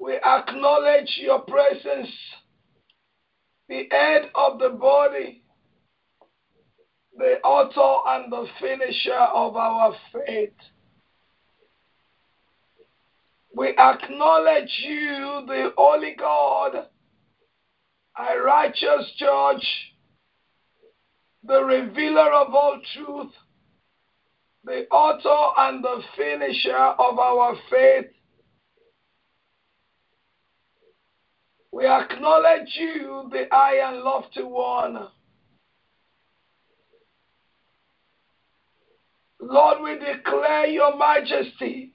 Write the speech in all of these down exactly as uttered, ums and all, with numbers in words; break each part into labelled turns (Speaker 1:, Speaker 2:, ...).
Speaker 1: We acknowledge your presence, the head of the body, the author and the finisher of our faith. We acknowledge you, the Holy God, a righteous judge, the revealer of all truth, the author and the finisher of our faith. We acknowledge you, the high and lofty one. Lord, we declare your majesty.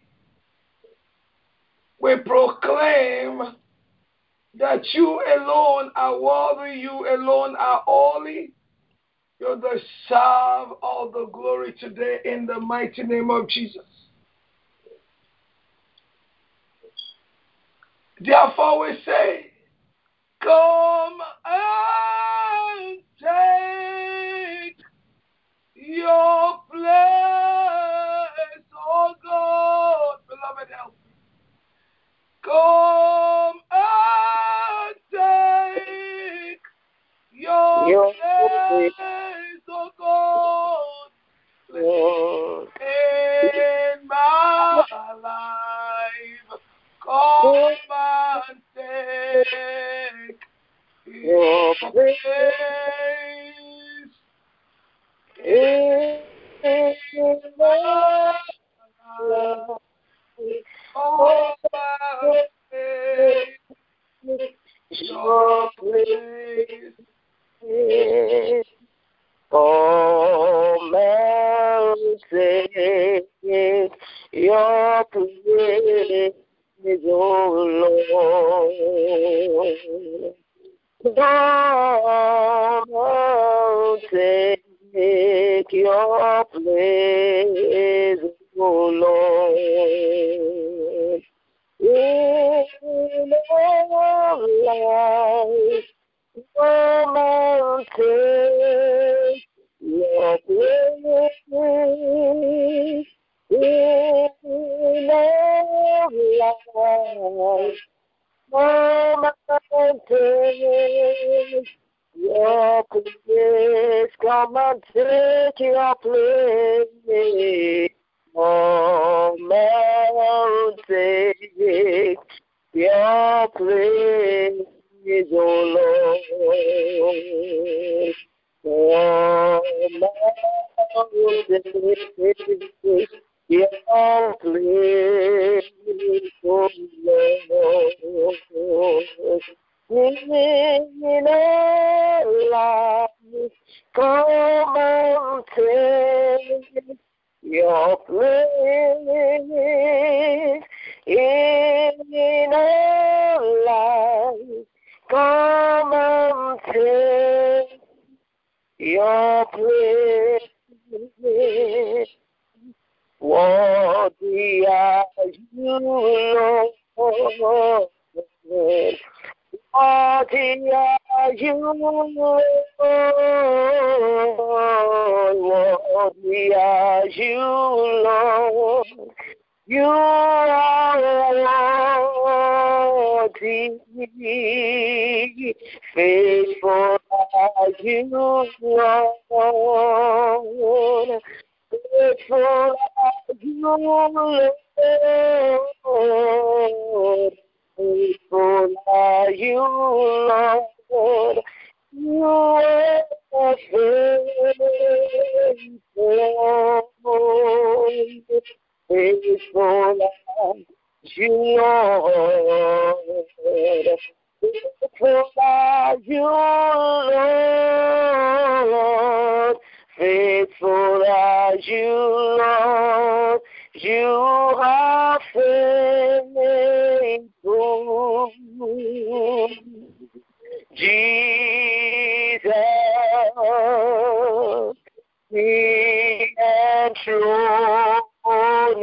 Speaker 1: We proclaim that you alone are worthy, you alone are holy. You deserve all the glory today in the mighty name of Jesus. Therefore we say, come and take your place, oh God. Beloved, help me. Come and take your, your place, oh God. In my life, come and take your place. In my life, come and take your place. Come and take your place, oh Lord. Come and take your place, oh Lord. In our life, come and take your place. In our life, come and take your place. Come and take your place. Come and take your place, oh Lord. Come and take your place, oh Lord. In our life, come and take your place. In our life, come and take your place. Worthy are you, Lord. Worthy are you, Lord. Worthy are you, Lord. You are worthy. Faithful are you, Lord. Faithful are you, Lord. Faithful are you, Lord. You are faithful. Faithful are you, Lord. Faithful are you, Lord. Faithful are you, Lord. You are faithful. Jesus, we enthrone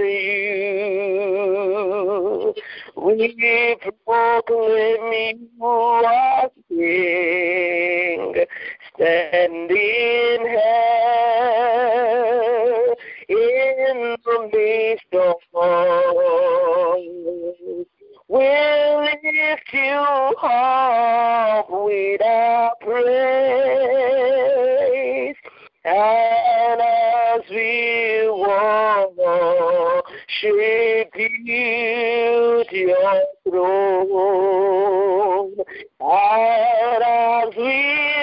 Speaker 1: you. We proclaim you as King, standing high in the midst of all.
Speaker 2: we'll lift you up with our praise. And as we worship you, your throne, and as we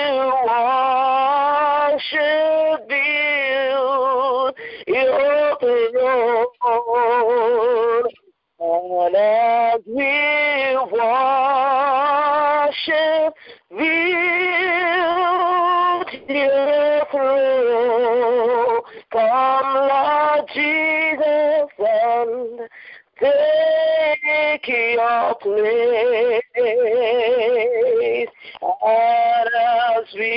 Speaker 2: worship you, your throne, and as we worship you, your throne, come, Lord Jesus, and take your place. And as we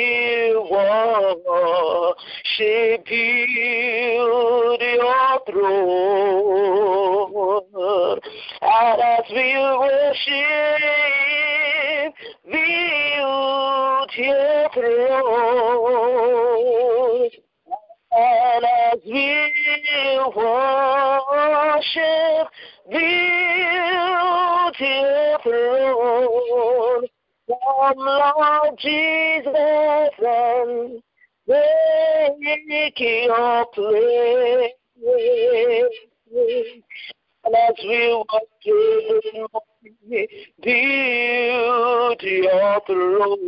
Speaker 2: worship you, your throne, and as we worship you, your throne, and as we worship your throne, come, Lord Jesus, and take your place. And as we worship beauty of the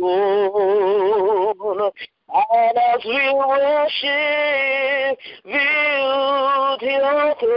Speaker 2: throne, and as we worship beauty of the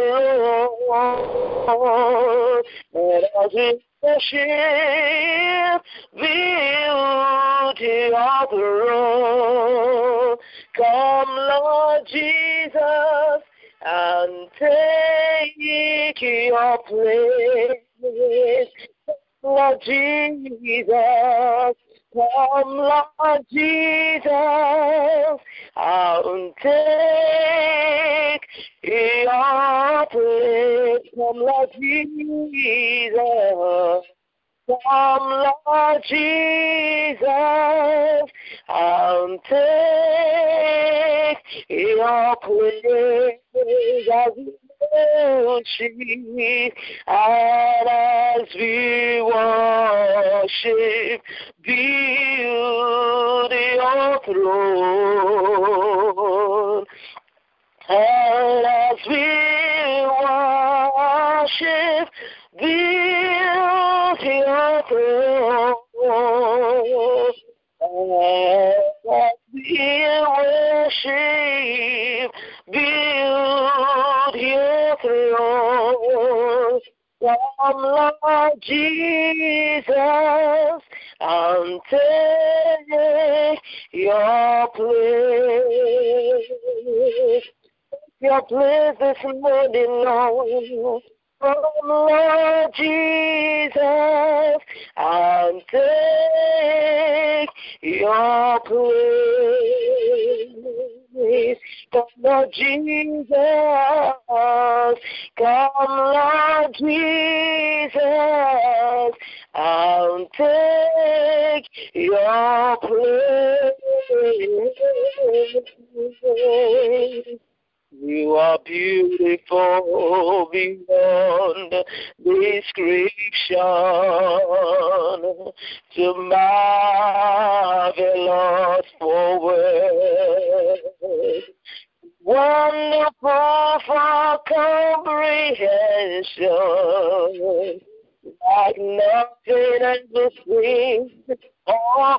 Speaker 2: throne, and as we worship beauty of the throne, come, Lord Jesus, and take your place. Lord Jesus, come, Lord Jesus, and take your place. Come, Lord Jesus, come, Lord Jesus, and take your place. As we worship, and as we worship beauty of throne, and as we worship beauty of throne, and as we worship beauty of throne, come, Lord Jesus, and take your place. Your place this morning, Lord. Come, Lord Jesus, and take your place. Come, Lord Jesus, come, Lord Jesus, and take your place. You are beautiful beyond description, too marvelous for words, wonderful for comprehension, like nothing ever seen or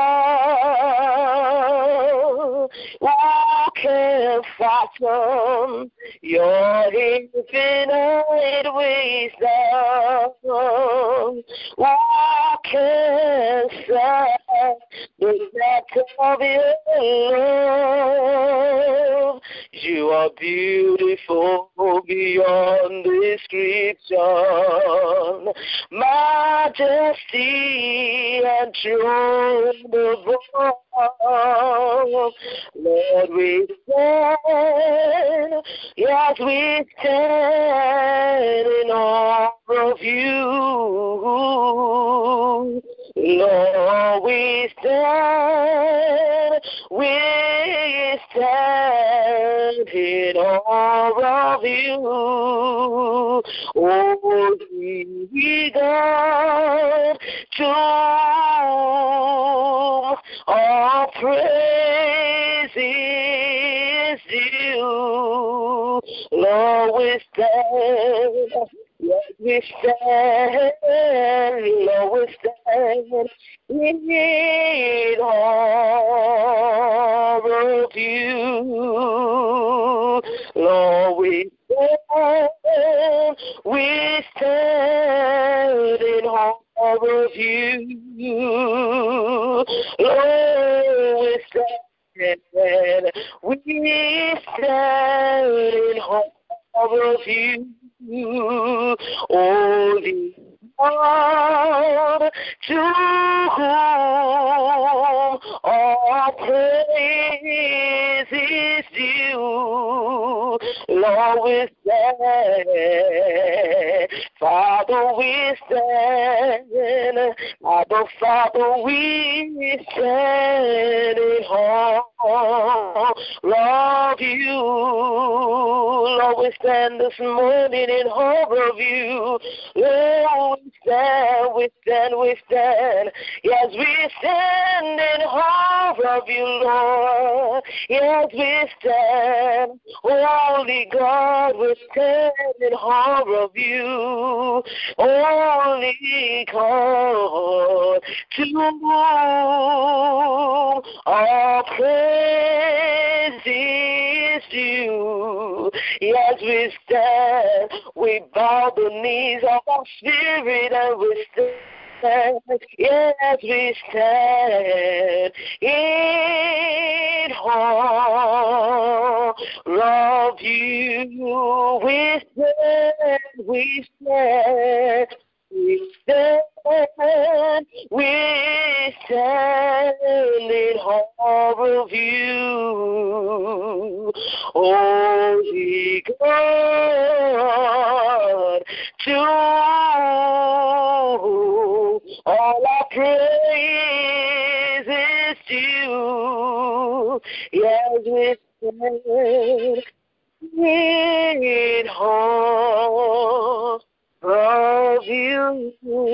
Speaker 2: heard. Who can fathom your infinite wisdom? Who can stand the depth of your love? You are beautiful beyond description, majesty and throne above. Lord, we stand, yes, we stand in awe of you. Lord, we stand, we stand in awe of you. Oh, we God. God, to all praise is due. Lord, we stand, Lord, we stand, Lord, we stand in awe of you. Lord, we stand, we stand in awe of you. Lord, we stand, we stand in awe of you. Holy God, to whom all praise is due. Lord, we stand, Father, we stand, Abba, Father, we stand in awe of you. Lord, we stand this morning in awe of you. Lord, we stand, we stand, we stand. Yes, we stand in awe of you, Lord. Yes, we stand. Holy God, we stand in awe of you. Holy God, to whom all praise is due. Yes, we stand. We bow the knees of our spirit and we stand. Yes, we stand in awe of you. We stand, we stand, we stand, we stand in awe of you. Holy God, to all our praise is due. Yes, we stand in awe of you.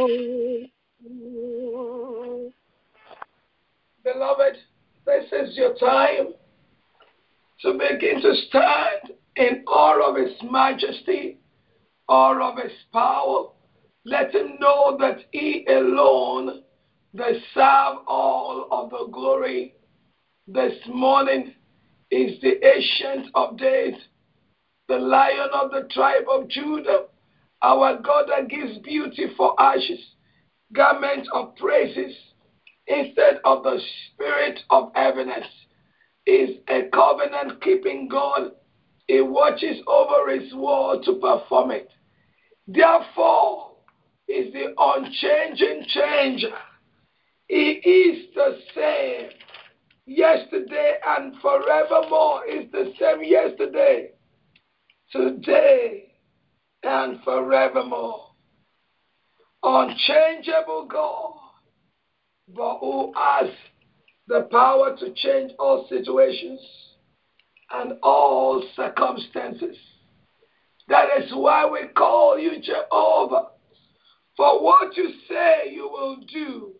Speaker 1: Beloved, this is your time to begin to stand in awe of His majesty, awe of His power. Let Him know that He alone deserves all of the glory. This morning is the Ancient of Days, the Lion of the tribe of Judah, our God that gives beauty for ashes, garment of praises instead of the spirit of heaviness. Is a covenant-keeping God. He watches over His word to perform it. Therefore, is the unchanging changer. He is the same yesterday and forevermore. Is the same yesterday, today, and forevermore. Unchangeable God, but who has the power to change all situations and all circumstances. That is why we call you Jehovah. For what you say you will do,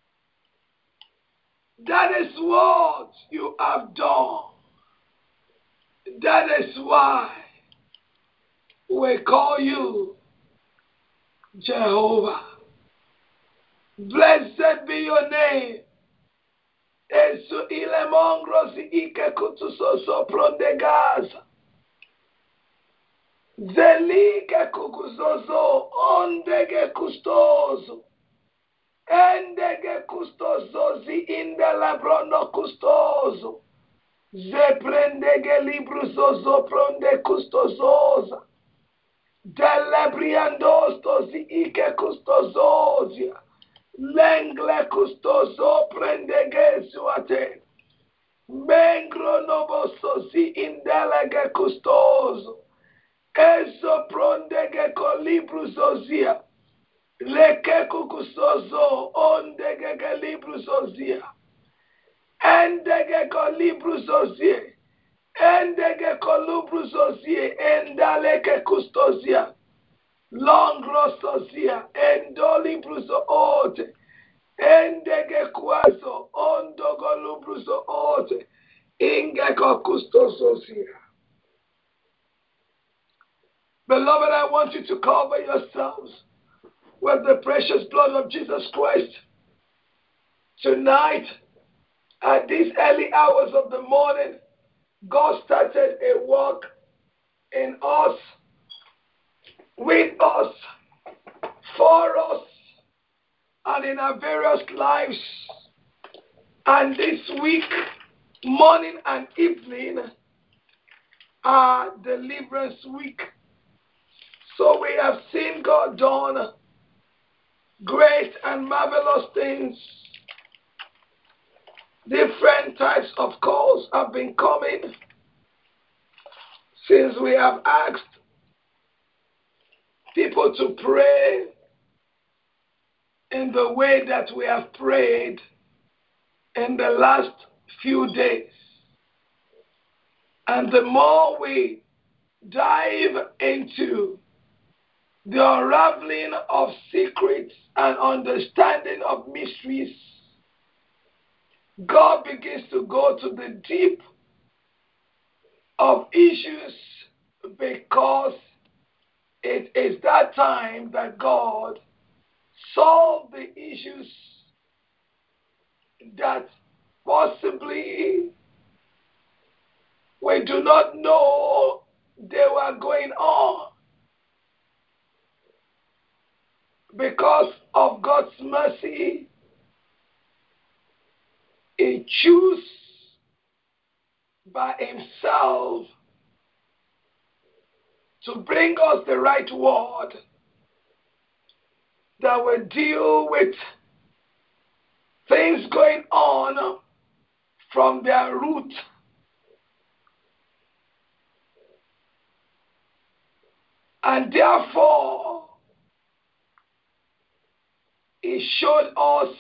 Speaker 1: that is what you have done. That is why we call you Jehovah. Blessed be your name. Esu ile mongrosi ike kutusoso prondegaza. Zelike kukuzozo ondege kustozo. Endege kustozo zi inde labrono kustozo. Ze prendege libruzozo pronde kustozoza. Delebriandosto zi ike kustozozia. Lengle kustozo prendege suate. Mengro novoso zi indelege kustozo. Eso prondege colibruzozia. Leke kukusozo ondege libruzozia. Endege colibruzozie. Endege colubruzozie. Endaleke kustozia. Longrososia, Endoli Bruso Ote, Endege Kwaso, Ondogolu Bruso Ote, Ingeko Kustososia. Beloved, I want you to cover yourselves with the precious blood of Jesus Christ. Tonight, at these early hours of the morning, God started a work in us, with us, for us, and in our various lives. And this week, morning and evening, are deliverance week. So we have seen God done great and marvelous things. Different types of calls have been coming since we have asked people to pray in the way that we have prayed in the last few days. And the more we dive into the unraveling of secrets and understanding of mysteries, God begins to go to the deep of issues, because it is that time that God solved the issues that possibly we do not know they were going on. Because of God's mercy, He chose by Himself to bring us the right word that will deal with things going on from their root. And therefore, He showed us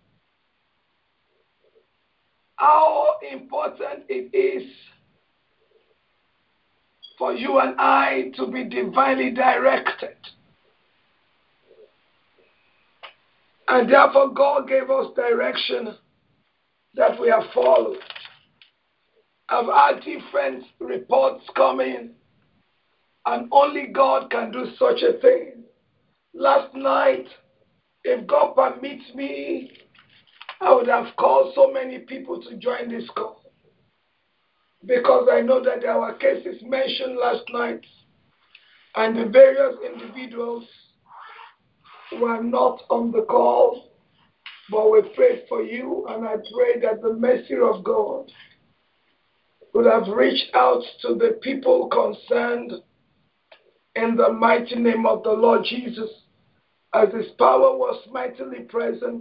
Speaker 1: how important it is for you and I to be divinely directed. And therefore, God gave us direction that we have followed. I've had different reports coming, and only God can do such a thing. Last night, if God permits me, I would have called so many people to join this call, because I know that there were cases mentioned last night, and the various individuals were not on the call, but we prayed for you, and I pray that the mercy of God would have reached out to the people concerned in the mighty name of the Lord Jesus. As His power was mightily present,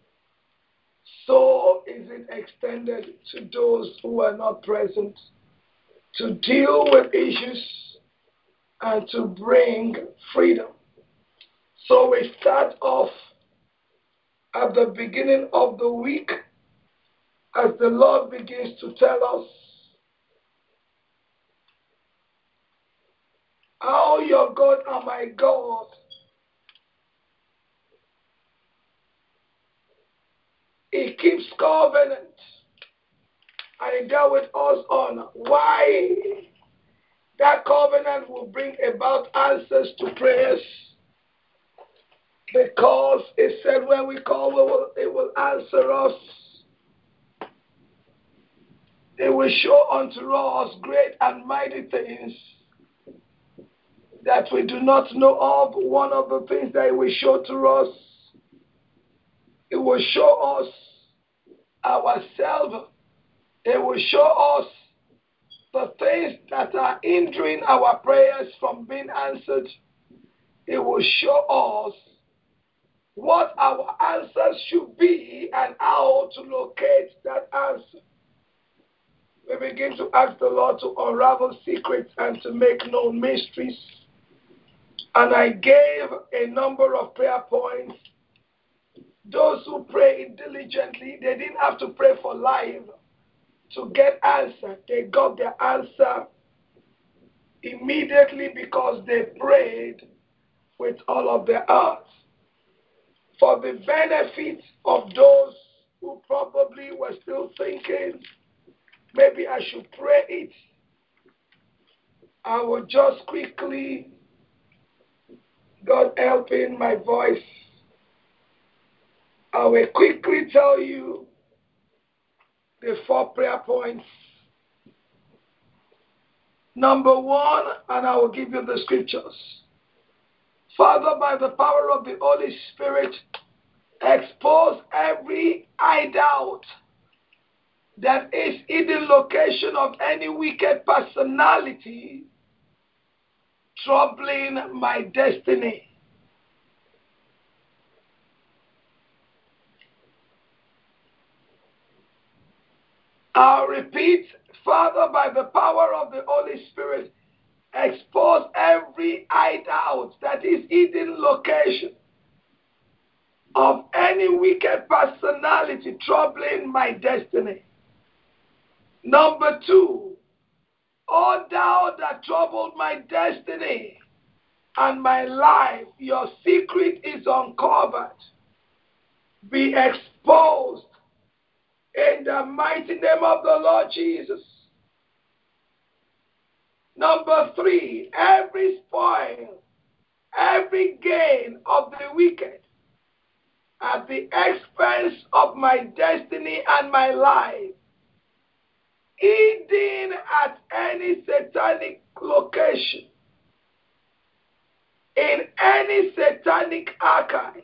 Speaker 1: so is it extended to those who are not present, to deal with issues and to bring freedom. So we start off at the beginning of the week, as the Lord begins to tell us how your God and my God He keeps covenant. And He dealt with us on why that covenant will bring about answers to prayers. Because it said when we call, it will, it will answer us. It will show unto us great and mighty things that we do not know of. One of the things that it will show to us, it will show us ourselves. It will show us the things that are hindering our prayers from being answered. It will show us what our answers should be and how to locate that answer. We begin to ask the Lord to unravel secrets and to make known mysteries. And I gave a number of prayer points. Those who pray diligently, they didn't have to pray for life to get answer. They got their answer immediately because they prayed with all of their hearts. For the benefit of those who probably were still thinking, maybe I should pray it, I will just quickly, God helping my voice, I will quickly tell you the four prayer points. Number one, and I will give you the scriptures. Father, by the power of the Holy Spirit, expose every hideout that is hidden location of any wicked personality troubling my destiny. I'll repeat, Father, by the power of the Holy Spirit, expose every hideout that is hidden location of any wicked personality troubling my destiny. Number two, O thou that troubled my destiny and my life, your secret is uncovered. Be exposed in the mighty name of the Lord Jesus. Number three, every spoil, every gain of the wicked at the expense of my destiny and my life, hidden at any satanic location, in any satanic archive,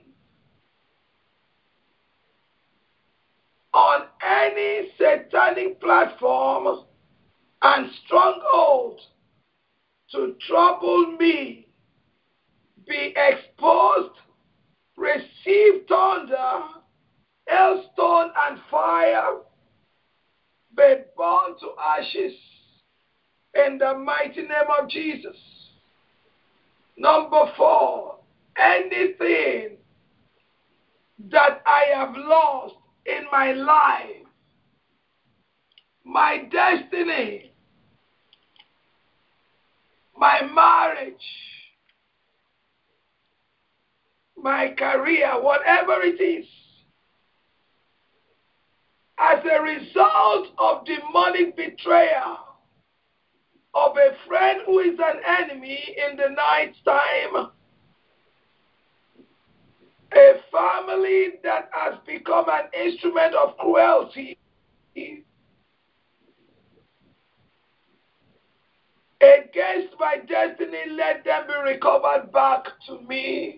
Speaker 1: on any satanic platform and stronghold to trouble me, be exposed, receive thunder, hailstone, and fire, be burned to ashes in the mighty name of Jesus. Number four, anything that I have lost in my life, my destiny, my marriage, my career, whatever it is, as a result of demonic betrayal of a friend who is an enemy in the night time, a family that has become an instrument of cruelty against my destiny, let them be recovered back to me.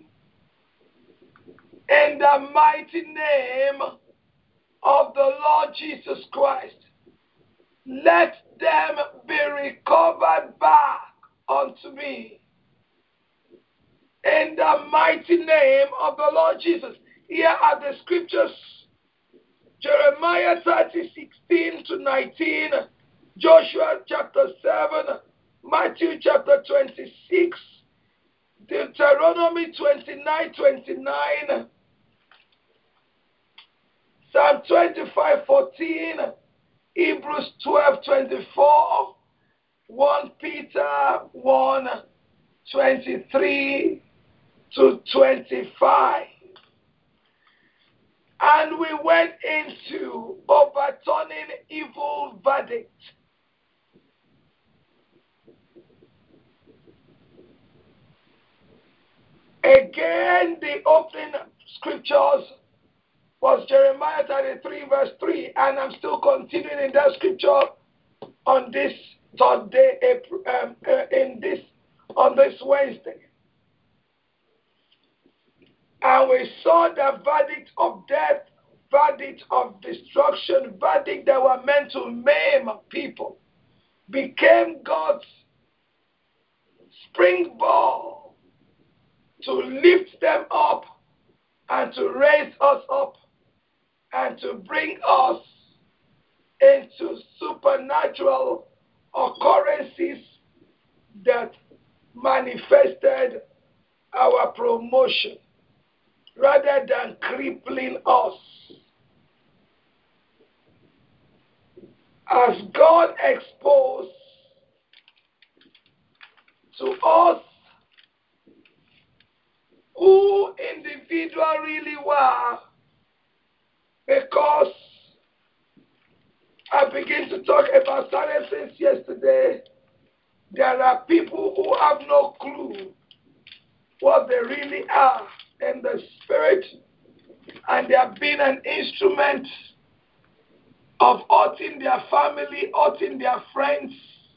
Speaker 1: In the mighty name of the Lord Jesus Christ, let them be recovered back unto me. In the mighty name of the Lord Jesus. Here are the scriptures. Jeremiah thirty, sixteen to nineteen, Joshua chapter seven, Matthew chapter twenty-six, Deuteronomy twenty-nine, twenty-nine, Psalm twenty-five, fourteen, Hebrews twelve, twenty-four, First Peter one, twenty-three to twenty-five. And we went into overturning evil verdict. Again, the opening scriptures was Jeremiah thirty-three, verse three, and I'm still continuing in that scripture on this third day, April, um, uh, in this on this Wednesday. And we saw the verdict of death, verdict of destruction, verdict that were meant to maim people, became God's springboard to lift them up and to raise us up and to bring us into supernatural occurrences that manifested our promotion rather than crippling us. As God exposed to us who individual really were, because I begin to talk about certain things yesterday. There are people who have no clue what they really are in the spirit, and they have been an instrument of hurting their family, hurting their friends.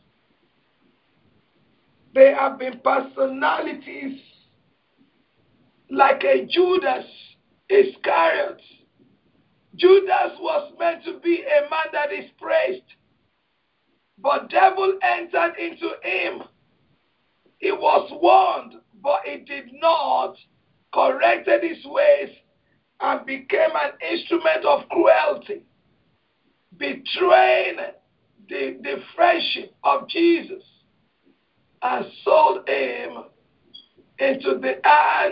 Speaker 1: They have been personalities like a Judas Iscariot. Judas was meant to be a man that is praised, but devil entered into him. He was warned, but he did not, corrected his ways, and became an instrument of cruelty, betraying the, the friendship of Jesus, and sold him into the hand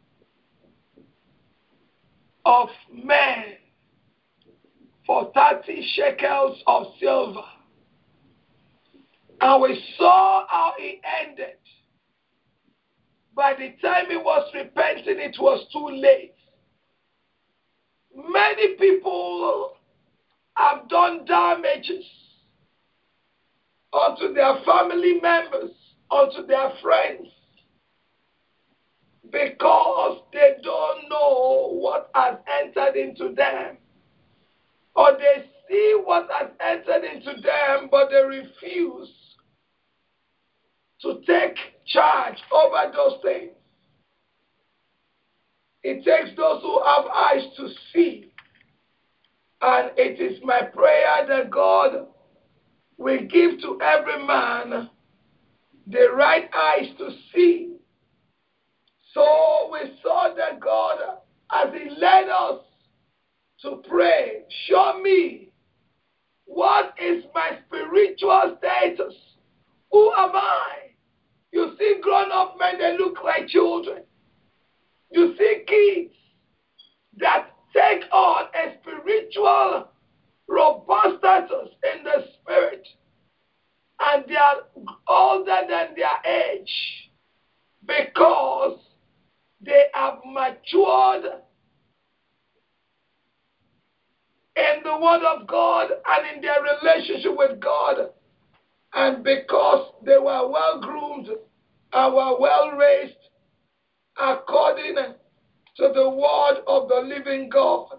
Speaker 1: of men for thirty shekels of silver. And we saw how he ended. By the time he was repenting, it was too late. Many people have done damages unto their family members, unto their friends, because they don't know what has entered into them. Or they see what has entered into them, but they refuse to take charge over those things. It takes those who have eyes to see. And it is my prayer that God will give to every man the right eyes to see. So we saw that God, as He led us to pray, show me what is my spiritual status. Who am I? You see grown-up men, they look like children. You see kids that take on a spiritual robust status in the spirit, and they are older than their age because they have matured in the Word of God and in their relationship with God, and because they were well groomed and were well raised according to the Word of the living God.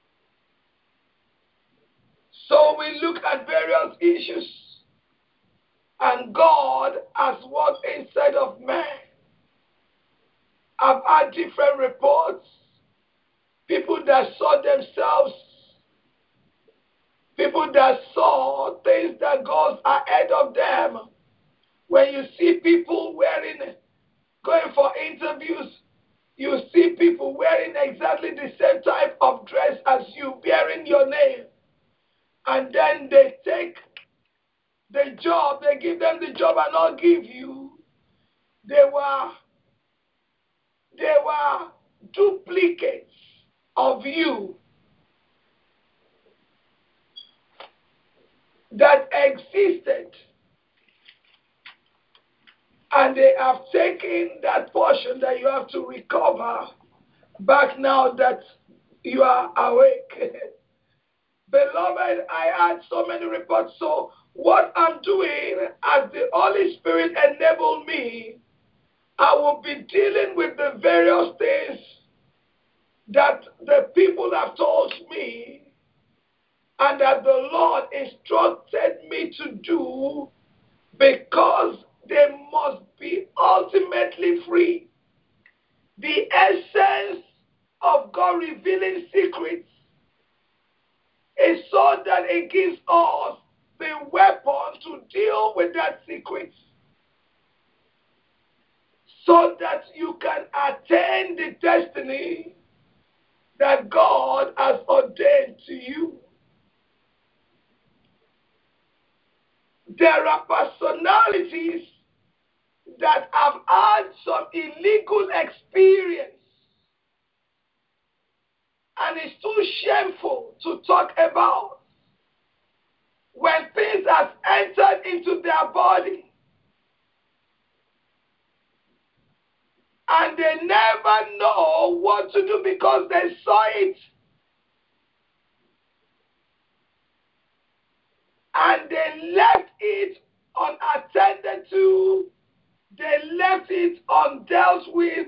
Speaker 1: So we look at various issues, and God has worked inside of man. I've had different reports, people that saw themselves, people that saw things that goes ahead of them. When you see people wearing, going for interviews, you see people wearing exactly the same type of dress as you, bearing your name. And then they take the job, they give them the job and not give you. They were, they were duplicates of you that existed. And they have taken that portion that you have to recover back now that you are awake. Beloved, I had so many reports. So what I'm doing, as the Holy Spirit enabled me, I will be dealing with the various things that the people have told me and that the Lord instructed me to do, because they must be ultimately free. The essence of God revealing secrets is so that it gives us the weapon to deal with that secret, so that you can attain the destiny that God has ordained to you. There are personalities that have had some illegal experience, and it's too shameful to talk about. When things have entered into their body, and they never know what to do because they saw it. And they left it unattended to. They left it undealt with.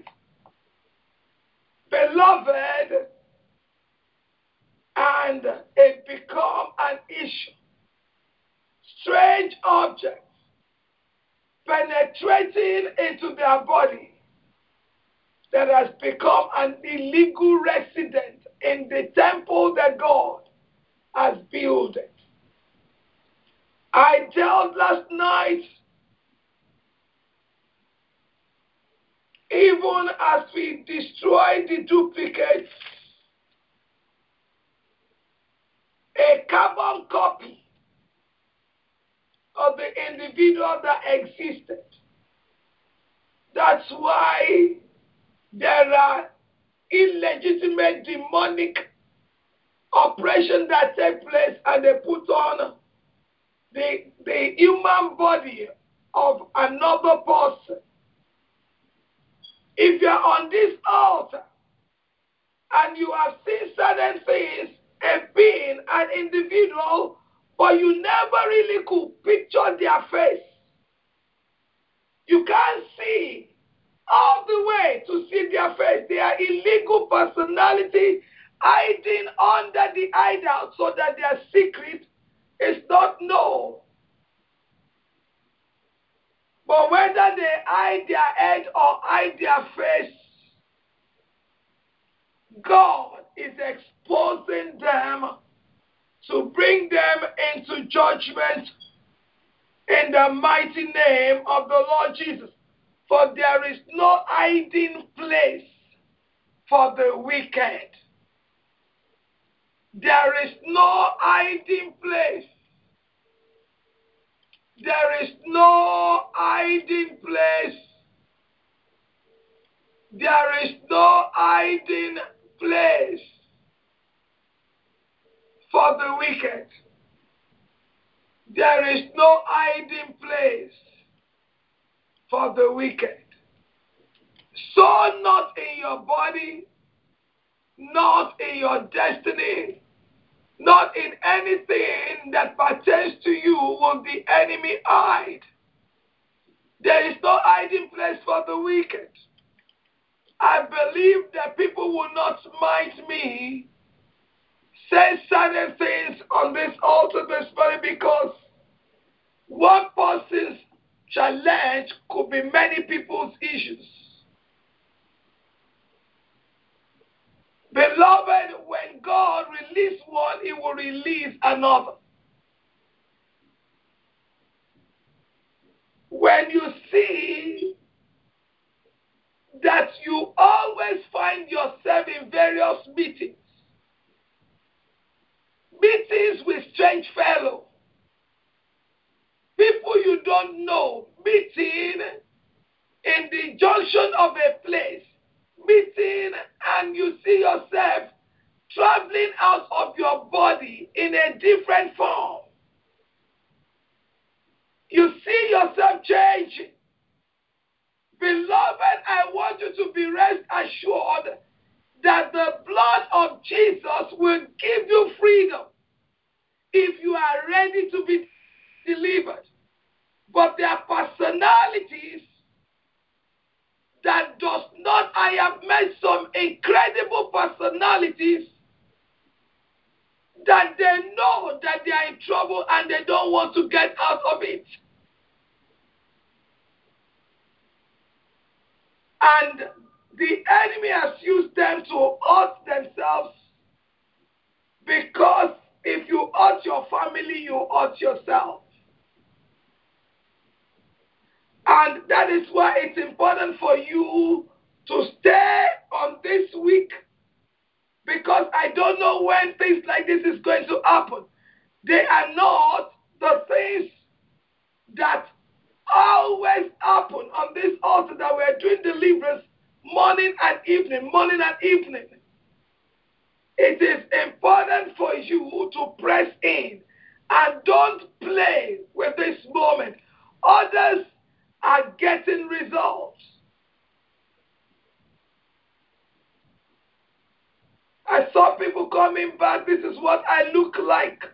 Speaker 1: Beloved, and it become an issue. Strange objects penetrating into their body that has become an illegal resident in the temple that God has built. I dealt last night, even as we destroy the duplicates, a carbon copy of the individual that existed. That's why there are illegitimate demonic operations that take place and they put on the, the human body of another person. If you're on this altar and you have seen certain things, a being, an individual, but you never really could picture their face, you can't see all the way to see their face. They are illegal personality hiding under the hideout so that their secret is not known. But whether they hide their head or hide their face, God is exposing them to bring them into judgment in the mighty name of the Lord Jesus. For there is no hiding place for the wicked. There is no hiding place. There is no hiding place. There is no hiding place for the wicked. There is no hiding place for the wicked. So not in your body, not in your destiny, not in anything that pertains to you will the enemy hide. There is no hiding place for the wicked. I believe that people will not mind me say certain things on this altar this morning because one person's challenge could be many people's issues. Beloved, when God releases one, He will release another. When you see that you always find yourself in various meetings, meetings with strange fellows, people you don't know, meeting in the junction of a place, meeting, and you see yourself traveling out of your body in a different form. You see yourself changing. Beloved, I want you to be rest assured that the blood of Jesus will give you freedom if you are ready to be delivered. But there are personalities that does not, I have met some incredible personalities that they know that they are in trouble and they don't want to get out of it. And the enemy has used them to hurt themselves, because if you hurt your family, you hurt yourself. And that is why it's important for you to stay on this week, because I don't know when things like this is going to happen. They are not the things that always happen on this altar that we're doing deliverance morning and evening, morning and evening. It is important for you to press in and don't play with this moment. Others are getting results. coming back, this is what I look like.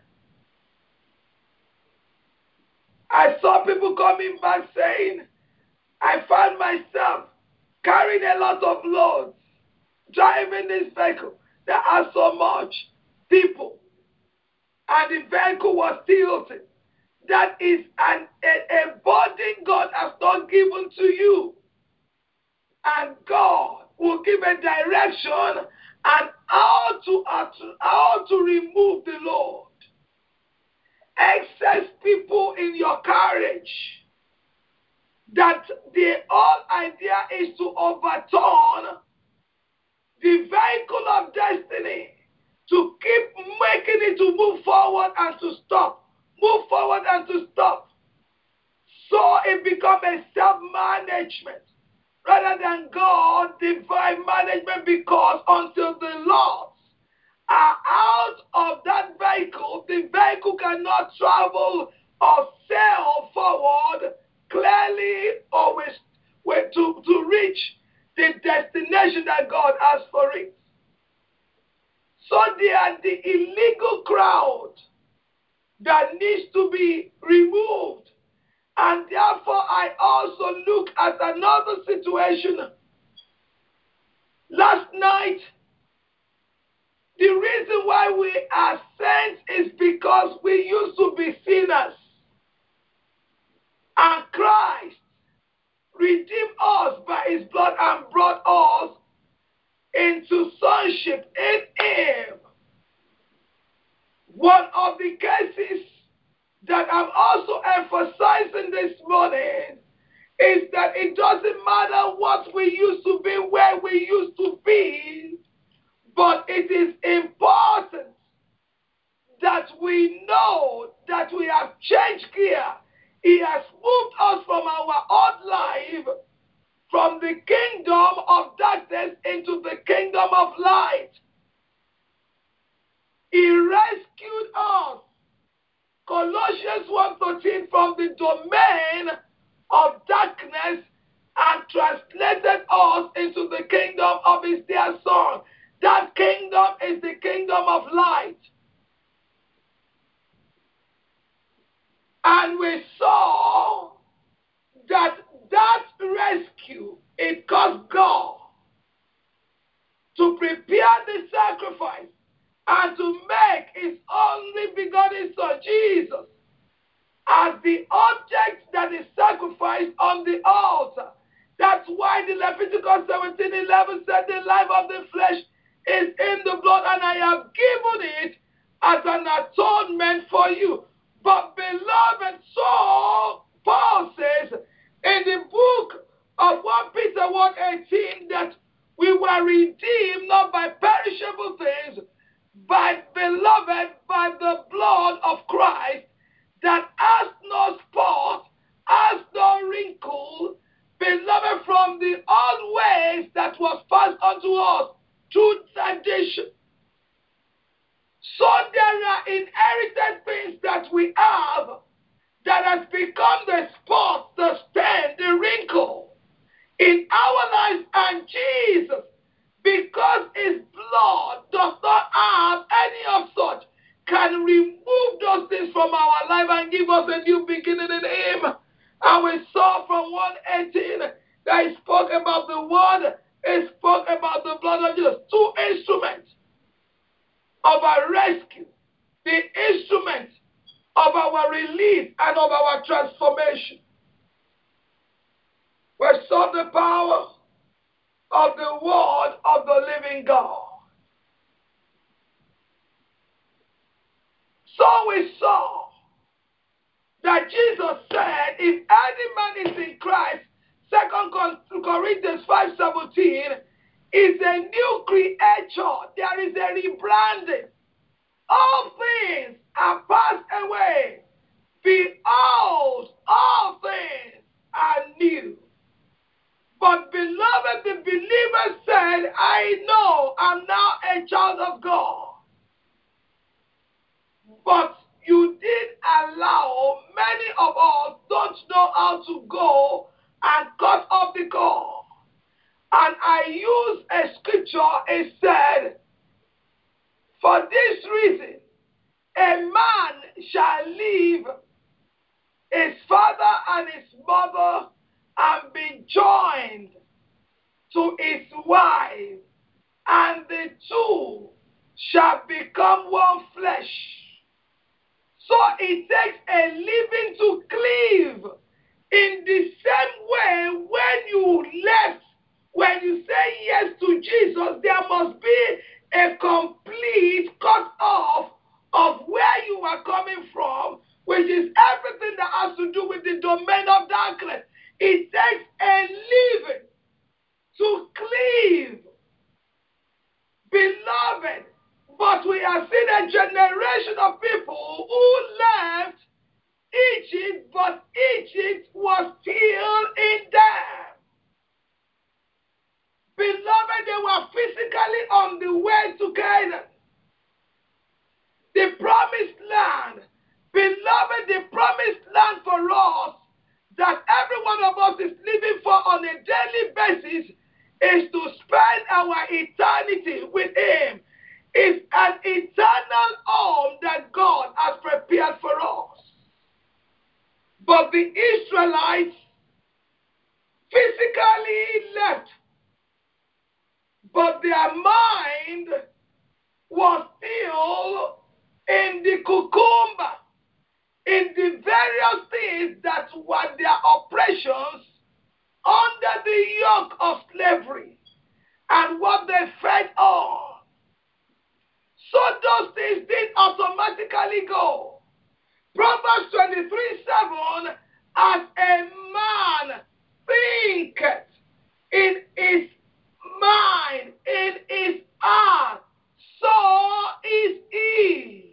Speaker 1: I saw people coming back saying, I found myself carrying a lot of loads, driving this vehicle that has so much people, and the vehicle was tilted. That is an, a, a burden God has not given to you. And God will give a direction and how to, how to remove the load. Excess people in your carriage, that the whole idea is to overturn the vehicle of destiny, to keep making it to move forward and to stop, move forward and to stop. So it becomes a self-management rather than God divine management, because until the laws are out of that vehicle, the vehicle cannot travel or sail forward clearly or with, with, to, to reach the destination that God has for it. So they are the illegal crowd that needs to be removed. And therefore, I also look at another situation. Last night, the reason why we are saints is because we used to be sinners. And Christ redeemed us by his blood and brought us into sonship in him. One of the cases that I'm also emphasizing this morning is that it doesn't matter what we used to be, where we used to be, but it is important that we know that we have changed gear. He has moved us from our old life, from the kingdom of darkness into the kingdom of light. He rescued us, Colossians one thirteen, from the domain of darkness and translated us into the kingdom of his dear Son. That kingdom is the kingdom of light. And we saw that that rescue, it cost God to prepare the sacrifice and to make his only begotten Son, Jesus, as the object that is sacrificed on the altar. That's why the Leviticus seventeen eleven said the life of the flesh is in the blood, and I have given it as an atonement for you. But beloved, so Paul says in the book of First Peter one eighteen that we were redeemed not by perishable things, but beloved, by the blood of Christ, that has no spot, has no wrinkle, beloved, from the old ways that was passed unto us through tradition. So there are inherited things that we have that has become the spot, the stain, the wrinkle in our lives, and Jesus, because his blood does not have any of such, can remove those things from our life and give us a new beginning in him. And we saw from one eighteen that he spoke about the word, he spoke about the blood of Jesus. Two instruments of our rescue, the instrument of our release and of our transformation. We saw the power of the word of the living God. So we saw that Jesus said, if any man is in Christ, Second Corinthians five seventeen, is a new creature. There is a rebranding. All things are passed away. Behold, all things are new. But beloved, the believer said, I know I'm now a child of God. But you did allow, many of us don't know how to go and cut off the cord. And I use a scripture, it said, for reason a man shall leave his father and his mother and be joined to his wife, and the two shall become one flesh. So it takes a living to cleave. In the same way, when you left, when you say yes to Jesus, there must be a complete cut off of where you are coming from, which is everything that has to do with the domain of darkness. It takes a living to cleave. Beloved, but we have seen a generation of people who left Egypt, but Egypt was still in them. Beloved, they were physically on the way to Canaan, the promised land. Beloved, the promised land for us that every one of us is living for on a daily basis is to spend our eternity with Him. It's an eternal home that God has prepared for us. But the Israelites physically left, but their mind was still in the cucumber, in the various things that were their oppressions under the yoke of slavery and what they fed on. So those things didn't automatically go. Proverbs twenty-three seven, as a man thinketh in his mind, in his heart, so is he.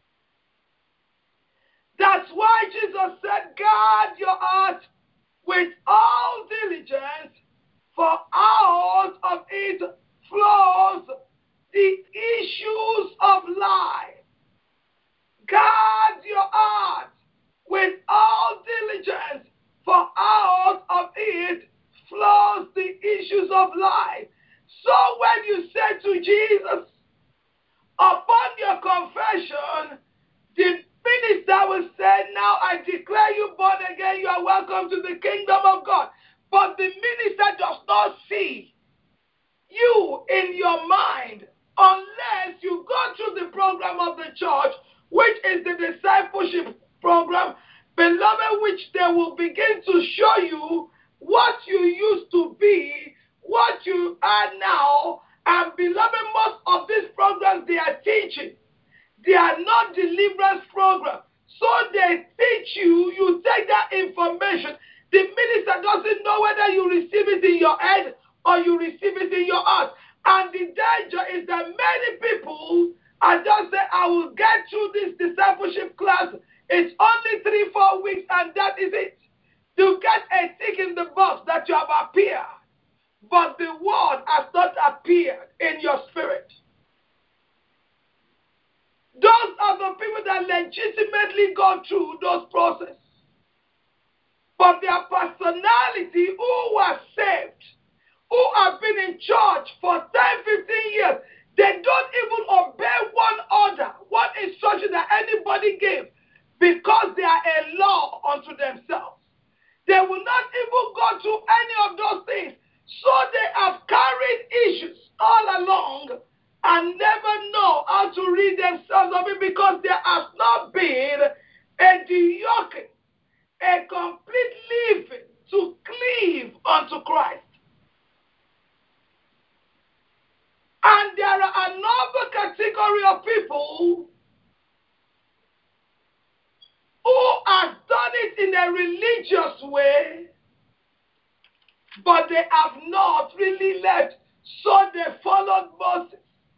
Speaker 1: That's why Jesus said, guard your heart with all diligence, for out of it flows the issues of life. Guard your heart with all diligence, for out of it flows the issues of life. So when you say to Jesus, upon your confession, the minister will say, now I declare you born again, you are welcome to the kingdom of God. But the minister does not see you in your mind unless you go through the program of the church, which is the discipleship program, beloved, which they will begin to show you what you used to be, what you are now. And beloved, most of these programs they are teaching, they are not deliverance programs. So they teach you, you take that information. The minister doesn't know whether you receive it in your head or you receive it in your heart. And the danger is that many people are just saying, I will get through this discipleship class. It's only three, four weeks, and that is it. You get a tick in the box that you have appeared, but the word has not appeared in your spirit. Those are the people that legitimately go through those processes. But their personality, who were saved, who have been in church for ten, fifteen years, they don't even obey one order, one instruction that anybody gave, because they are a law unto themselves. They will not even go through any of those things. So they have carried issues all along and never know how to rid themselves of it, because there has not been a deyoking, a complete living to cleave unto Christ. And there are another category of people who have done it in a religious way, but they have not really left. So they followed Moses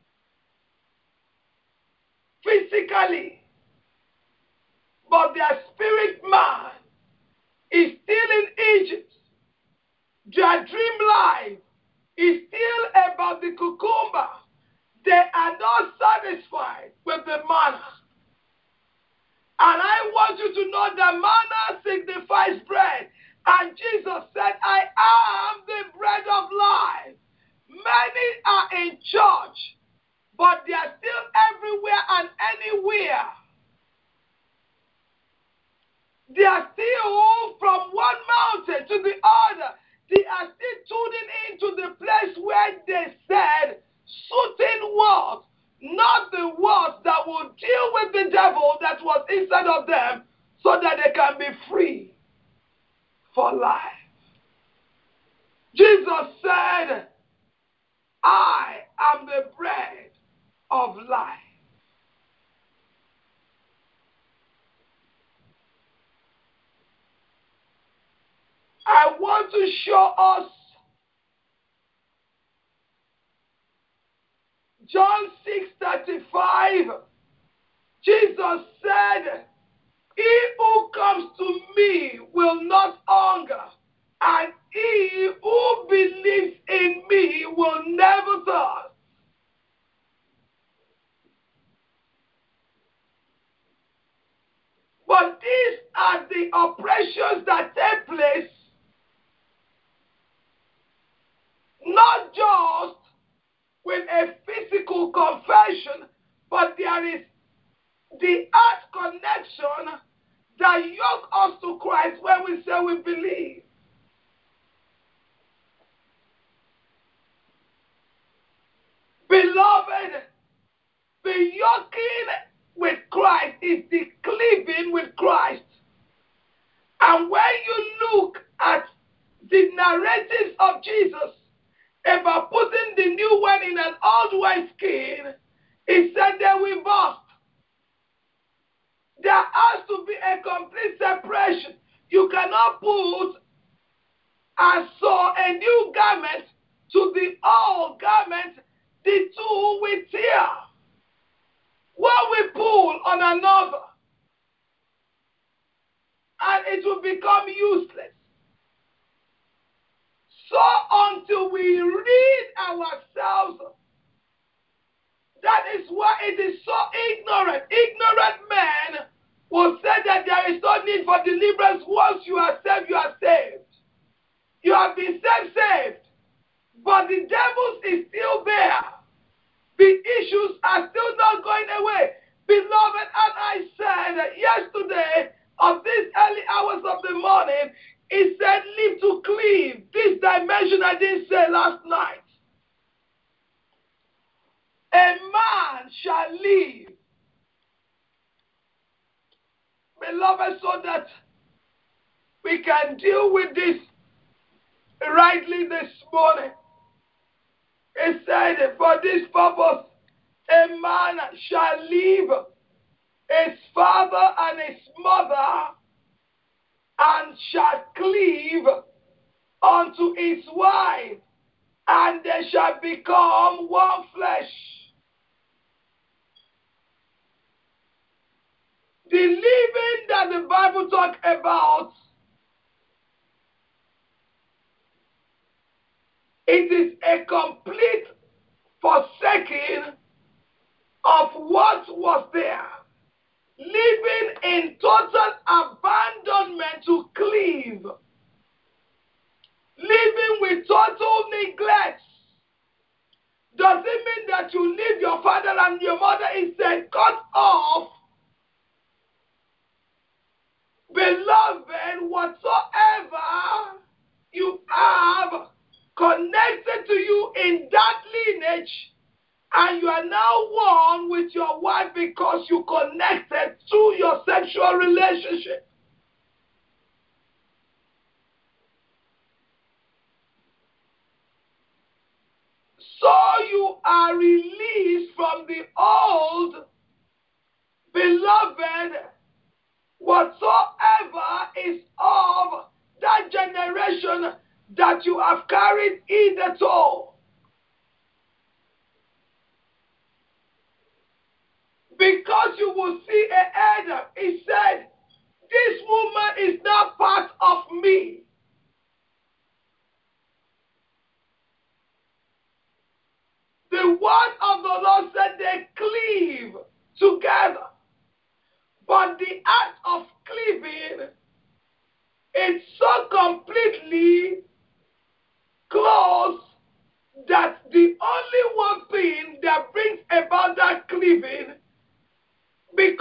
Speaker 1: physically, but their spirit man is still in Egypt. Their dream life is still about the cucumber. They are not satisfied with the manna. And I want you to know that manna signifies bread. And Jesus said, I am the bread of life. Many are in church, but they are still everywhere and everywhere. They are still from one mountain to the other. They are still tuning into the place where they said certain words, not the words that will deal with the devil that was inside of them, so that they can be free for life. Jesus said, I am the bread of life. I want to show us John six thirty-five. Jesus said, he who comes to me will not hunger, and he who believes in me will never thirst. But these are the operations that take place not just with a physical confession, but there is the heart connection that yoke us to Christ when we say we believe. Beloved, the yoking with Christ is the cleaving with Christ. And when you look at the narratives of Jesus about putting the new wine in an old wineskin, he said they will burst. There has to be a complete separation. You cannot put and sew a new garment to the old garment. The two will tear. One will pull on another, and it will become useless. So until we rid ourselves, that is why it is so ignorant. Ignorant men will say that there is no need for deliverance. Once you are saved, you are saved. You have been saved, saved. But the devils is still there. The issues are still not going away. Beloved, as I said yesterday, of these early hours of the morning, he said, live to cleave. This dimension I didn't say last night. A man shall live. Beloved, so that we can deal with this rightly this morning. He said, for this purpose, a man shall leave his father and his mother, and shall cleave unto his wife, and they shall become one flesh. The living that the Bible talks about, it is a complete forsaking of what was there. Living in total abandonment to cleave. Living with total neglect. Does it mean that you leave your father and your mother? It said, cut off. Beloved, whatsoever you have connected to you in that lineage, and you are now one with your wife because you connected through your sexual relationship. So you are released from the old. Beloved, whatsoever is of that generation that you have carried in the toe. Because you will see a Adam, he said, this woman is not part of me. The word of the Lord said they cleave together. But the act of cleaving is so completely close that the only one thing that brings about that cleaving, because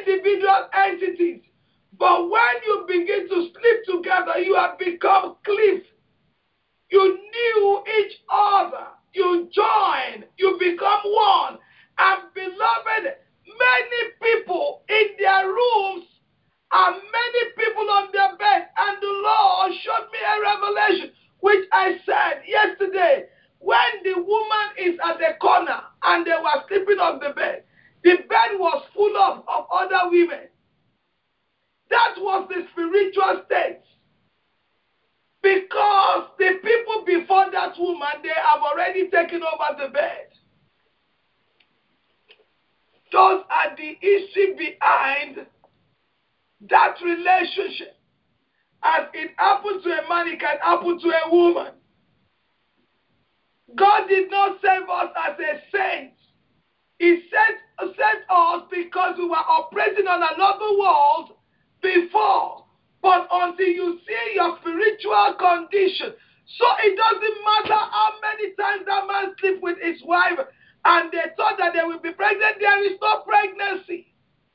Speaker 1: individual entities. But when you begin to sleep together, you have become cliff. You knew each other. You join. You become one. And beloved, many people in their rooms and many people on their bed. And the Lord showed me a revelation, which I said yesterday. When the woman is at the corner and they were sleeping on the bed, the bed was full of, of other women. That was the spiritual state. Because the people before that woman, they have already taken over the bed. Those are the history behind that relationship. As it happened to a man, it can happen to a woman. God did not save us as a saint. He saved, saved us because we were operating on another world before. But until you see your spiritual condition, so it doesn't matter how many times that man sleep with his wife and they thought that they will be pregnant, there is no pregnancy.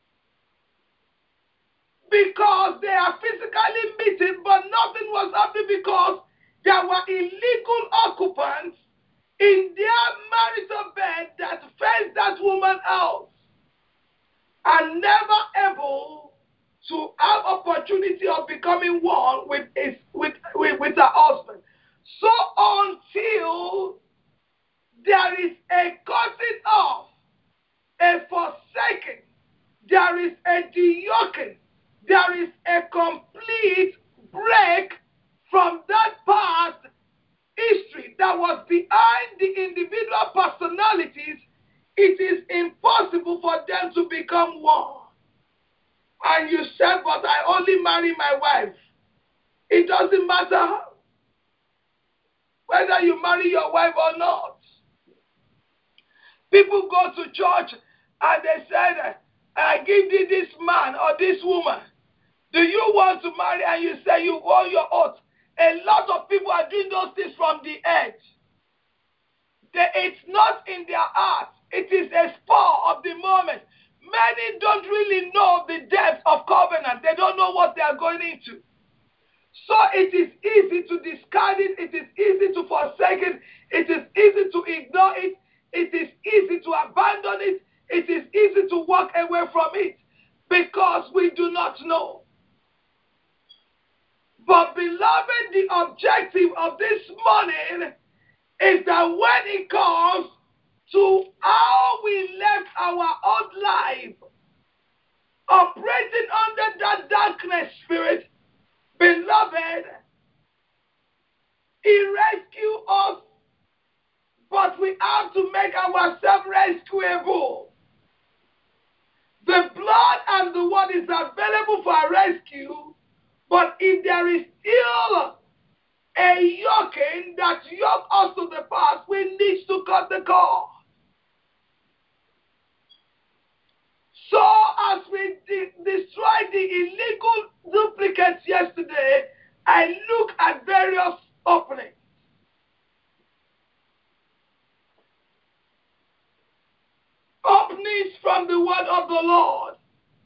Speaker 1: Because they are physically meeting, but nothing was happening because there were illegal occupants in their marital bed that faced that woman out and never able to have opportunity of becoming one with his with, with, with her husband. So until there is a cutting off, a forsaking, there is a deyoking, there is a complete break from that past history that was behind the individual personalities, it is impossible for them to become one. And you said, but I only marry my wife. It doesn't matter whether you marry your wife or not. People go to church and they said, I give thee this man or this woman. Do you want to marry? And you say you owe your oath. A lot of people are doing those things from the edge. They, it's not in their heart. It is a spur of the moment. Many don't really know the depth of covenant. They don't know what they are going into. So it is easy to discard it. It is easy to forsake it. It is easy to ignore it. It is easy to abandon it. It is easy to walk away from it because we do not know. But beloved, the objective of this morning is that when it comes to how we left our old life, operating under that darkness spirit, beloved, He rescued us, but we have to make ourselves rescuable. The blood and the word is available for rescue, but if there is still a yoking that yoke us to the past, we need to cut the cord. So as we de- destroyed the illegal duplicates yesterday, I look at various openings. Openings from the word of the Lord.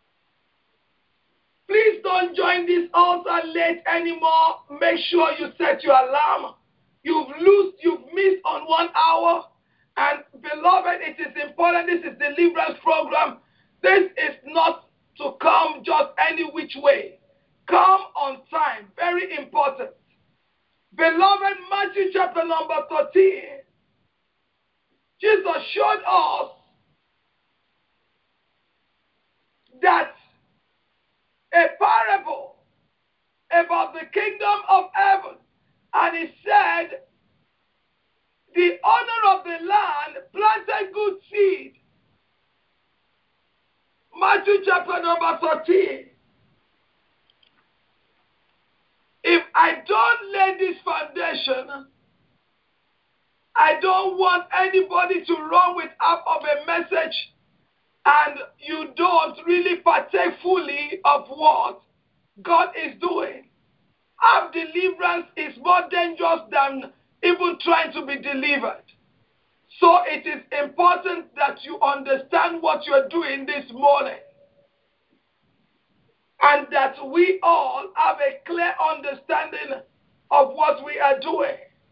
Speaker 1: Please don't join this altar late anymore. Make sure you set your alarm. You've lost, you've missed on one hour. And beloved, it is important. This is deliverance program. This is not to come just any which way. Come on time. Very important. Beloved, Matthew chapter number thirteen. Jesus showed us that a parable about the kingdom of heaven. And he said, the owner of the land planted good seed. Matthew chapter number thirteen. If I don't lay this foundation, I don't want anybody to run with half of a message and you don't really partake fully of what God is doing. Half deliverance is more dangerous than even trying to be delivered. So it is important that you understand what you're doing this morning. and that we all have a clear understanding of what we are doing.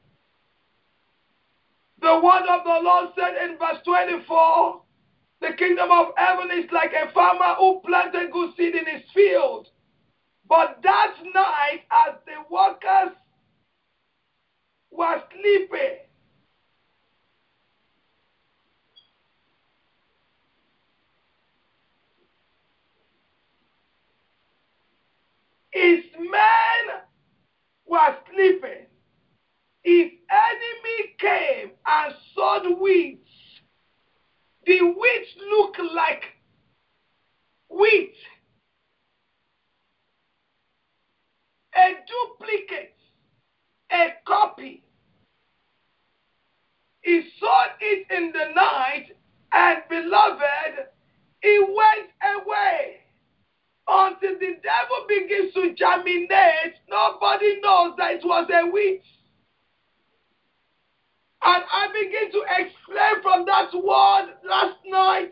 Speaker 1: The word of the Lord said in verse twenty-four, the kingdom of heaven is like a farmer who planted good seed in his field. But that night, as the workers were sleeping, his men were sleeping. His enemy came and sowed weeds. The weeds look like wheat, a duplicate, a copy. He sowed it in the night, and beloved, he went away. Until the devil begins to germinate, nobody knows that it was a wheat. And I begin to explain from that word last night.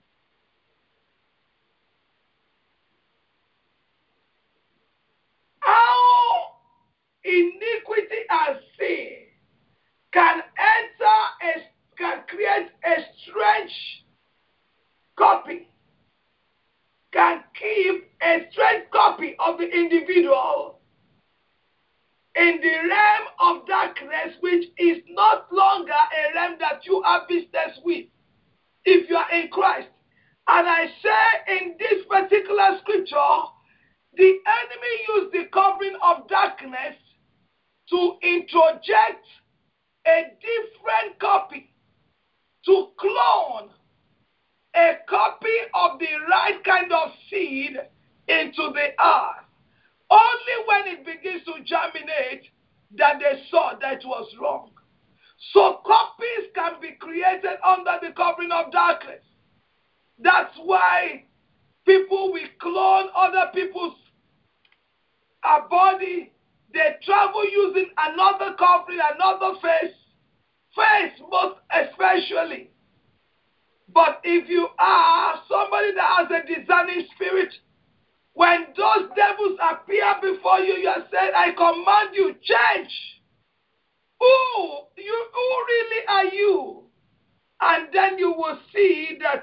Speaker 1: How iniquity and sin can enter, a, can create a strange copy, can keep a strange copy of the individual in the realm of darkness, which is not longer a realm that you have business with if you are in Christ. And I say in this particular scripture, the enemy used the covering of darkness to introject a different copy, to clone a copy of the right kind of seed into the earth. Only when it begins to germinate that they saw that it was wrong. So copies can be created under the covering of darkness. That's why people will clone other people's uh, body. They travel using another covering, another face, face most especially. But if you are somebody that has a discerning spirit, when those devils appear before you, you are saying, I command you, change. Who, you, who really are you? And then you will see that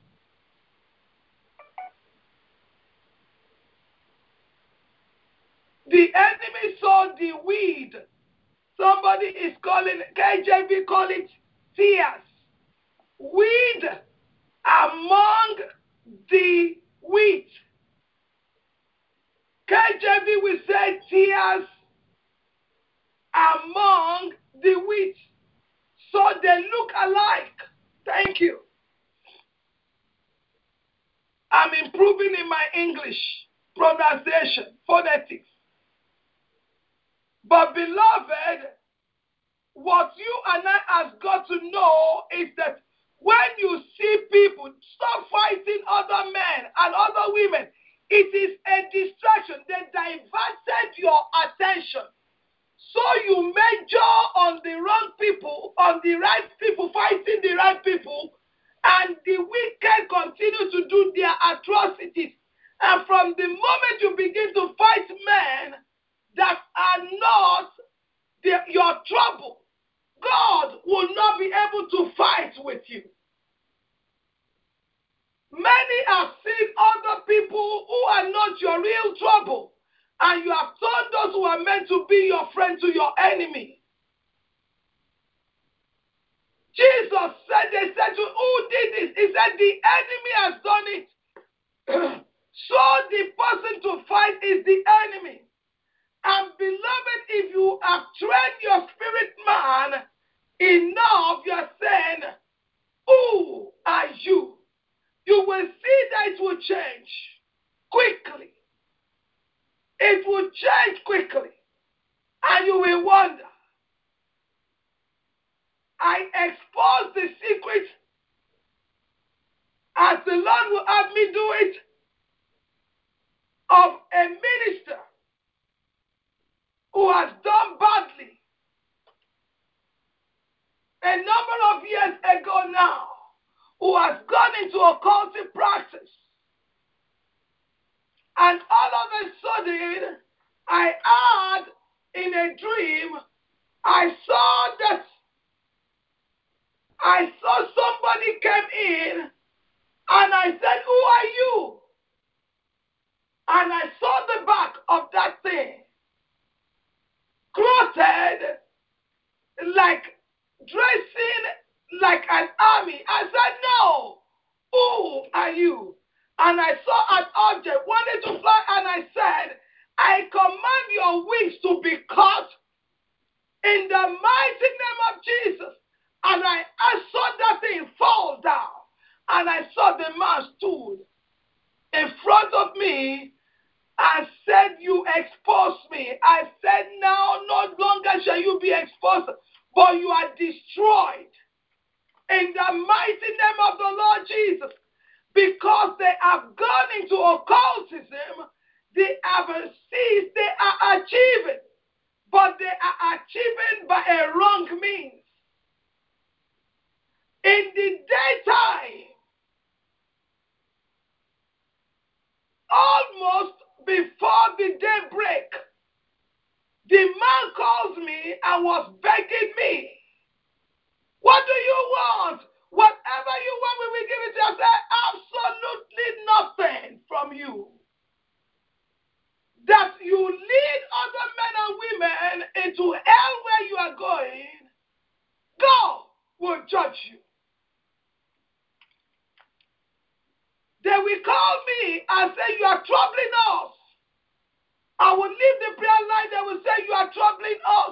Speaker 1: the enemy saw the weed. Somebody is calling, K J V call it tears. Weed among the wheat. K J V will say tears among the wheat. So they look alike. Thank you. I'm improving in my English pronunciation, phonetics. But beloved, what you and I have got to know is that when you see people, stop fighting other men and other women. It is a distraction. They diverted your attention. So you major on the wrong people, on the right people, fighting the right people, and the wicked continue to do their atrocities. And from the moment you begin to fight men that are not the, your trouble, God will not be able to fight with you. Many have seen other people who are not your real trouble, and you have turned those who are meant to be your friend to your enemy. Jesus said, they said to who did this? He said, the enemy has done it. So the person to fight is the enemy. And beloved, if you have trained your spirit man enough, you are saying, who are you? You will see that it will change quickly. It will change quickly. And you will wonder. I expose the secret as the Lord will have me do it of a minister who has done badly a number of years ago now, who has gone into occultic practice. And all of a sudden, I had in a dream, I saw that I saw somebody came in, and I said, "Who are you?" And I saw the back of that thing, clothed, like dressing like an army. I said, "No, who are you?" And I saw an object wanted to fly, and I said, "I command your wings to be cut in the mighty name of Jesus." And I, I saw that thing fall down, and I saw the man stood in front of me and said, "You exposed me." I said, "Now no longer shall you be exposed, but you are destroyed in the mighty name of the Lord Jesus, because they have gone into occultism. They have ceased, they are achieving, but they are achieving by a wrong means. In the daytime, almost before the daybreak, the man calls me and was begging me, "What do you want? Whatever you want, we will give it to you." I said, "Absolutely nothing from you. That you lead other men and women into hell where you are going, God will judge you." They will call me and say, "You are troubling us." I will leave the prayer line. They will say, "You are troubling us."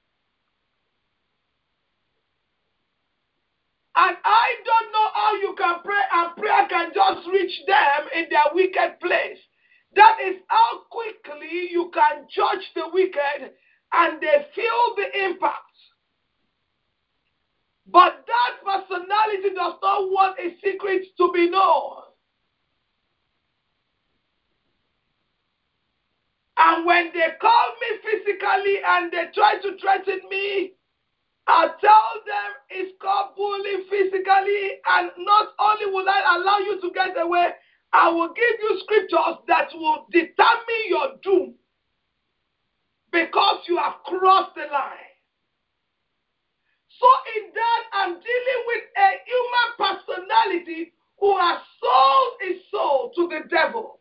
Speaker 1: And I don't know how you can pray and prayer can just reach them in their wicked place. That is how quickly you can judge the wicked and they feel the impact. But that personality does not want a secret to be known. And when they call me physically and they try to threaten me, I tell them it's called bullying physically, and not only will I allow you to get away, I will give you scriptures that will determine your doom because you have crossed the line. So in that, I'm dealing with a human personality who has sold his soul to the devil.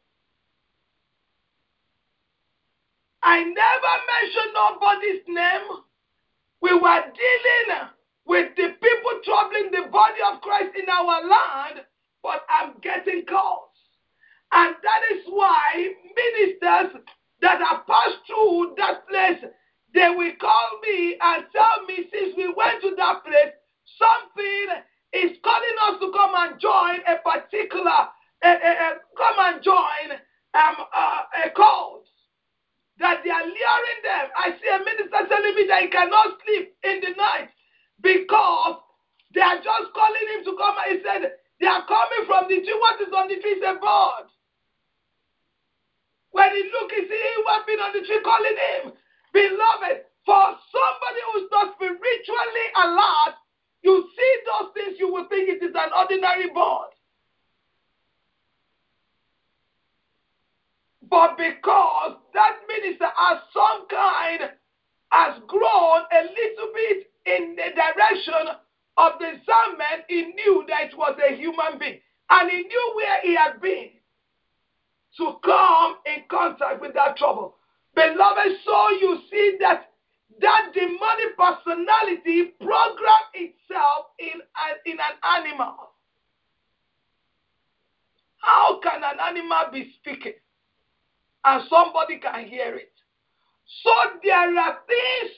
Speaker 1: I never mentioned nobody's name. We were dealing with the people troubling the body of Christ in our land, but I'm getting calls. And that is why ministers that have passed through that place, they will call me and tell me, "Since we went to that place, something is calling us to come and join a particular, uh, uh, uh, come and join um, uh, a cult." That they are luring them. I see a minister telling me that he cannot sleep in the night because they are just calling him to come. He said, "They are coming from the tree." What is on the tree? Is a bird. When he look, he see him been on the tree calling him. Beloved, for somebody who's not spiritually alert, you see those things, you will think it is an ordinary bird. But because that minister has some kind, has grown a little bit in the direction of discernment, he knew that it was a human being. And he knew where he had been to come in contact with that trouble. Beloved, so you see that that demonic personality program itself in an, in an animal. How can an animal be speaking and somebody can hear it? So there are things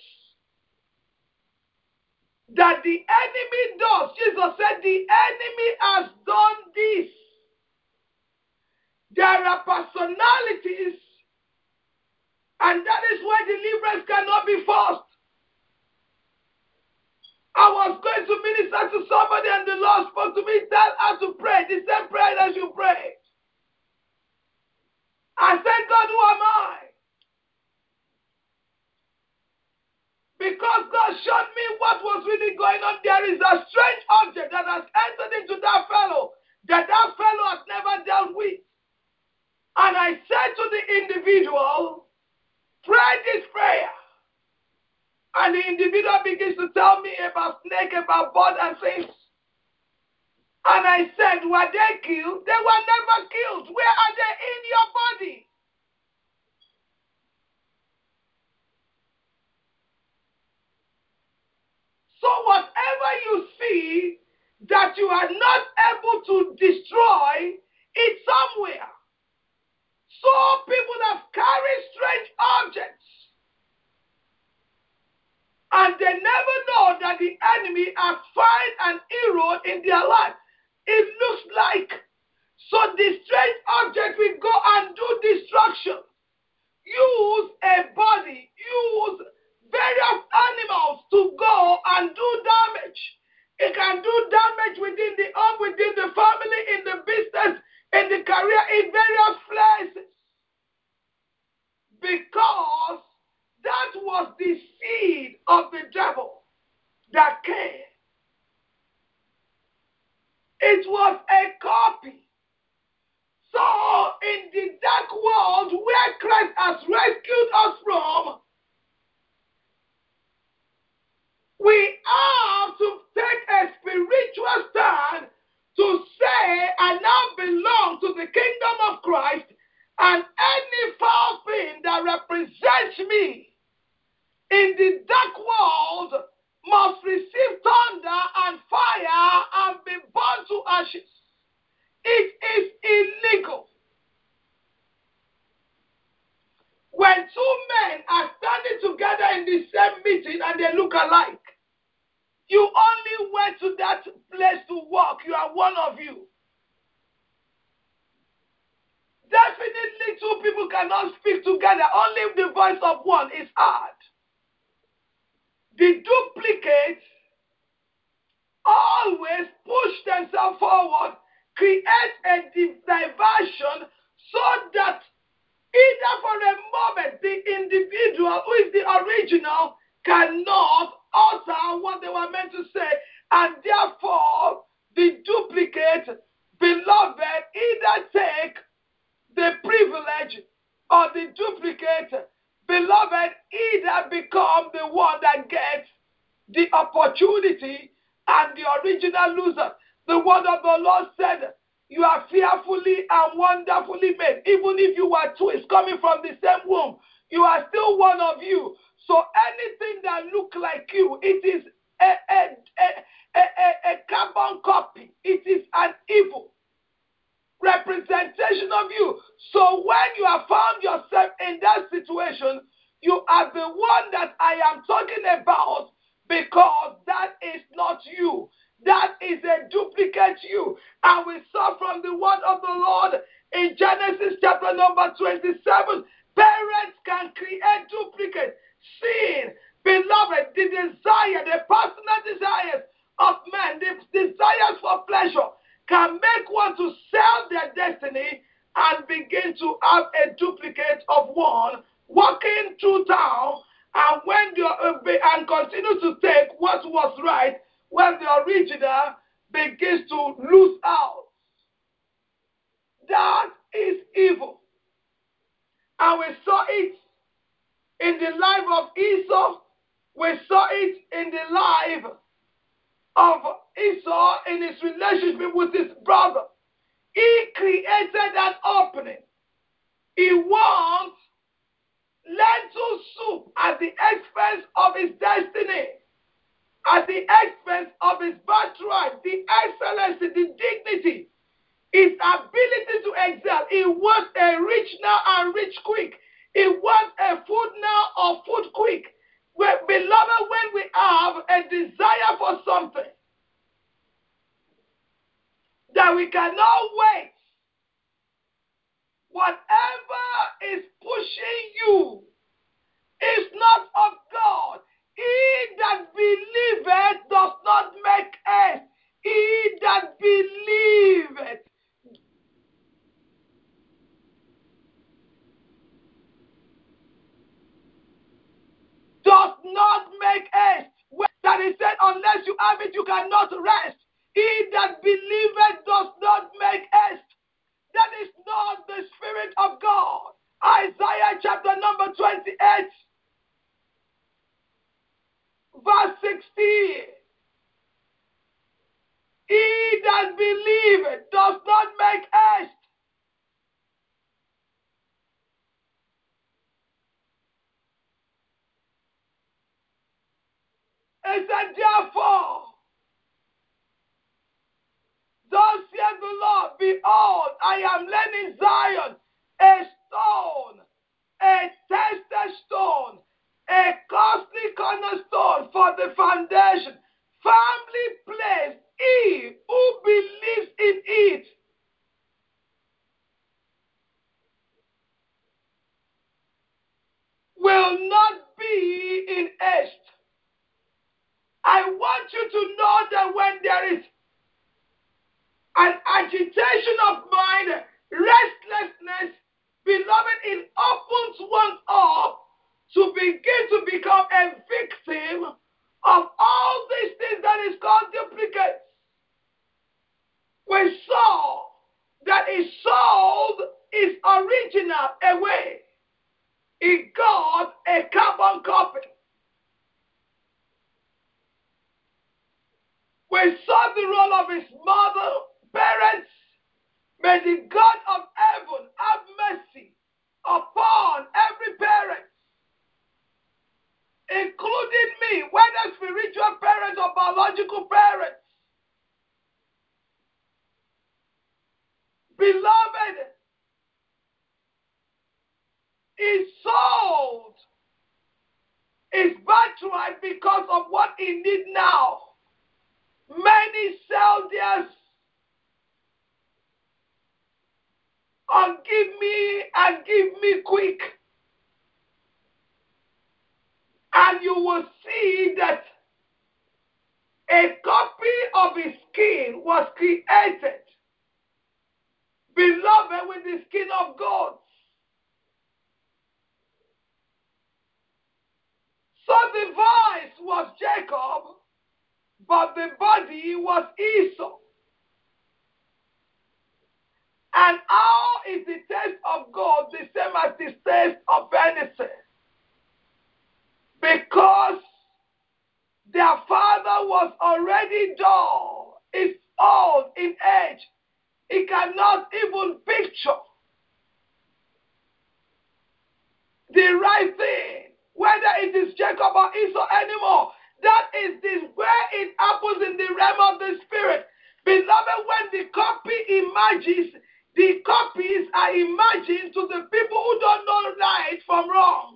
Speaker 1: that the enemy does. Jesus said the enemy has done this. There are personalities, and that is why deliverance cannot be forced. I was going to minister to somebody and the Lord spoke to me, tell her to pray, the same prayer that you pray. I said, "God, who am I?" Because God showed me what was really going on. There is a strange object that has entered into that fellow that that fellow has never dealt with. And I said individual prayed this prayer. And the individual begins to tell me about snake, about bird and things. And I said, were they killed? They were never killed. Where are they in your body? So whatever you see that you are not able to destroy, it's somewhere. So people have carried strange objects. And they never know that the enemy has found an inroad in their life. It looks like. So the strange object will go and do destruction. Use a body, use various animals to go and do damage. It can do damage within the home, within the family, in the business, in the career, in various places. Because that was the seed of the devil that came. It was a copy. So in the dark world where Christ has rescued us from, we have to take a spiritual stand to say, I now belong to the kingdom of Christ, and any foul thing that represents me in the dark world must receive thunder and fire and be burned to ashes. It is illegal. When two men are standing together in the same meeting and they look alike, you only went to that place to work. You are one of you. Definitely two people cannot speak together. Only the voice of one is heard. The duplicates always push themselves forward, create a diversion so that either for a moment the individual who is the original cannot utter what they were meant to say, and therefore the duplicate, beloved, either take the privilege or the duplicate, beloved, either become the one that gets the opportunity and the original loser. The word of the Lord said, you are fearfully and wonderfully made. Even if you are twins coming from the same womb, you are still one of you. So anything that looks like you, it is a, a, a, a, a carbon copy. It is an evil representation of you. So when you have found yourself in that situation, you are the one that I am talking about, because that is not you. That is a duplicate you. And we saw from the word of the Lord in Genesis chapter number twenty-seven, parents can create duplicates. Sin, beloved, the desire, the personal desires of men, the desires for pleasure, can make one to sell their destiny and begin to have a duplicate of one walking through town, and when the uh, and continue to take what was right when the original begins to lose out. That is evil. And we saw it in the life of Esau. We saw it in the life of Esau in his relationship with his brother. He created an opening. He wants lentil soup at the expense of his destiny, at the expense of his birthright, the excellency, the dignity, his ability to excel. He wants a rich now and rich quick. He wants a food now or food quick. Well, beloved, when we have a desire for something that we cannot wait, whatever is pushing you is not of God. He that believeth does not make haste. He that believeth. Does not make haste. That is said, unless you have it, you cannot rest. He that believeth does not make haste. That is not the Spirit of God. Isaiah will not be in haste. I want you to know that when there is an agitation of mind, restlessness, beloved, it opens one up to begin to become a victim of all these things that is called duplicates. We saw that he sold his original away. He got a carbon copy. We saw the role of his mother, parents. May the God of heaven have mercy upon every parent, including me, whether spiritual parents or biological parents. Beloved, he sold his birthright because of what he need now. Many sell theirs on give me and give me quick. And you will see that a copy of his skin was created, beloved, with the skin of God. So the voice was Jacob, but the body was Esau. And how is the taste of God the same as the taste of venison? Because their father was already dull, is old in age. He cannot even picture the right thing, whether it is Jacob or Esau anymore. That is the where it happens in the realm of the spirit. Beloved, when the copy emerges, the copies are emerging to the people who don't know right from wrong.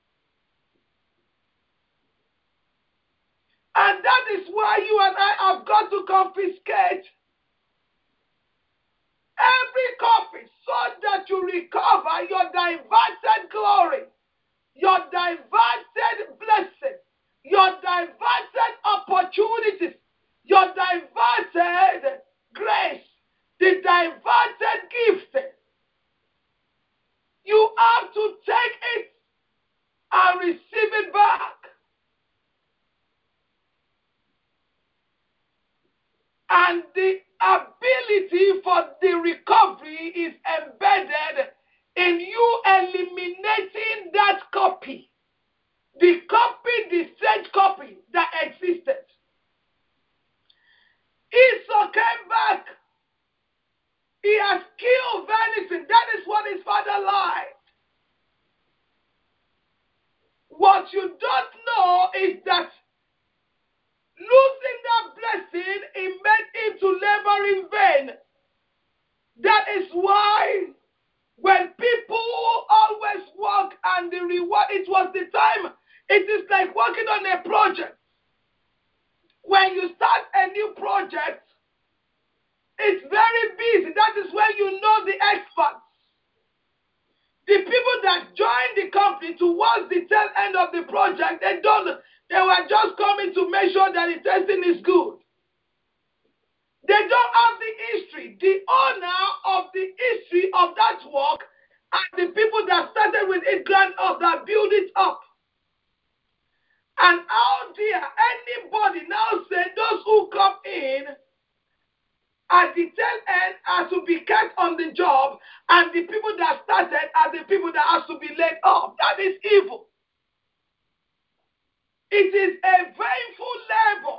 Speaker 1: And that is why you and I have got to confiscate every copy so that you recover your diverted glory, your diverted blessing, your diverted opportunities, your diverted grace, the diverted gift. You have to take it and receive it back. And the ability for the recovery is embedded in you eliminating that copy. The copy, the same copy that existed. Esau came back. He has killed venison. That is what his father lied. What you don't know is that losing that blessing, it made him to labor in vain. That is why when people always work and the reward, it was the time, it is like working on a project. When you start a new project, it's very busy. That is when you know the experts. The people that join the company towards the tail end of the project, they don't, they were just coming to make sure that the testing is good. They don't have the history, the owner of the history of that work, and the people that started with it grand up, that build it up. And how dare anybody now say those who come in at the tail end are to be kept on the job, and the people that started are the people that have to be laid off? That is evil. It is a painful labor.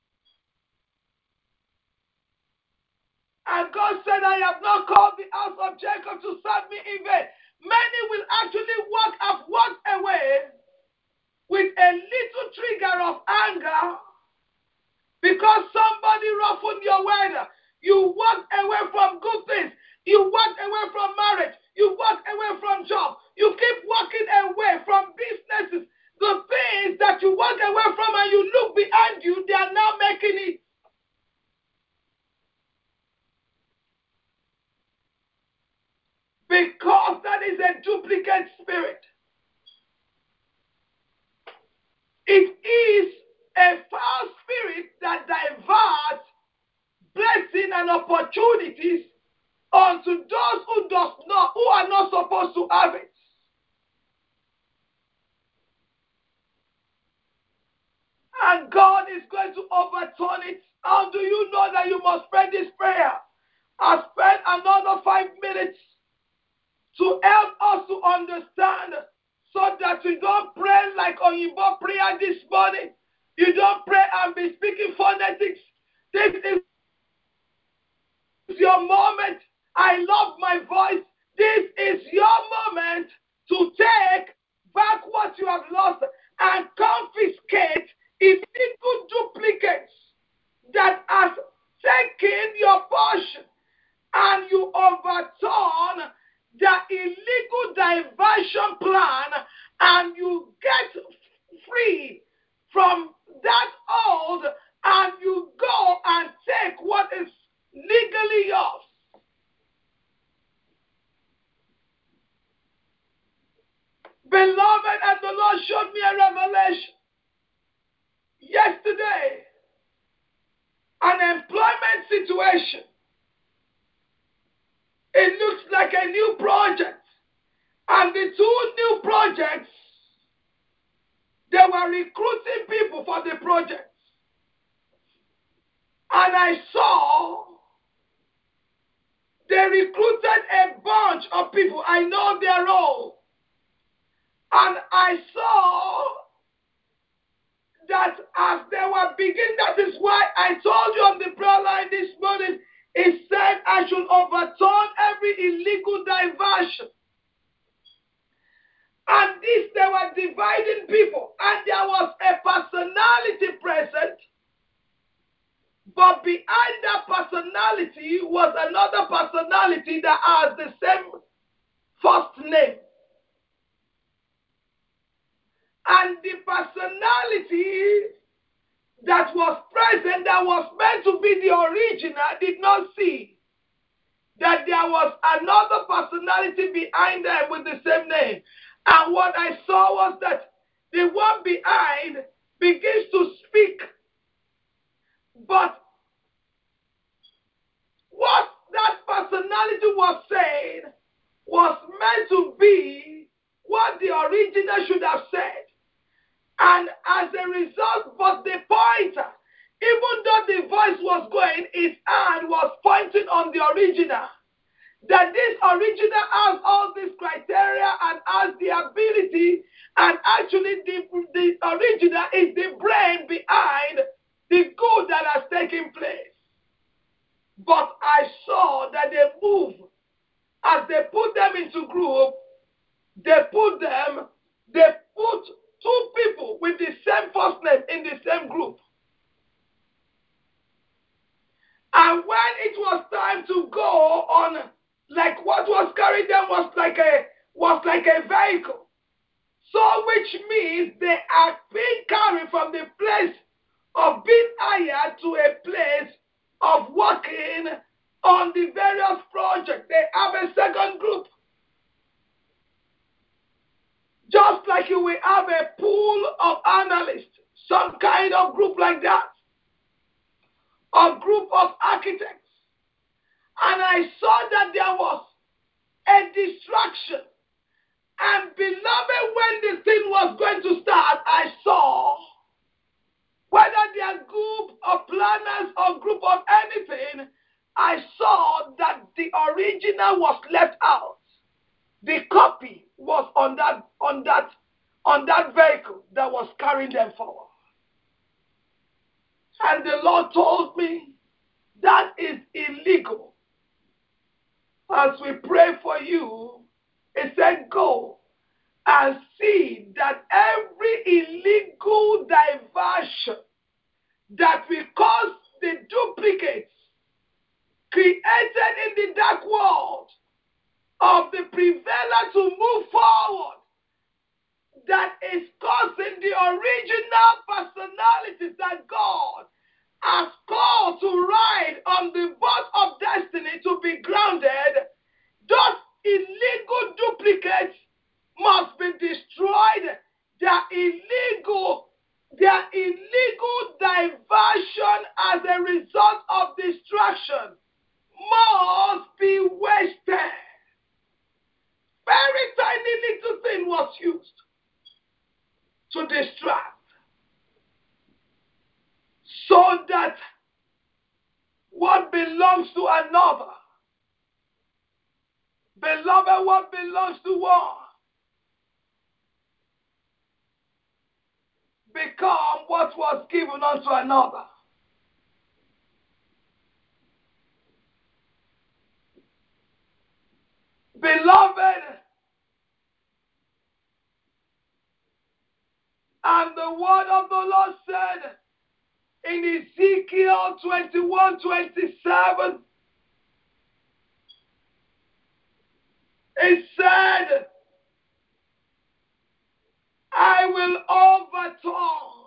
Speaker 1: And God said, I have not called the house of Jacob to serve me in vain. Many will actually walk, have walked away with a little trigger of anger because somebody ruffled your weather. You walk away from good things. You walk away from marriage. You walk away from job. You keep walking away from businesses. The things that you walk away from and you look behind you, they are now making it. Because that is a duplicate spirit. unto those who does not, who are not supposed to have it. And God is going to overturn it. How do you know that you must pray this prayer? I'll spend another five minutes to help us to understand, so that you don't pray like Oyibo prayer this morning. You don't pray and be speaking phonetics. This is your moment. I love my voice. This is your moment to take back what you have lost and confiscate illegal duplicates that has taken your portion, and you overturn the illegal diversion plan, and you get free from that hold, and you go and take what is legally yours. Beloved, and the Lord showed me a revelation yesterday, an employment situation. It looks like a new project. And the two new projects, they were recruiting people for the projects. And I saw they recruited a bunch of people. I know their role. And I saw that as they were beginning, that is why I told you on the prayer line this morning, it said I should overturn every illegal diversion. And this, they were dividing people. And there was a personality present. But behind that personality was another personality that has the same first name. And the personality that was present, that was meant to be the original, did not see that there was another personality behind them with the same name. And what I saw was that the one behind begins to speak. But what that personality was saying was meant to be what the original should have said. And as a result, but the pointer, even though the voice was going, his hand was pointing on the original. That this original has all these criteria and has the ability, and actually the, the original is the brain behind the good that has taken place. But I saw that they move, as they put them into group, they put them, they put two people with the same first name in the same group. And when it was time to go on, like what was carrying them was like a was like a vehicle. So which means they are being carried from the place of being hired to a place of working on the various projects. They have a second group. Just like you will have a pool of analysts, some kind of group like that, a group of architects. And I saw that there was a distraction. And beloved, when the thing was going to start, I saw whether they are group of planners or group of anything, I saw that the original was left out. The copy was on that on that on that vehicle that was carrying them forward. And the Lord told me that is illegal. As we pray for you, He said, go and see that every illegal diversion that will cause the duplicates created in the dark world of the prevaler to move forward, that is causing the original personalities that God has called to ride on the boat of destiny to be grounded. Those illegal duplicates must be destroyed. Their illegal, their illegal diversion as a result of destruction must be wasted to distract, so that what belongs to another, beloved, what belongs to one, become what was given unto another. Beloved, and the word of the Lord said in Ezekiel twenty-one twenty-seven, it said, I will overturn,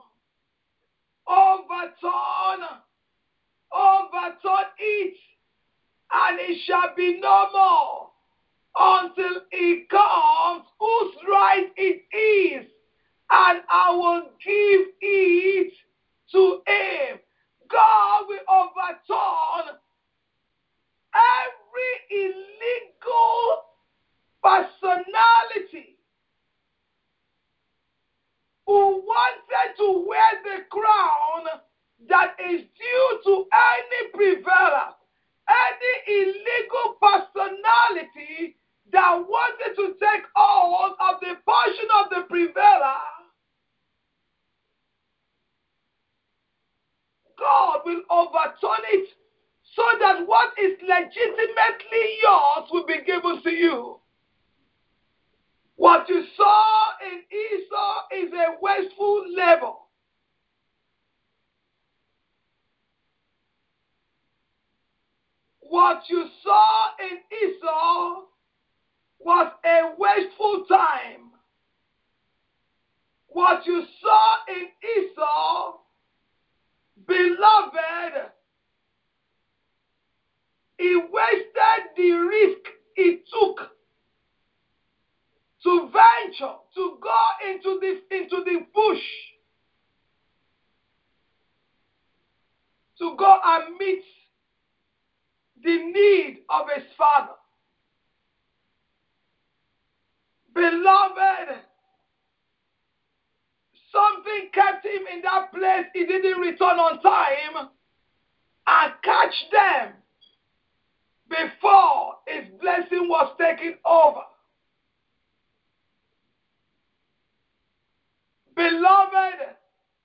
Speaker 1: overturn, overturn it, and it shall be no more until it comes whose right it is, and I will give it to him. God will overturn every illegal personality who wanted to wear the crown that is due to any prevarer, any illegal personality that wanted to take hold of the portion of the prevarer. God will overturn it so that what is legitimately yours will be given to you. What you saw in Esau is a wasteful labor. What you saw in Esau was a wasteful time. What you saw in Esau, beloved, he wasted the risk he took to venture, to go into the, into the bush, to go and meet the need of his father. Beloved, something kept him in that place. He didn't return on time and catch them before his blessing was taken over. Beloved,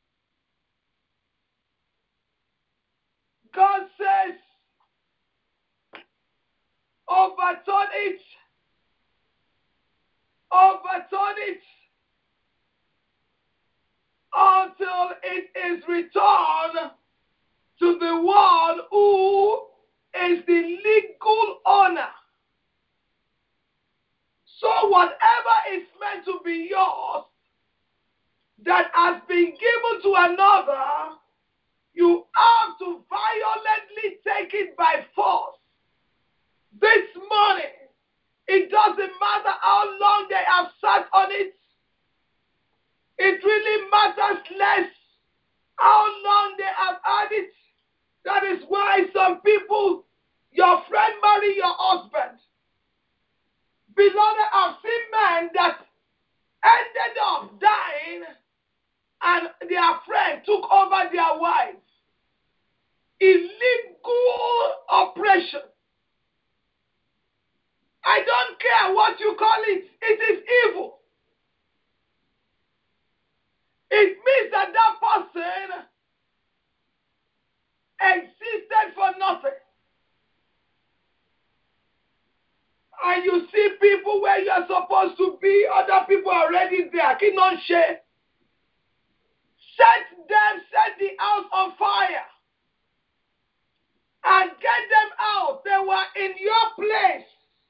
Speaker 1: God says, overturn it, overturn it, until it is returned to the one who is the legal owner. So whatever is meant to be yours that has been given to another, you have to violently take it by force. This morning, it doesn't matter how long they have sat on it. It really matters less how long they have had it. That is why some people, your friend marry your husband. Beloved, I've seen men that ended up dying and their friend took over their wife. Illegal oppression. I don't care what you call it. It is evil. It means that that person existed for nothing. And you see people where you are supposed to be, other people are already there. Cannot share. Set them, set the house on fire. And get them out. They were in your place.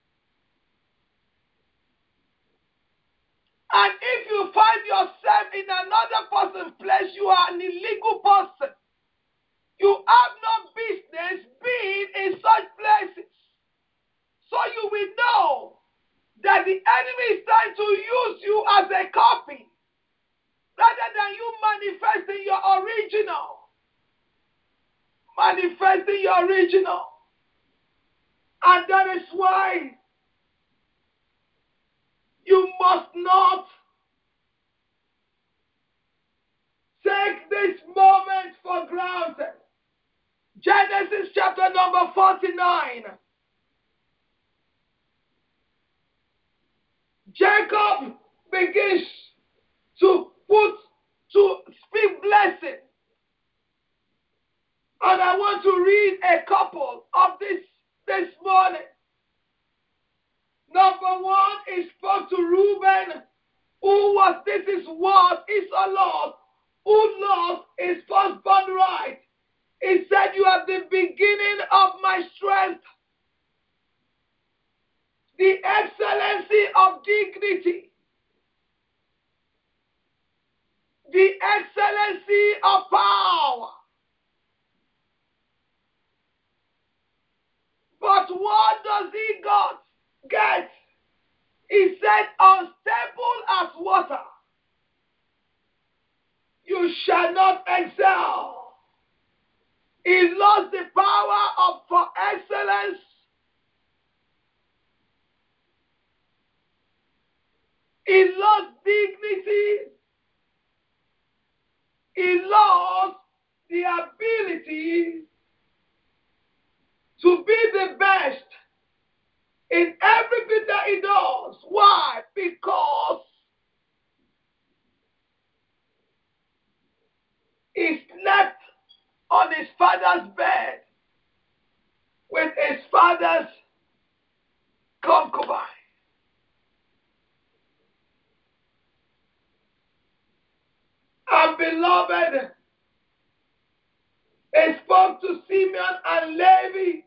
Speaker 1: And if you find yourself in another person's place, you are an illegal person. You have no business being in such places. So you will know that the enemy is trying to use you as a copy rather than you manifesting your original. Manifesting your original. And that is why you must not chapter number forty-nine. Jacob begins to put, to speak blessing. And I want to read a couple of this this morning. Number one, he spoke to Reuben, who was, this is what Esau lost, who lost his firstborn right. He said, you are the beginning of my strength, the excellency of dignity, the excellency of power. But what does he got, get? He said, unstable as water, you shall not excel. He lost the power of for excellence. He lost dignity. He lost the ability to be the best in everything that he does. Why? Because he slept on his father's bed with his father's concubine. And beloved, he spoke to Simeon and Levi.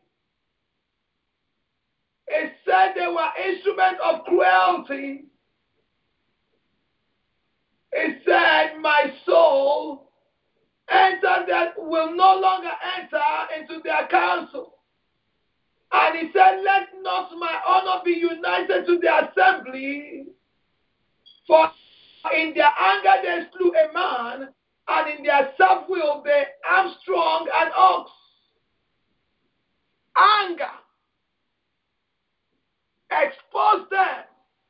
Speaker 1: He said they were instruments of cruelty. He said, my soul enter that will no longer enter into their council. And he said, let not my honor be united to the assembly, for in their anger they slew a man, and in their self-will they hamstrung an ox. Anger exposed them,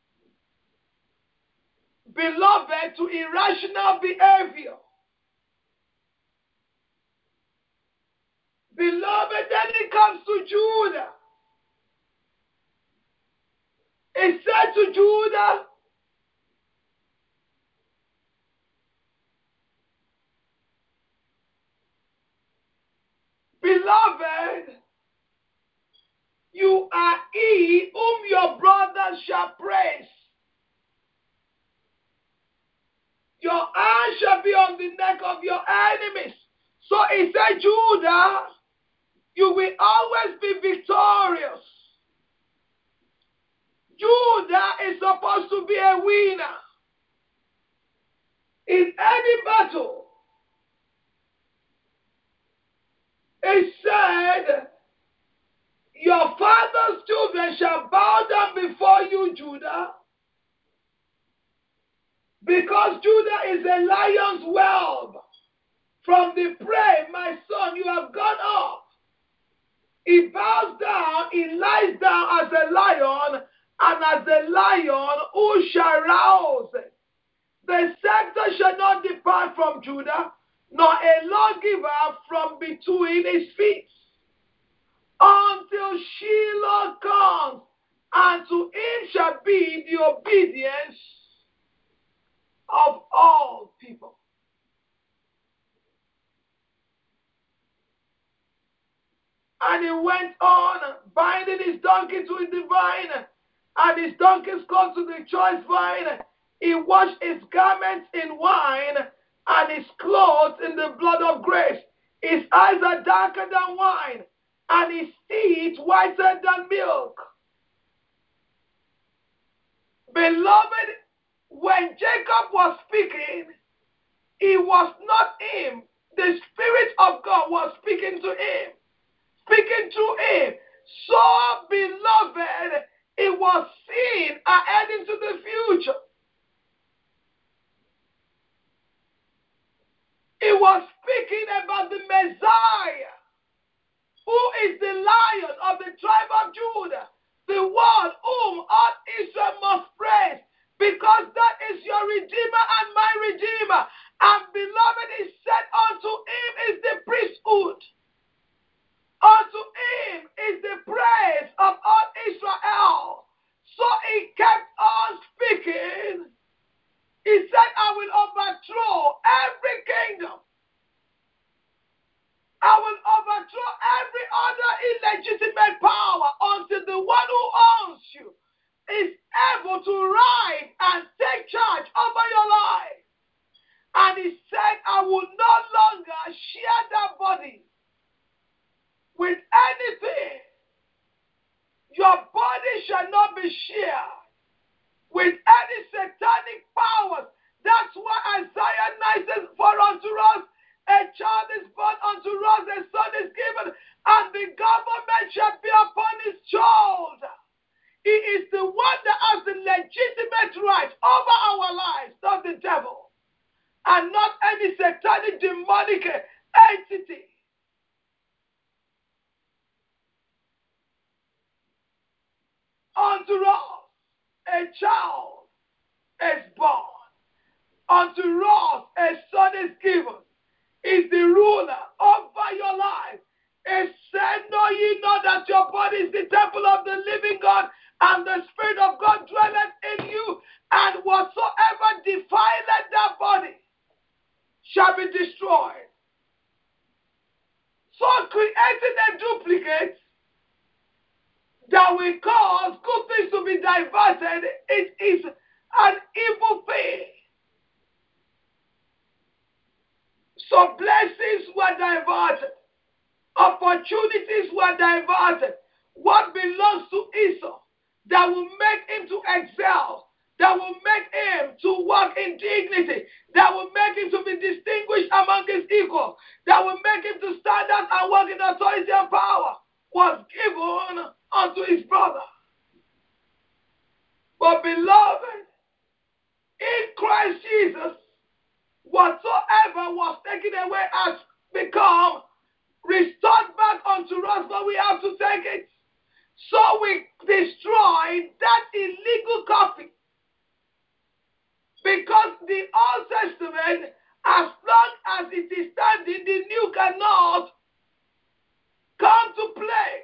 Speaker 1: beloved, to irrational behavior. Beloved, then it comes to Judah. It said to Judah, beloved, you are he whom your brothers shall praise. Your hand shall be on the neck of your enemies. So he said, Judah, you will always be victorious. Judah is supposed to be a winner in any battle. He said, your father's children shall bow down before you, Judah, because Judah is a lion's whelp. From the prey, my son, you have gone up. He bows down, he lies down as a lion, and as a lion, who shall rouse it? The scepter shall not depart from Judah, nor a lawgiver from between his feet, until Shiloh comes, and to him shall be the obedience of all people. And he went on, binding his donkey to the vine, and his donkey's coat to the choice vine. He washed his garments in wine, and his clothes in the blood of grapes. His eyes are darker than wine, and his teeth whiter than milk. Beloved, when Jacob was speaking, it was not him. The Spirit of God was speaking to him. Speaking to him. So, beloved, it was seen ahead into the future. It was speaking about the Messiah, who is the Lion of the tribe of Judah, the one whom all Israel must praise, because that is your Redeemer and my Redeemer. And beloved, he said, unto him is the priesthood. Unto to ride and take charge over your life. And he said, I will no longer share that body with anything. Your body shall not be shared with any satanic powers. That's why Isaiah nine says, for unto us a child is born, unto us a son is given, and the government shall be upon his shoulder. He is the one that has the legitimate right over our lives, not the devil, and not any satanic demonic entity. Unto us a child is born. Unto us a son is given. Is the ruler over your life. It said, know ye not that your body is the temple of the living God, and the Spirit of God dwelleth in you, and whatsoever defileth that body shall be destroyed. So creating a duplicate that will cause good things to be diverted, it is an evil thing. So blessings were diverted. Opportunities were diverted. What belongs to Esau that will make him to excel, that will make him to walk in dignity, that will make him to be distinguished among his equals, that will make him to stand out and walk in authority and power, was given unto his brother. But beloved, in Christ Jesus, whatsoever was taken away has become restored back unto us, but we have to take it. So we destroy that illegal copy. Because the Old Testament, as long as it is standing, the new cannot come to play.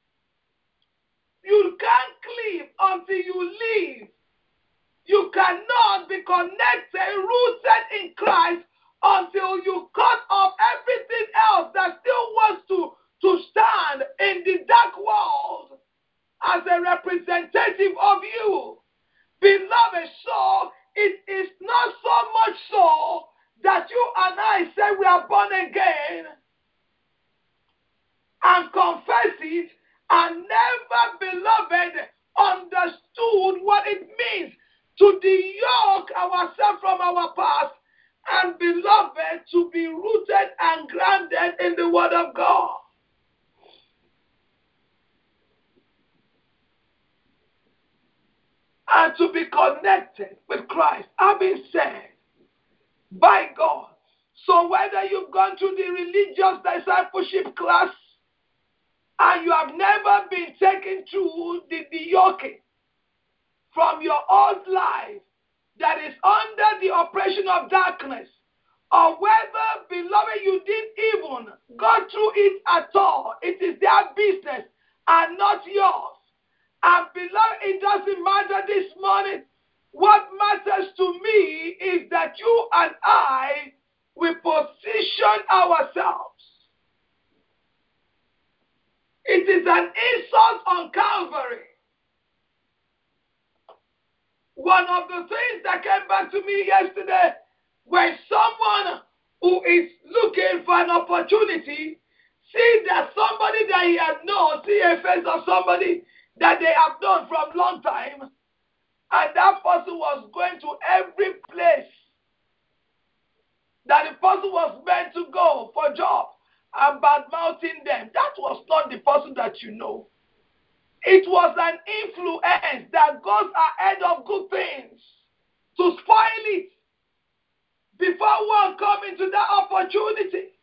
Speaker 1: You can't cleave until you leave. You cannot be connected, rooted in Christ, until you cut off everything else that still wants to, to stand in the dark world as a representative of you. Beloved, so it is not so much so that you and I say we are born again and confess it and never, beloved, understood what it means to de-yoke ourselves from our past and, beloved, to be rooted and grounded in the Word of God. And to be connected with Christ, having said, by God. So whether you've gone through the religious discipleship class and you have never been taken through the de-yoking from your old life that is under the oppression of darkness, or whether, beloved, you didn't even go through it at all, it is their business and not yours. And beloved, it doesn't matter this morning. What matters to me is that you and I will position ourselves. It is an insult on Calvary. One of the things that came back to me yesterday, when someone who is looking for an opportunity see that somebody that he had known, see a face of somebody that they have known from a long time, and that person was going to every place that the person was meant to go for job and bad-mouthing them. That was not the person that you know. It was an influence that goes ahead of good things to spoil it before one come into that opportunity.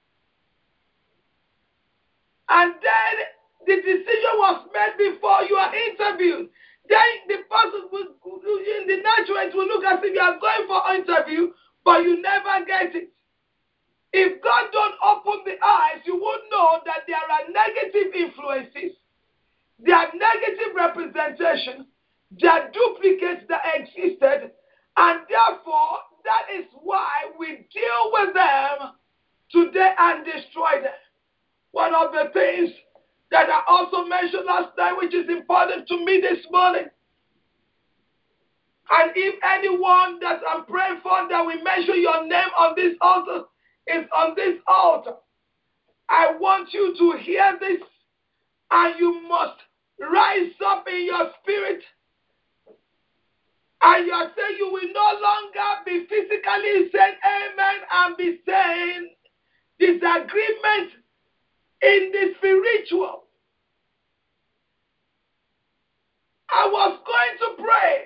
Speaker 1: And then the decision was made before you are interviewed. Then the person will, in the natural, it will look as if you are going for an interview, but you never get it. If God don't open the eyes, you won't know that there are negative influences, there are negative representation, there are duplicates that existed, and therefore that is why we deal with them today and destroy them. One of the things that I also mentioned last night, which is important to me this morning, And if anyone that I'm praying for that will mention your name on this altar is on this altar, I want you to hear this, and you must rise up in your spirit. And you are saying you will no longer be physically saying amen and be saying disagreement in the spiritual. I was going to pray,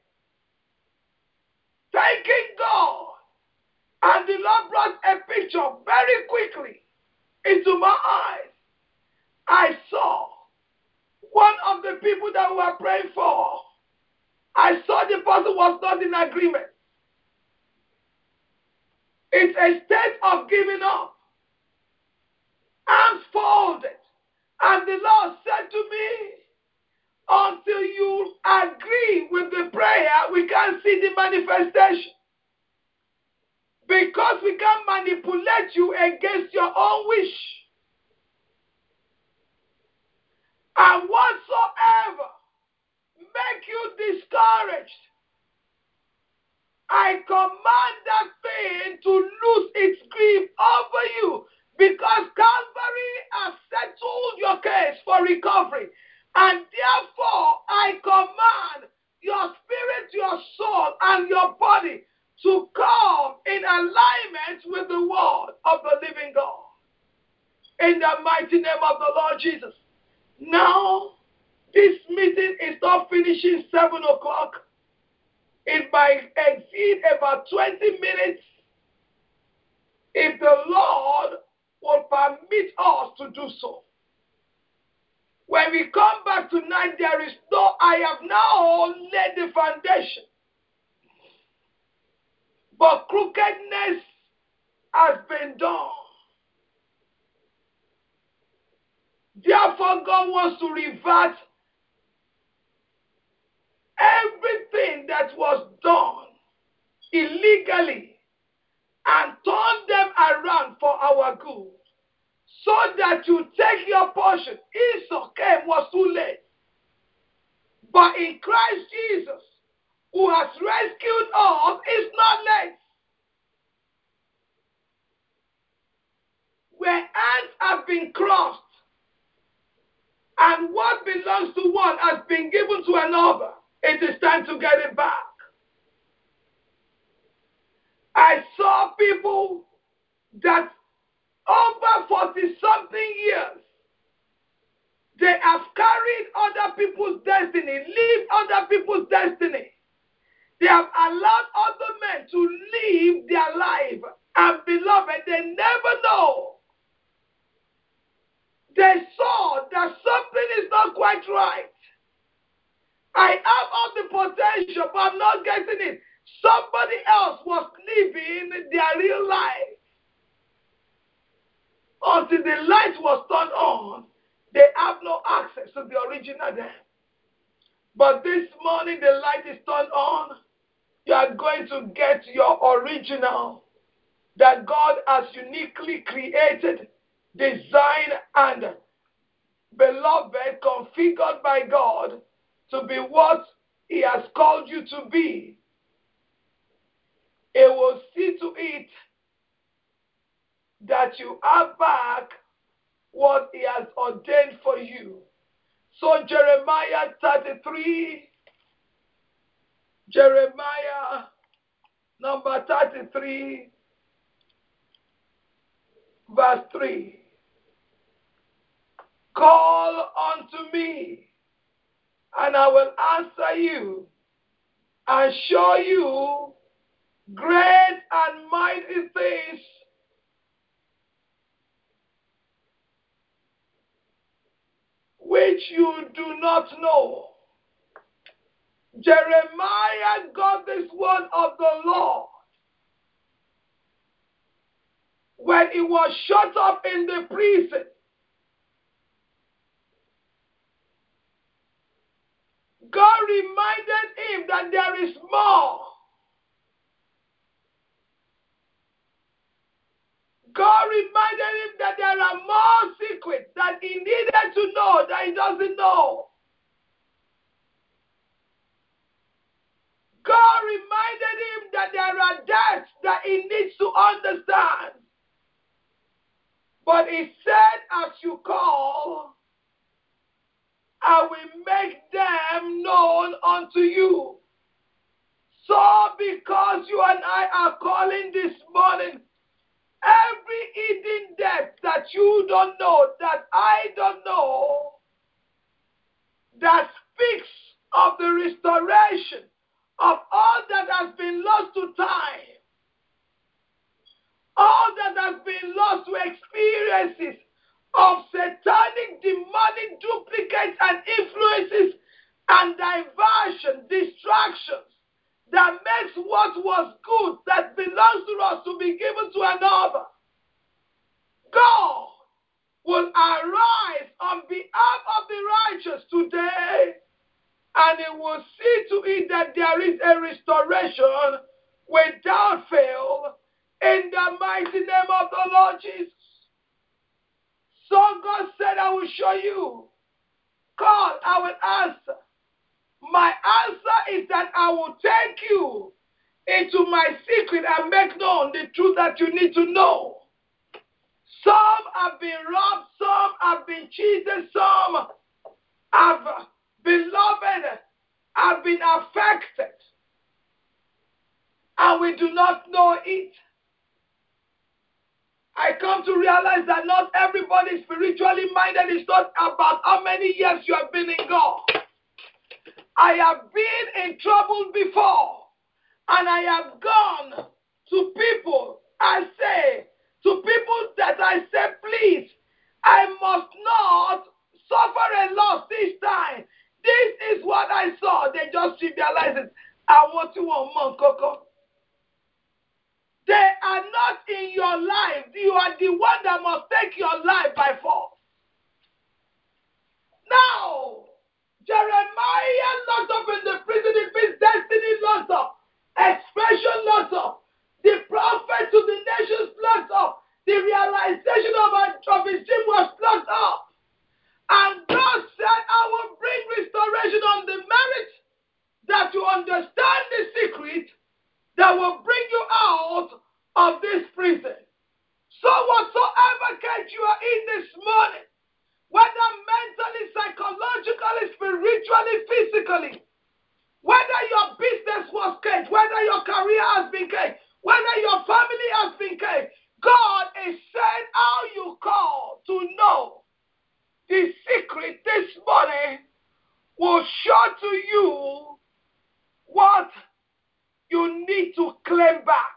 Speaker 1: thanking God, and the Lord brought a picture very quickly into my eyes. I saw one of the people that we were praying for. I saw the person was not in agreement. It's a state of giving up. Arms folded. And the Lord said to me, until you agree with the prayer, we can't see the manifestation. Because we can't manipulate you against your own wish. And whatsoever make you discouraged, I command that thing to lose its grip over you, because Calvary has settled your case for recovery. And therefore, I command your spirit, your soul, and your body to come in alignment with the word of the living God. In the mighty name of the Lord Jesus. Now, this meeting is not finishing seven o'clock. It might exceed about twenty minutes if the Lord will permit us to do so. When we come back tonight, there is no, I have now laid the foundation. But crookedness has been done. Therefore, God wants to revert everything that was done illegally and turn them around for our good, so that you take your portion. Esau came, was too late. But in Christ Jesus, who has rescued us, it's not late. Where hands have been crossed, and what belongs to one has been given to another, it is time to get it back. I saw people that over forty-something years, they have carried other people's destiny, lived other people's destiny. They have allowed other men to live their life. And beloved, they never know. They saw that something is not quite right. I have all the potential, but I'm not getting it. Somebody else was living their real life. Until the light was turned on, they have no access to the original them. But this morning, the light is turned on. You are going to get your original that God has uniquely created, designed, and beloved, configured by God to be what He has called you to be. It will see to it that you have back what He has ordained for you. So Jeremiah thirty-three, Jeremiah number thirty-three, verse three. Call unto me, and I will answer you, and show you great and mighty things which you do not know. Jeremiah got this word of the Lord when he was shut up in the prison. God reminded him that there is more. God reminded him that there are more secrets that he needed to know that he doesn't know. God understand. But he said, as you call, I will make them known unto you. So because you and I are calling this morning, every hidden depth that you don't know, that I don't know, that speaks of the restoration of all that has been lost to time, all that has been lost to experiences of satanic, demonic duplicates and influences and diversion, distractions, that makes what was good that belongs to us to be given to another. God will arise on behalf of the righteous today, and he will see to it that there is a restoration without fail in the mighty name of the Lord Jesus. So God said, I will show you. Call, I will answer. My answer is that I will take you into my secret and make known the truth that you need to know. Some have been robbed, some have been cheated, some have, beloved, have been affected, and we do not know it. I come to realize that not everybody is spiritually minded. It's not about how many years you have been in God. I have been in trouble before, and I have gone to people, I say, to people that I say, please, I must not suffer a loss this time. This is what I saw. They just trivialize it. I want you one month, Coco. They are not in your life. You are the one that must take your life by force. Now, Jeremiah locked up in the prison, it means destiny locked up, expression locked up, the prophet to the nations locked up, the realization of, of his dream was locked up. And God said, I will bring restoration on the merit that you understand the secret that will bring you out of this prison. So whatsoever cage you are in this morning, whether mentally, psychologically, spiritually, physically, whether your business was caged, whether your career has been caged, whether your family has been caged, God is saying how you call to know the secret this morning will show to you what you need to claim back.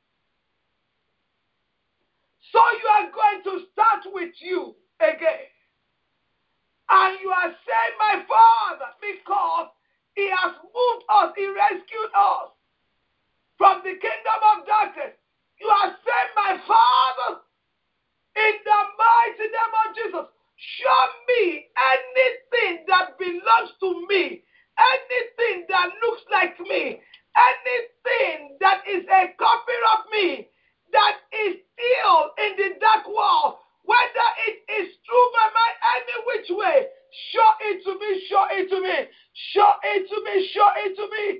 Speaker 1: So you are going to start with you again. And you are saying, my Father, because he has moved us, he rescued us from the kingdom of darkness. You are saying, my Father, in the mighty name of Jesus, show me anything that belongs to me, anything that looks like me, anything that is a copy of me, that is still in the dark world, whether it is true by my any which way, show it to me, show it to me, show it to me, show it to me.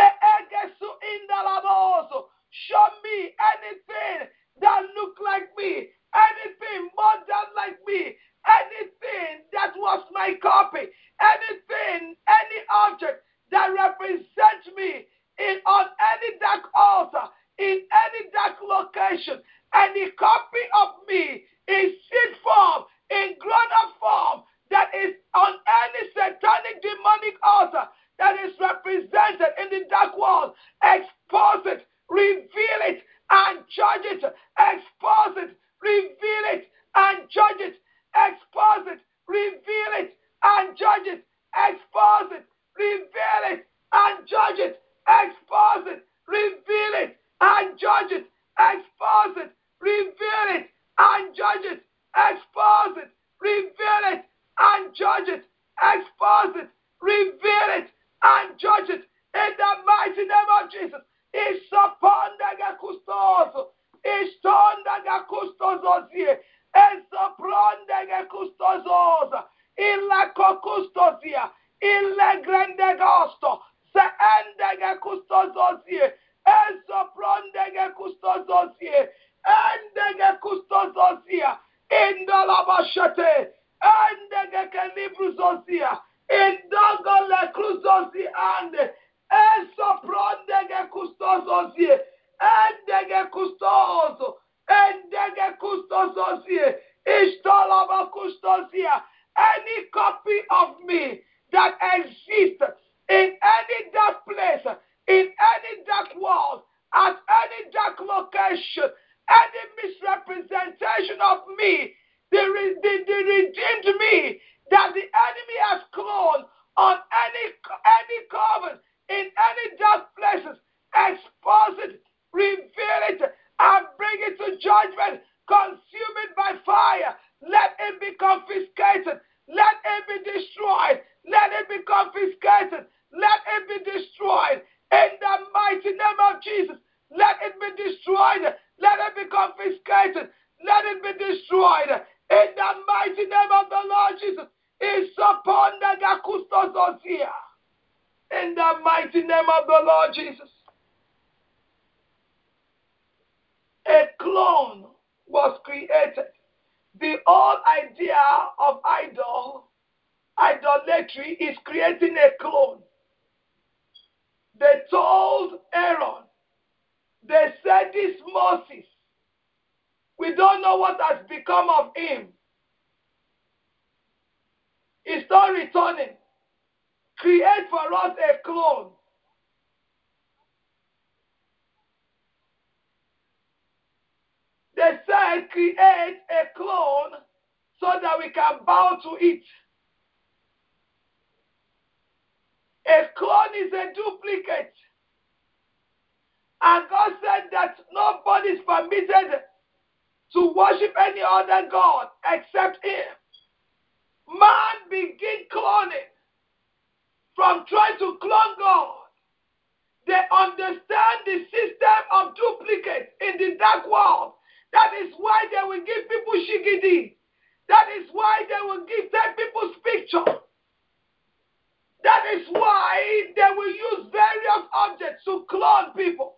Speaker 1: Show me anything that look like me, anything more than like me, anything that was my copy, anything, any object that represents me in on any dark altar, in any dark location, any copy of me in seed form, in grown-up form, that is on any satanic demonic altar that is represented in the dark world, expose it, reveal it, and judge it, expose it, reveal it, and judge it, expose it, reveal it, and judge it, expose it, reveal it, and judge it, expose it, reveal it, and judge it, expose it, reveal it, and judge it, expose it, reveal it, and judge it, expose it, reveal it, and judge it, in the mighty name of Jesus. Isapondaga custoso, istondaga custososie, esoprondaga custososa, illa cocustosia, illa grande gosto, se endaga ande. Esopronde custososie. Endege custoso. Endege custososie. Ishtolava custosia. Any copy of me that exists in any dark place, in any dark world, at any dark location, any misrepresentation of me, the, the, the redeemed me that the enemy has cloned on any, any coven, in any dark places, expose it, reveal it, and bring it to judgment, consume it by fire. Let it be confiscated. Let it be destroyed. Let it be confiscated. Let it be destroyed. In the mighty name of Jesus, let it be destroyed. Let it be confiscated. Let it be destroyed. In the mighty name of the Lord Jesus, is upon the Gakustososia. In the mighty name of the Lord Jesus. A clone was created. The whole idea of idol, idolatry, is creating a clone. They told Aaron, they said, this Moses, we don't know what has become of him. He's not returning. Create for us a clone. They said, create a clone so that we can bow to it. A clone is a duplicate. And God said that nobody is permitted to worship any other God except him. Man begin cloning from trying to clone God. They understand the system of duplicates in the dark world. That is why they will give people shigidi. That is why they will give take people's picture. That is why they will use various objects to clone people.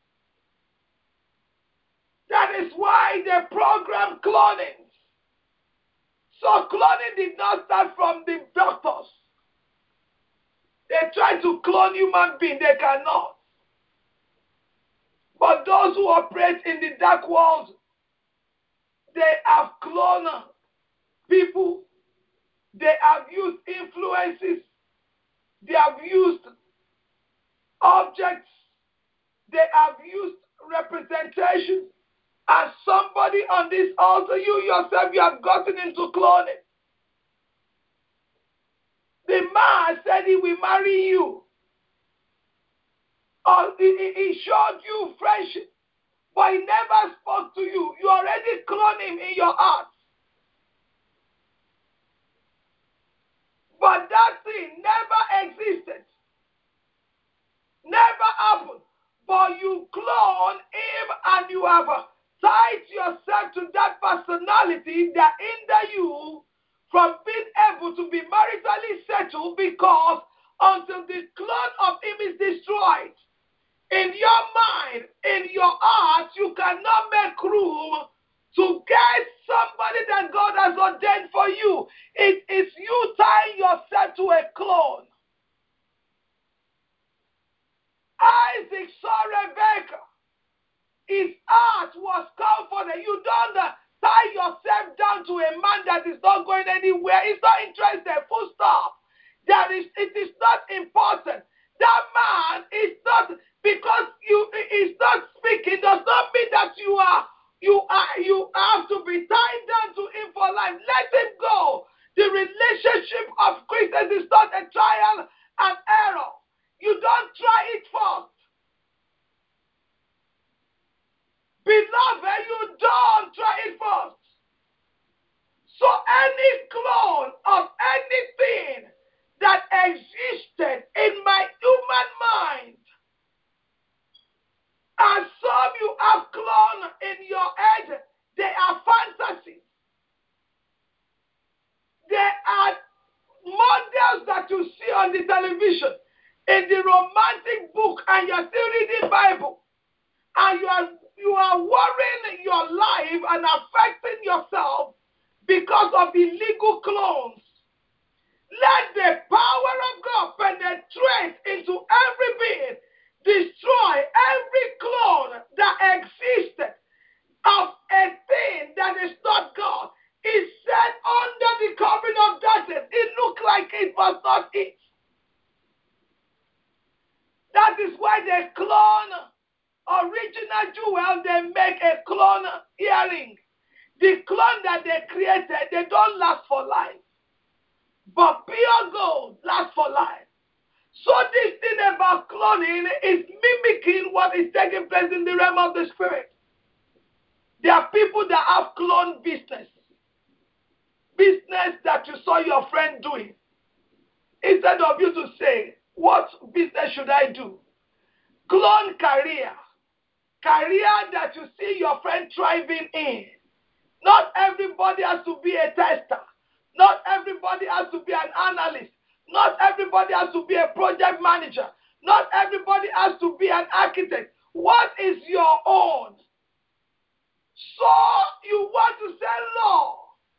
Speaker 1: That is why they program cloning. So cloning did not start from the doctors. They try to clone human beings, they cannot. But those who operate in the dark world, they have cloned people. They have used influences. They have used objects. They have used representation. And somebody on this altar, you yourself, you have gotten into cloning. The man said he will marry you. Or he, he showed you friendship, but he never spoke to you. You already cloned him in your heart. But that thing never existed. Never happened. But you clone him and you have tied yourself to that personality that hinder you from being able to be maritally settled, because until the clone of him is destroyed, in your mind, in your heart, you cannot make room to get somebody that God has ordained for you. It is you tying yourself to a clone. Isaac saw Rebecca. His heart was comforted. You don't uh, tie yourself down to a man that is not going anywhere. He's not interested. Full stop. That is, it is not important. That man is not, because you is not speaking, does not mean that you are you are you have to be tied down to him for life. Let him go. The relationship of Christians is not a trial and error. You don't try it first. Beloved, you don't try it first. So any clone of anything that existed in my human mind, and some you have clone in your head, they are fantasies. They are models that you see on the television, in the romantic book, and you're still reading Bible, and you are you are worrying your life and affecting yourself because of illegal clones. Let the power of God penetrate into every being, destroy every clone that existed of a thing that is not God. It said under the covering of darkness, it looked like it was not it. That is why they clone original jewel, they make a clone earring. The clone that they created, they don't last for life. But pure gold lasts for life. So this thing about cloning is mimicking what is taking place in the realm of the spirit. There are people that have clone business. Business that you saw your friend doing. Instead of you to say, what business should I do? Clone career. Career that you see your friend thriving in. Not everybody has to be a tester. Not everybody has to be an analyst. Not everybody has to be a project manager. Not everybody has to be an architect. What is your own? So you want to say, Lord,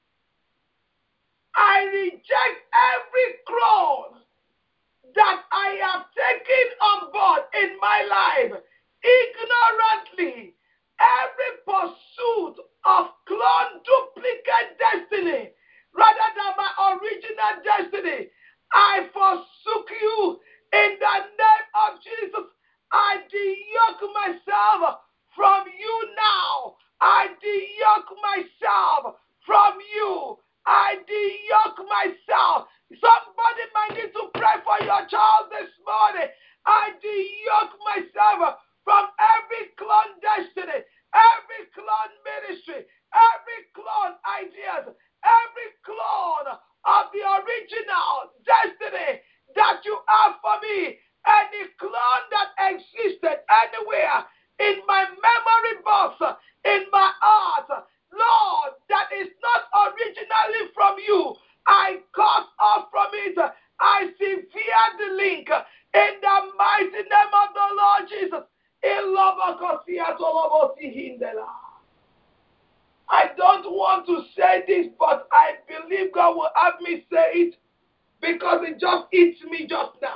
Speaker 1: I reject every crown that I have taken on board in my life ignorantly. Every pursuit of clone duplicate destiny rather than my original destiny, I forsook you in the name of Jesus. I de-yoke myself from you now. I de-yoke myself from you. I de-yoke myself. Somebody might need to pray for your child this morning. I de-yoke myself from every clone destiny, every clone ministry, every clone ideas, every clone of the original destiny that you have for me, any clone that existed anywhere in my memory box, in my heart, Lord, that is not originally from you, I cut off from it. I sever the link in the mighty name of the Lord Jesus. I don't want to say this, but I believe God will have me say it because it just hits me just now.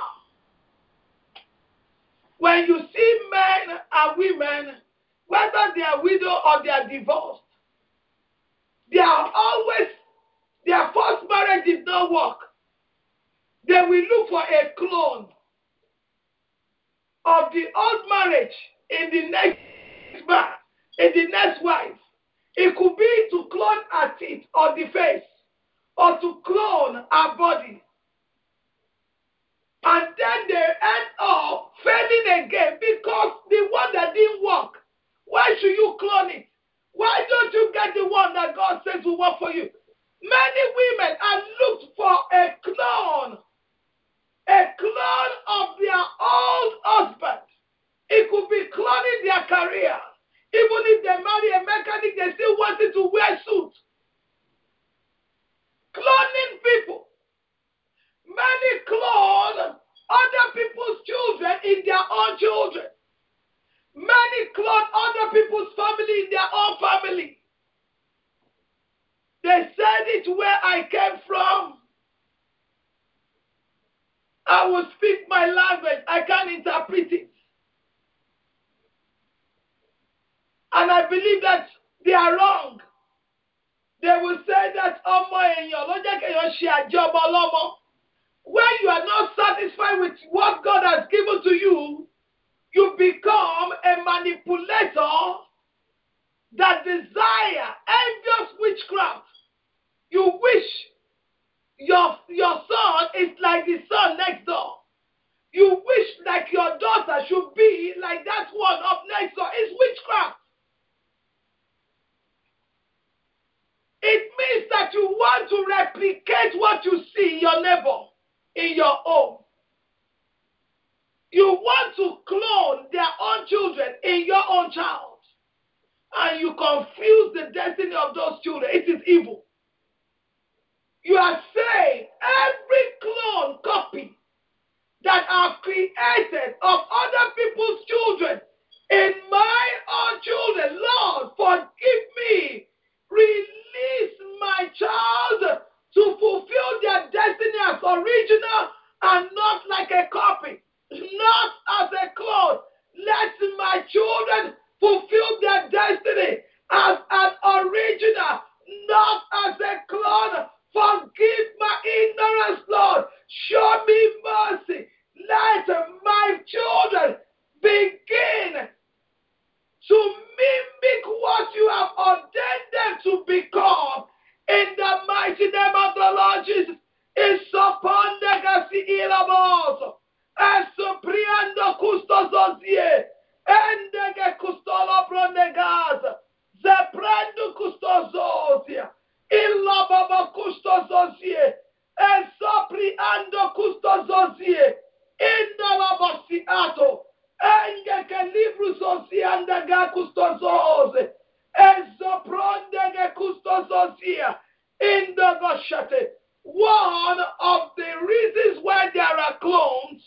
Speaker 1: When you see men and women, whether they are widow or they are divorced, they are always, their first marriage did not work. They will look for a clone of the old marriage in the next man, in the next wife. It could be to clone her teeth or the face, or to clone her body. And then they end up failing again because the one that didn't work, why should you clone it? Why don't you get the one that God says will work for you? Many women have looked for a clone, a clone of their old husband. It could be cloning their career. Even if they marry a mechanic, they still wanted to wear suits. Cloning people. Many clone other people's children in their own children. Many clone other people's family in their own family. They said it where I came from. I will speak my language. I can't interpret it. And I believe that they are wrong. They will say that ọmọ èèyàn ló jẹ́ kéèyàn ṣe àjọmọ ọlọ́mọ. When you are not satisfied with what God has given to you, you become a manipulator that desire envious witchcraft. You wish your, your son is like the son next door. You wish like your daughter should be like that one up next door. It's witchcraft. It means that you want to replicate what you see in your neighbor, in your home. You want to clone their own children in your own child. And you confuse the destiny of those children. It is evil. You are saying every clone copy that I've created of other people's children in my own children, Lord, forgive me. Release my child to fulfill their destiny as original and not like a copy, not as a clone. Let my children fulfill their destiny as an original, not as a clone. Forgive my ignorance, Lord. Show me mercy. Let my children begin to mimic what you have ordained them to become. In the mighty name of the Lord Jesus. Is upon the Gasi Ilabos. As Priando Custosozie. And the Custolo Pronegas. Zeprando Custosozia. Illa Baba Custosozie. And Sopriando Custosozie. In the Labosiato. Enge che libro sosianda ga custosose. Ezo pronde ge custososia. In the goshate. One of the reasons why there are clones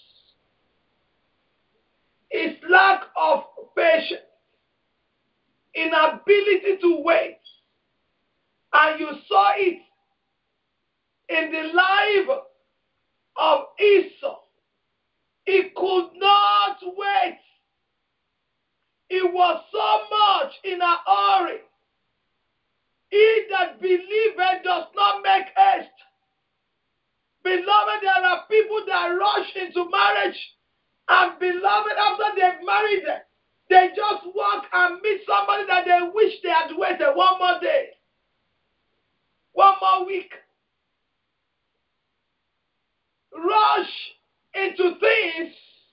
Speaker 1: is lack of patience, inability to wait. And you saw it in the life of Esau. He could not wait. It was so much in a hurry. He that believeth does not make haste. Beloved, there are people that rush into marriage, and beloved, after they've married them, they just walk and meet somebody that they wish they had waited one more day, one more week. Rush into things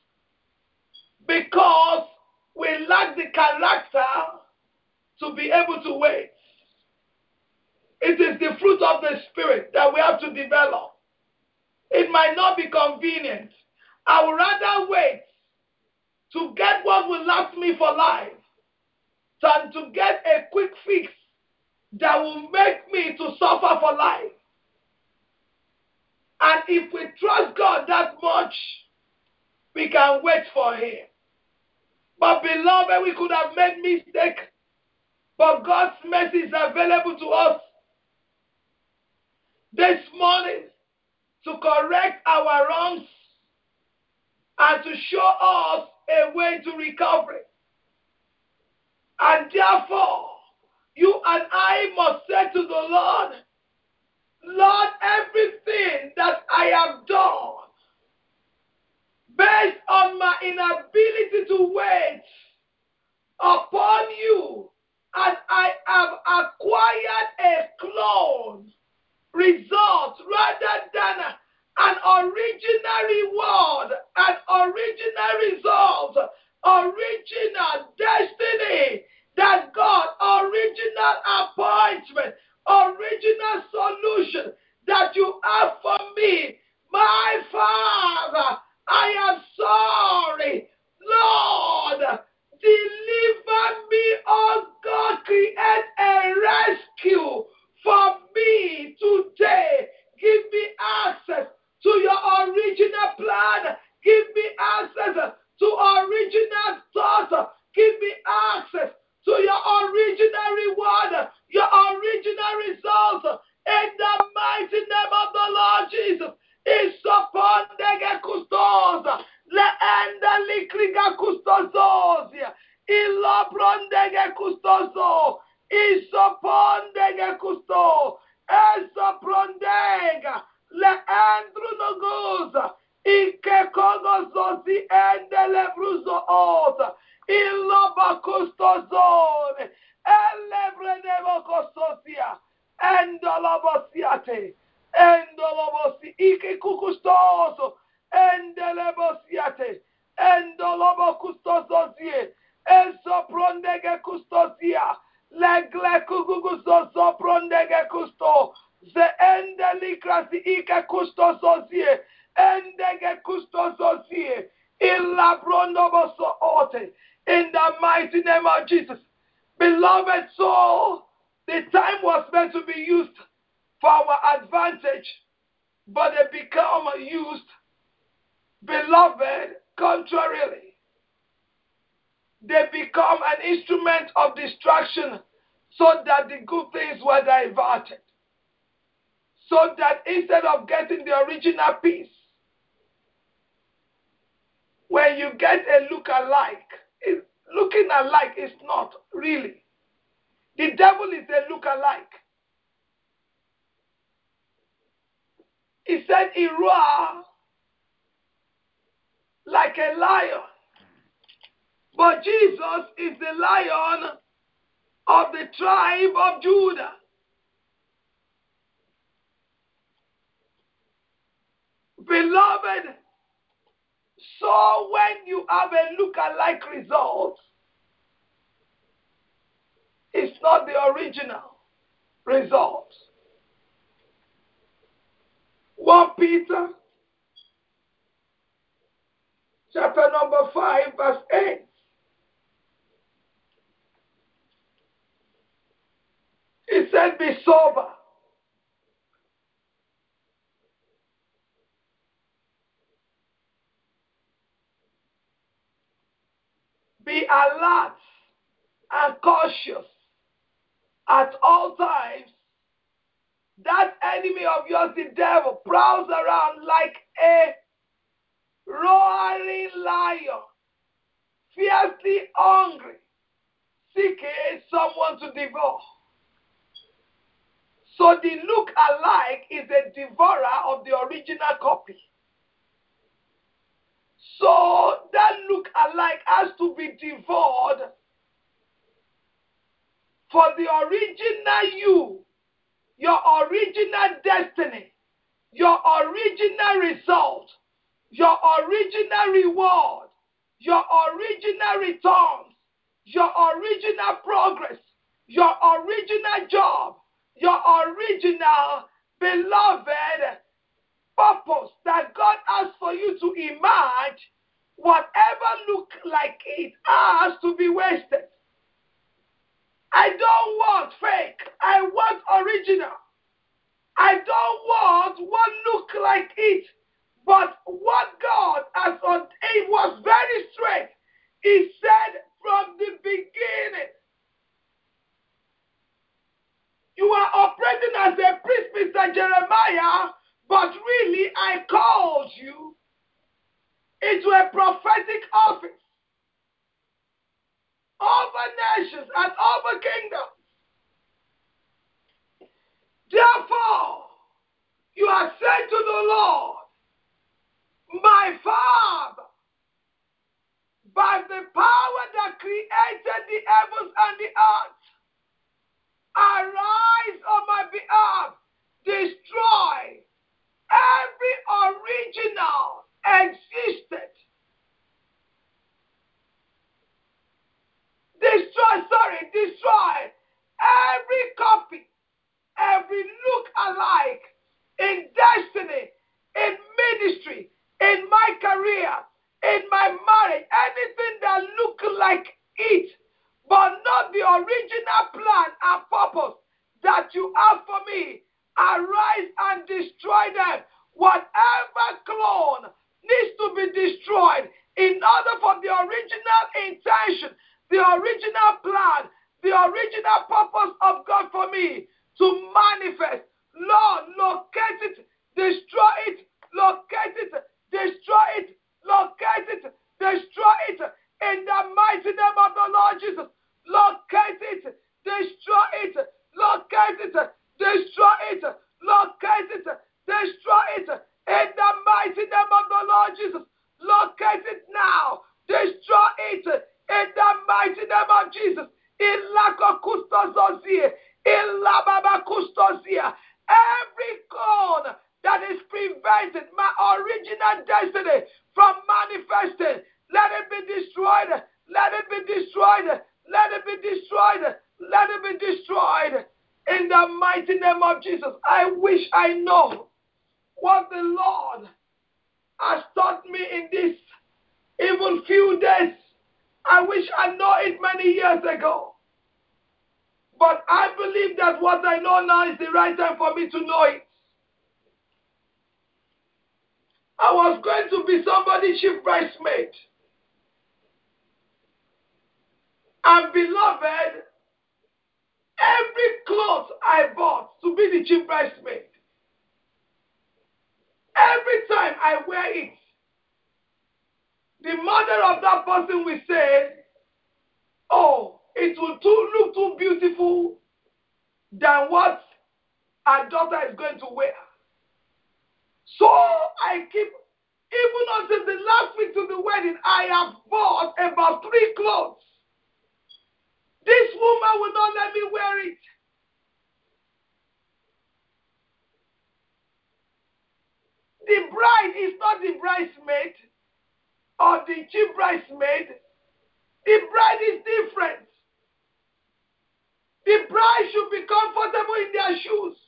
Speaker 1: because we lack the character to be able to wait. It is the fruit of the Spirit that we have to develop. It might not be convenient. I would rather wait to get what will last me for life than to get a quick fix that will make me to suffer for life. And if we trust God that much, we can wait for Him. But beloved, we could have made mistake, but God's mercy is available to us this morning to correct our wrongs and to show us a way to recovery. And therefore, you and I must say to the Lord, Lord, everything that I have done, based on my inability to wait upon you, and I have acquired a clone result rather than an original reward, an original result, original destiny that God, original appointment, original solution that you have for me. My Father, I am sorry. Lord, deliver me, oh God, create a rescue for me today. Give me access to your original plan. Give me access to original thoughts. Give me access to your original reward, your original results. In the mighty name of the Lord Jesus. Is upon the custosa, le enda likriga custososia, illa prondege custoso, is upon the custo, es prondega, le endrunogosa, ike cogososi ende le bruso ota, illa bacustosone, elle brenevo costosia, endolobosiate. Endolobosi iki kukustoso, endelebosiate, endolobo kustososie, eso prondege kustosia, legle kukustoso prondege kusto, ze endelikrasi ike kustososie, endege kustososie, illa brondoboso ote, in the mighty name of Jesus. Beloved soul, the time was meant to be used for our advantage, but they become used, beloved, contrarily. They become an instrument of distraction so that the good things were diverted. So that instead of getting the original piece, when you get a look-alike, it, looking alike is not really. The devil is a look-alike. He said he roared like a lion. But Jesus is the Lion of the tribe of Judah. Beloved, so when you have a look-alike result, it's not the original result. First Peter chapter number five, verse eight. It said, be sober. Be alert and cautious at all times. That enemy of yours, the devil, prowls around like a roaring lion, fiercely hungry, seeking someone to devour. So the look-alike is a devourer of the original copy. So that look-alike has to be devoured for the original you, your original destiny, your original result, your original reward, your original returns, your original progress, your original job, your original beloved purpose that God has for you to emerge, whatever look like it has to be wasted. I don't want fake. I want original. I don't want what look like it, but what God has ordained was very straight. He said from the beginning, you are operating as a priest, Mister Jeremiah, but really I called you into a prophetic office over nations and over kingdoms. Therefore, you are saying to the Lord, my Father, by the power that created the heavens and the earth, arise on my behalf, destroy every original existed. Destroy, sorry, destroy every copy, every look-alike in destiny, in ministry, in my career, in my marriage, anything that look like it, but not the original plan and purpose that you have for me. Arise and destroy them. Whatever clone needs to be destroyed in order for the original intention, the original plan, the original purpose of God for me to manifest. Lord, locate it, destroy it, locate it, destroy it, locate it, destroy it, in the mighty name of the Lord Jesus. Locate it, destroy it, locate it, destroy it, locate it, destroy it, in the mighty name of the Lord Jesus. Locate it now, destroy it, in the mighty name of Jesus. Ilako kustozozie, ilababa kustozia. Every clone that is preventing my original destiny from manifesting, let it be destroyed. Let it be destroyed. Let it be destroyed. Let it be destroyed. In the mighty name of Jesus. I wish I know what the Lord has taught me in this even few days. I wish I know it many years ago. But I believe that what I know now is the right time for me to know it. I was going to be somebody's chief bridesmaid. And beloved, every cloth I bought to be the chief bridesmaid, Every time I wear it, the mother of that person will say, oh, it will too, look too beautiful than what our daughter is going to wear. So I keep, even until the last week to the wedding, I have bought about three clothes. This woman will not let me wear it. The bride is not the bridesmaid or the chief bridesmaid. The bride is different. The bride should be comfortable in their shoes.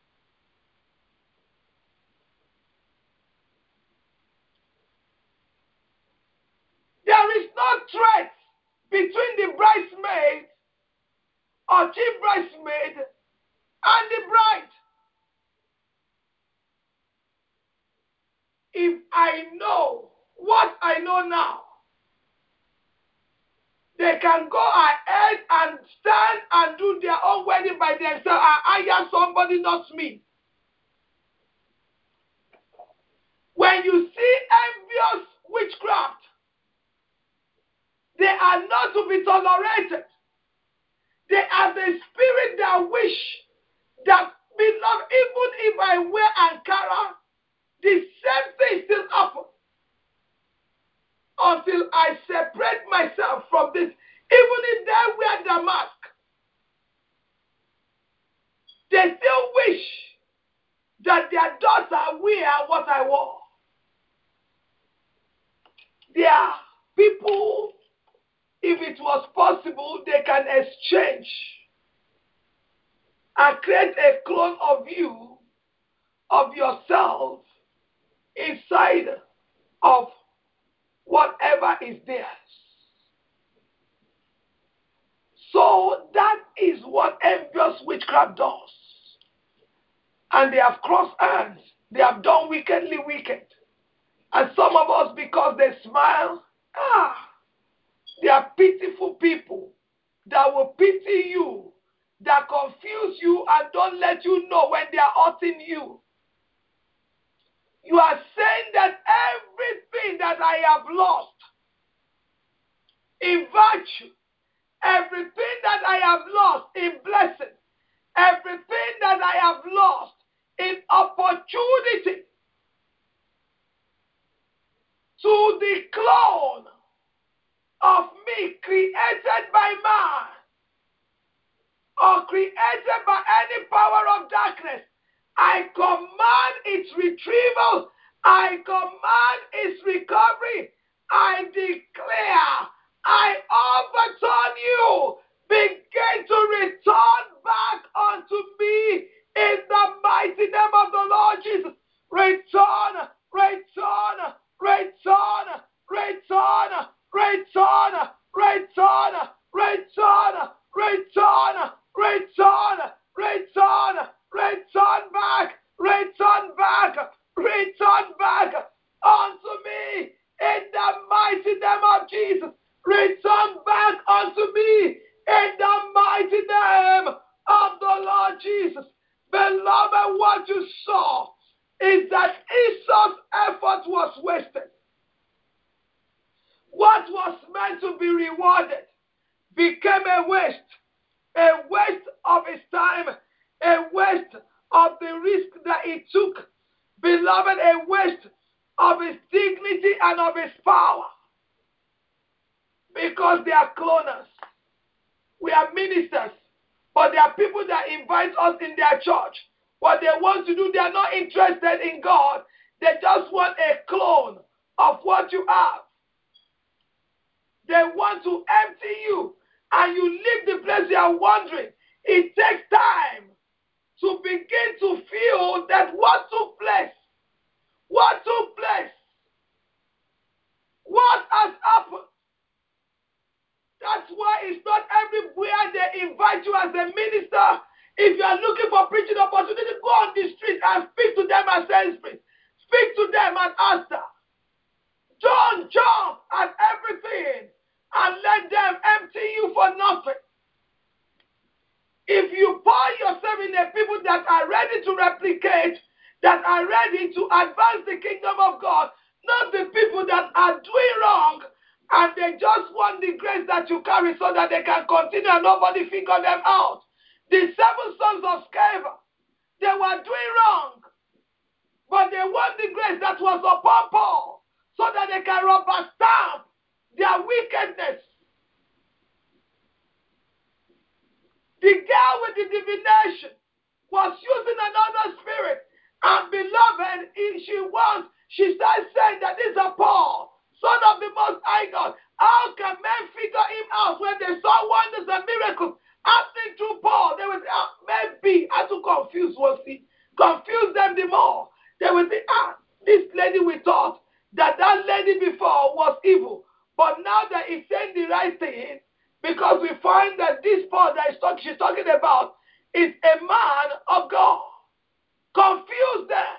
Speaker 1: There is no threat between the bridesmaid or chief bridesmaid and the bride. If I know what I know now, they can go ahead and stand and do their own wedding by themselves and hire somebody, not me. When you see envious witchcraft, they are not to be tolerated. They are the spirit that wish that, beloved, even if I wear Ankara, the same thing still happens. Until I separate myself from this, even if they wear the mask, they still wish that their daughter wear what I wore. There are people, if it was possible, they can exchange and create a clone of you, of yourself, inside of whatever is theirs. So that is what envious witchcraft does. And they have crossed hands. They have done wickedly wicked. And some of us, because they smile, ah, they are pitiful people that will pity you, that confuse you and don't let you know when they are hurting you. You are saying that everything that I have lost in virtue, everything that I have lost in blessing, everything that I have lost in opportunity to the clone of me created by man or created by any power of darkness, I command its retrieval. I command its recovery. I declare, I overturn you. Begin to return back unto me in the mighty name of the Lord Jesus. Return, return, return, return, return, return, return, return, return, return, return back, return back, return back unto me in the mighty name of Jesus. Return back unto me in the mighty name of the Lord Jesus. Beloved, what you saw is that Esau's effort was wasted. What was meant to be rewarded became a waste. A waste of his time, a waste of the risk that he took. Beloved, a waste of his dignity and of his power. Because they are cloners. We are ministers. But there are people that invite us in their church. What they want to do, they are not interested in God. They just want a clone of what you have. They want to empty you. And you leave the place you are wondering. It takes time to begin to feel that what took place, what took place, what has happened. That's why it's not everywhere they invite you as a minister. If you are looking for preaching opportunity, go on the street and speak to them as sales priest. Speak to them and ask them. Don't jump at everything and let them empty you for nothing. If you pour yourself in the people that are ready to replicate, that are ready to advance the kingdom of God, not the people that are doing wrong and they just want the grace that you carry so that they can continue and nobody figure them out. The seven sons of Sceva, they were doing wrong, but they want the grace that was upon Paul so that they can rubber stamp their wickedness. The girl with the divination was using another spirit, and beloved, she was, she started saying that this is a Paul, son of the Most High God. How can men figure him out when they saw wonders and miracles happening through Paul? They would say, ah, maybe, I to confuse was he, confuse them the more. They would say, ah, this lady we thought that that lady before was evil, but now that he's saying the right thing, because we find that this Paul that talk, she's talking about is a man of God. Confuse them.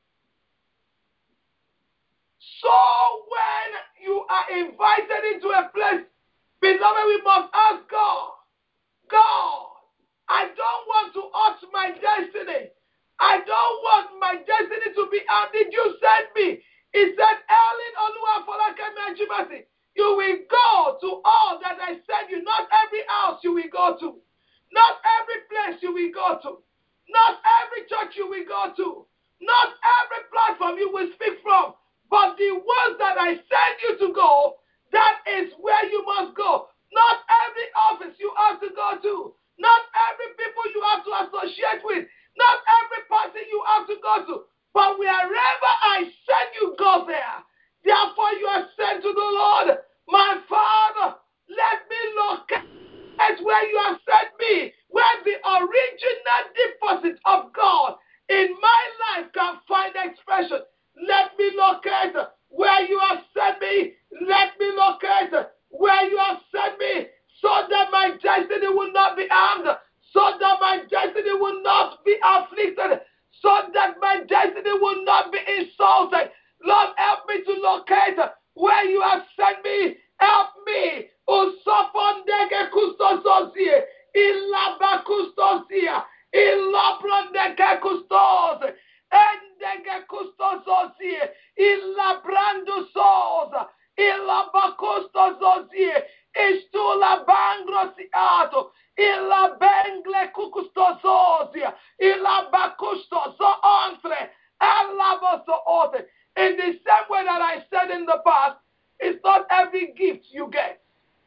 Speaker 1: So when you are invited into a place, beloved, we must ask God, God, I don't want to alter my destiny. I don't want my destiny to be out. Did you send me? He said, Ellen Oluwafolakemi, you will go to all that I send you. Not every house you will go to. Not every place you will go to. Not every church you will go to. Not every platform you will speak from. But the ones that I send you to go, that is where you must go. Not every office you have to go to. Not every people you have to associate with. Not every party you have to go to. But wherever I send you, go there. Therefore you are sent to the Lord. My Father, let me locate where you have sent me, where the original deposit of God in my life can find expression. Let me locate where you have sent me. Let me locate where you have sent me, so that my destiny will not be harmed, so that my destiny will not be afflicted, so that my destiny will not be insulted. Lord, help me to locate where you have sent me. Help me. Usopondege kustososie, ilaba kustosia, ilabrondege kustos, endege kustososie, ilabrando sosa, ilaba kustososie, istula bangrosiato, ilabengle kukustososia, ilaba kustoso entre, alaboso ote. In the same way that I said in the past, it's not every gift you get.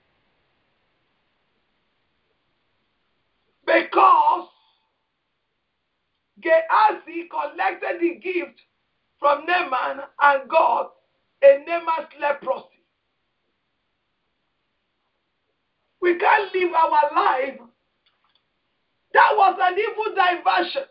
Speaker 1: Because Gehazi collected the gift from Naaman and got a Naaman's leprosy. We can't live our life. That was an evil diversion.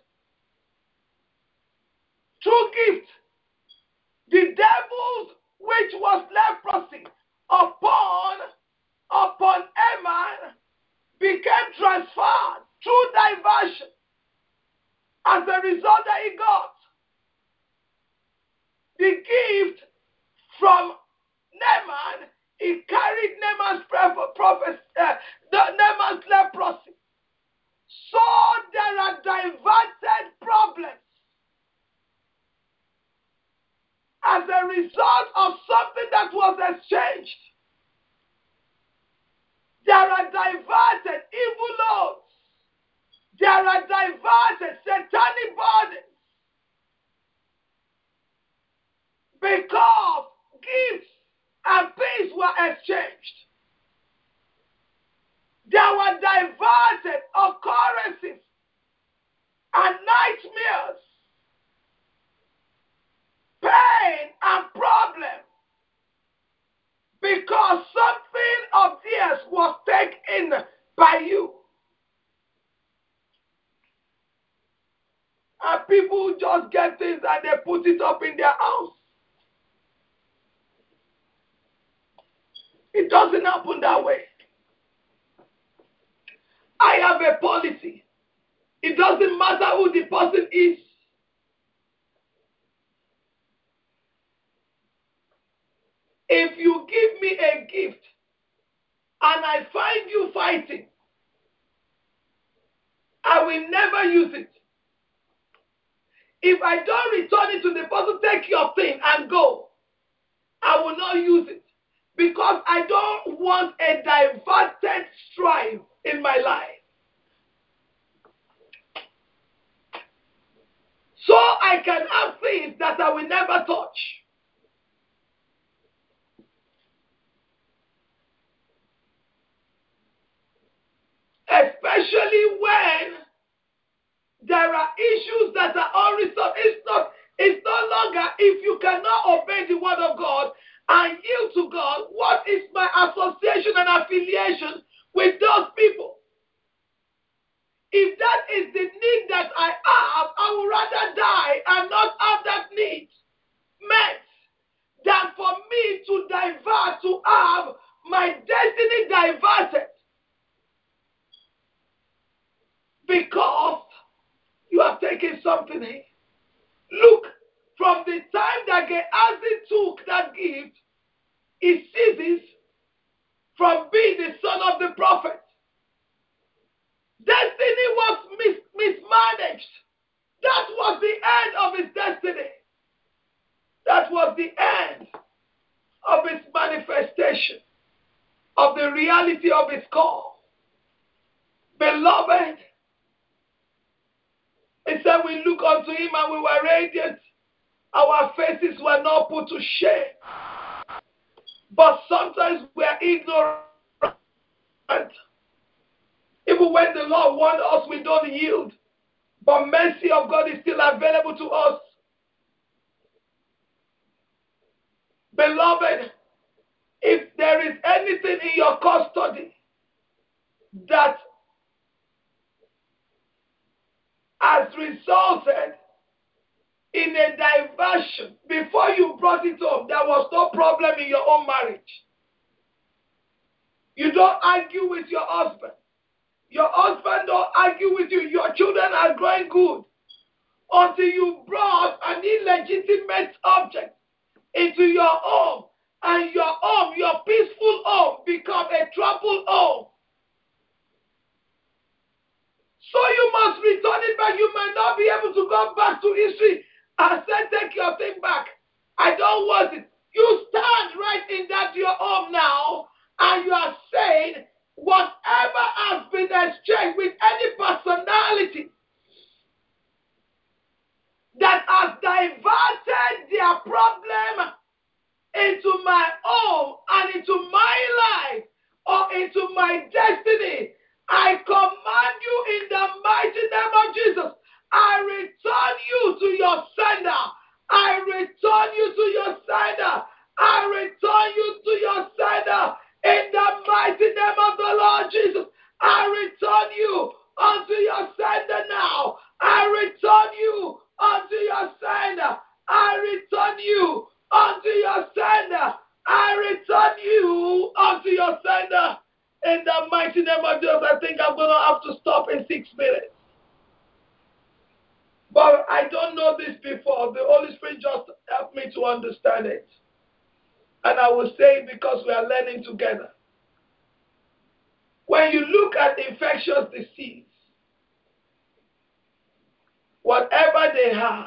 Speaker 1: True gift. The devil's which was leprosy upon upon Naaman became transferred through diversion as a result that he got. The gift from Naaman, he carried Naaman's prophecy, uh, Naaman's leprosy. So there are diverted problems as a result of something that was exchanged. There are diverted evil laws. There are diverted satanic bodies. Because gifts and things were exchanged. There were diverted occurrences and nightmares, pain and problems, because something of theirs was taken by you. And people just get things and they put it up in their house. It doesn't happen that way. I have a policy. It doesn't matter who the person is. If you give me a gift and I find you fighting, I will never use it. If I don't return it to the person, take your thing and go, I will not use it. Because I don't want a diverted strife in my life. So I can have things that I will never touch. Especially when there are issues that are unresolved. It's not, it's no longer if you cannot obey the word of God and yield to God, what is my association and affiliation with those people? If that is the need that I have, I would rather die and not have that need met than for me to divert, to have my destiny diverted. Because you have taken something here. Look, from the time that Gehazi took that gift, he ceases from being the son of the prophet. Destiny was mis- mismanaged. That was the end of his destiny. That was the end of his manifestation, of the reality of his call. Beloved, he said, we look unto him and we were radiant. Our faces were not put to shame. But sometimes we are ignorant. Even when the Lord warned us, we don't yield. But mercy of God is still available to us. Beloved, if there is anything in your custody that has resulted in a diversion, before you brought it up, there was no problem in your own marriage. You don't argue with your husband. Your husband don't argue with you. Your children are growing good. Until you brought an illegitimate object into your home, and your home, your peaceful home, become a troubled home. So you must return it back. You might not be able to go back to history and say, take your thing back. I don't want it. You stand right in that your home now, and you are saying, whatever has been exchanged with any personality that has diverted their problem into my home and into my life or into my destiny, I command you in the mighty name of Jesus, I return you to your sender. I return you to your sender. I return you to your sender in the mighty name of the Lord Jesus. I return you unto your sender now. I return you unto your sender. I return you unto your sender. I return you unto your sender. In the mighty name of Jesus, I think I'm going to have to stop in six minutes. But I don't know this before. The Holy Spirit just helped me to understand it. And I will say it because we are learning together. When you look at infectious disease, whatever they are,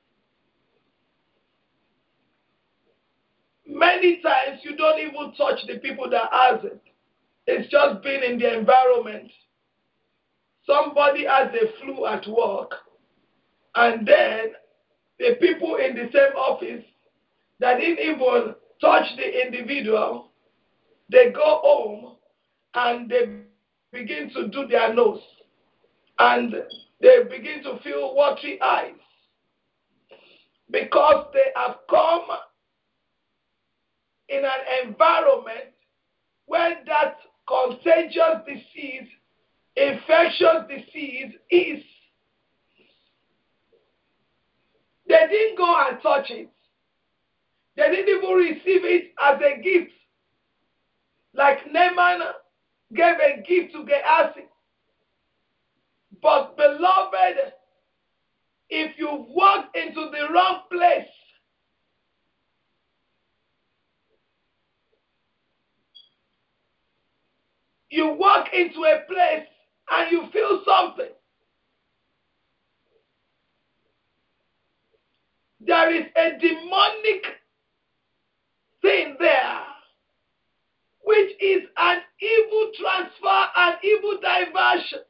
Speaker 1: many times you don't even touch the people that has it. It's just been in the environment. Somebody has a flu at work, and then the people in the same office that didn't even touch the individual, they go home and they begin to do their nose, and they begin to feel watery eyes because they have come in an environment where that contagious disease, infectious disease is. They didn't go and touch it. They didn't even receive it as a gift. Like Naaman gave a gift to Gehazi. But beloved, if you walk into the wrong place, you walk into a place and you feel something, there is a demonic thing there, which is an evil transfer, an evil diversion.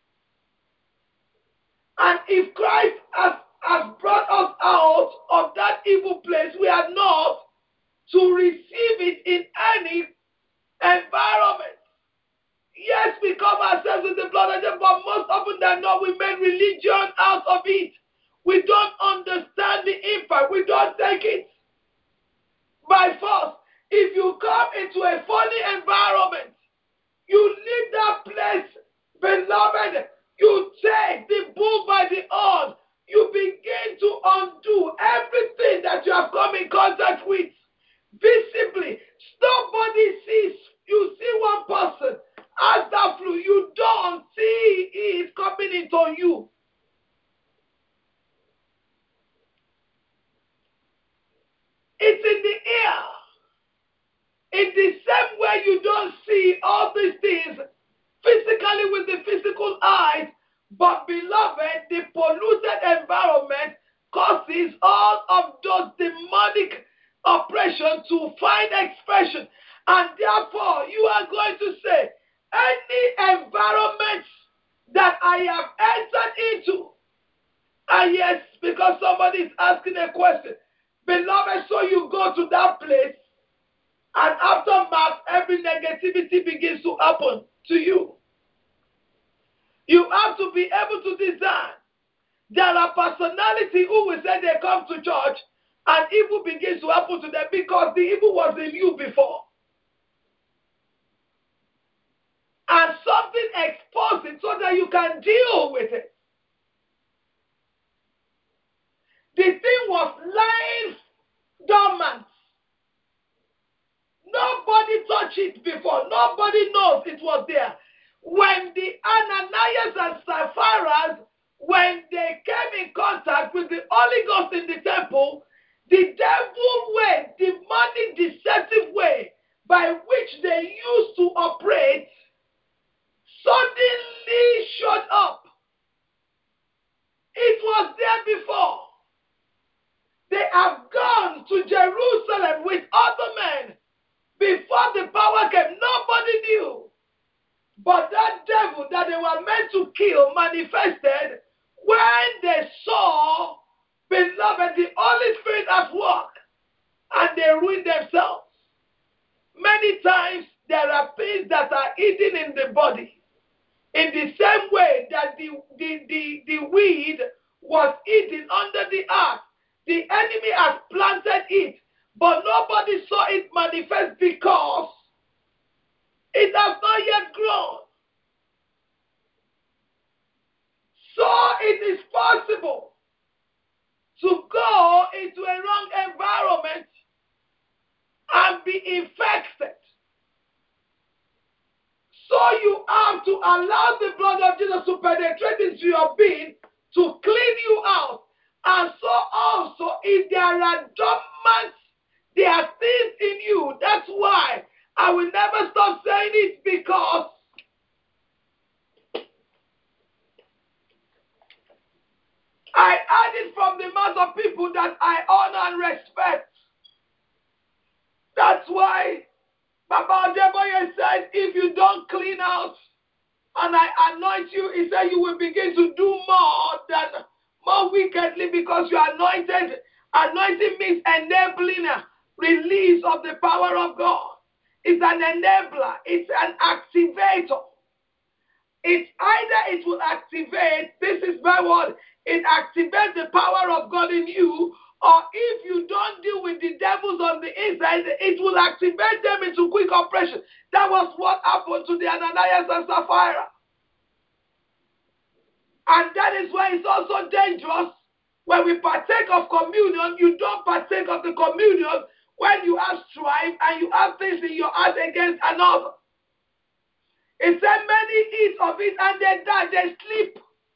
Speaker 1: And if Christ has, has brought us out of that evil place, we are not to receive it in any environment. Yes, we cover ourselves with the blood of Jesus, but most often than not, we make religion out of it. We don't understand the impact. We don't take it by force. If you come into a funny environment, you leave that place, beloved, you take the bull by the horn. You begin to undo everything that you have come in contact with visibly. Nobody sees. You see one person has that flu. You don't see it coming into you. It's in the air. In the same way you don't see all these things physically with the physical eyes, but beloved, the polluted environment causes all of those demonic oppression to find expression. And therefore, you are going to say, any environment that I have entered into, and yes, because somebody is asking a question, beloved, so you go to that place, and aftermath, every negativity begins to happen to you. You have to be able to discern. There are personalities who will say they come to church and evil begins to happen to them because the evil was in you before. And something exposed it so that you can deal with it. The thing was lying dormant. Nobody touched it before. Nobody knows it was there. When the Ananias and Sapphira, when they came in contact with the Holy Ghost in the temple, the devil way, demonic deceptive way by which they used to operate suddenly showed up. It was there before. They have gone to Jerusalem with other men. Before the power came, nobody knew. But that devil that they were meant to kill manifested when they saw, beloved, the Holy Spirit at work, and they ruined themselves. Many times there are things that are hidden in the body. In the same way that the, the, the, the weed was hidden under the earth, the enemy has planted it, but nobody saw it manifest because it has not yet grown. So it is possible to go into a wrong environment and be infected. So you have to allow the blood of Jesus to penetrate into your being to clean you out. And so also, if there are dormant, there are things in you. That's why I will never stop saying it, because I heard it from the mouth of people that I honor and respect. That's why Baba Adeboye said, if you don't clean out and I anoint you, he said you will begin to do more than more wickedly, because you are anointed. Anointing means enabling a release of the power of God. It's an enabler. It's an activator. It's either it will activate, this is my word, it activates the power of God in you, or if you don't deal with the devils on the inside, it will activate them into quick operation. That was what happened to the Ananias and Sapphira. And that is why it's also dangerous when we partake of communion. You don't partake of the communion when you have strife and you have things in your heart against another. It said many eat of it and they die, they sleep.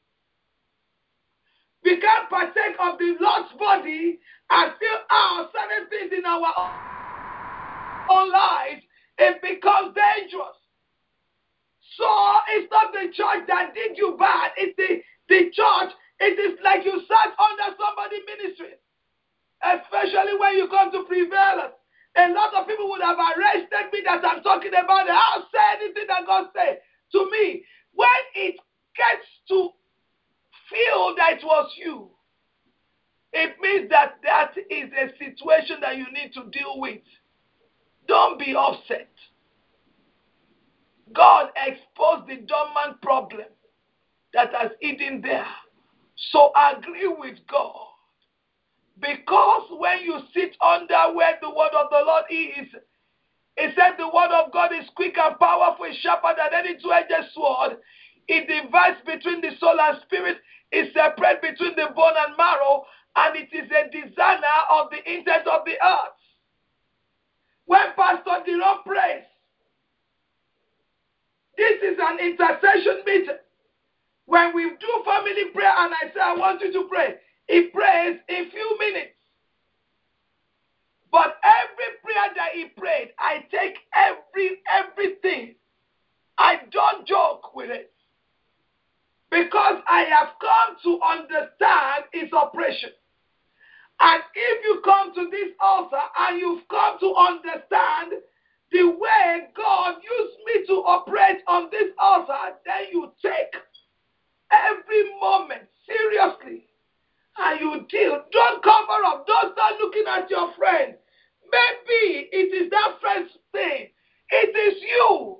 Speaker 1: We can't partake of the Lord's body and still have certain things in our own lives. It becomes dangerous. So it's not the church that did you bad. It's the, the church. It is like you sat under somebody's ministry. especially when you come to prevail. A lot of people would have arrested me that I'm talking about. I'll say anything that God said to me. When it gets to feel that it was you, it means that that is a situation that you need to deal with. Don't be upset. God exposed the dormant problem that has hidden there. So agree with God. Because when you sit under where the word of the Lord is, it said the word of God is quick and powerful, sharper than any two-edged sword. It divides between the soul and spirit. It separates between the bone and marrow. And it is a designer of the intent of the earth. When Pastor Diron prays, this is an intercession meeting. When we do family prayer and I say, I want you to pray, he prays in few minutes. But every prayer that he prayed, I take every everything. I don't joke with it. Because I have come to understand its operation. And if you come to this altar and you've come to understand the way God used me to operate on this altar, then you take every moment seriously and you deal. Don't cover up. Don't start looking at your friend. Maybe it is that friend's thing. It is you.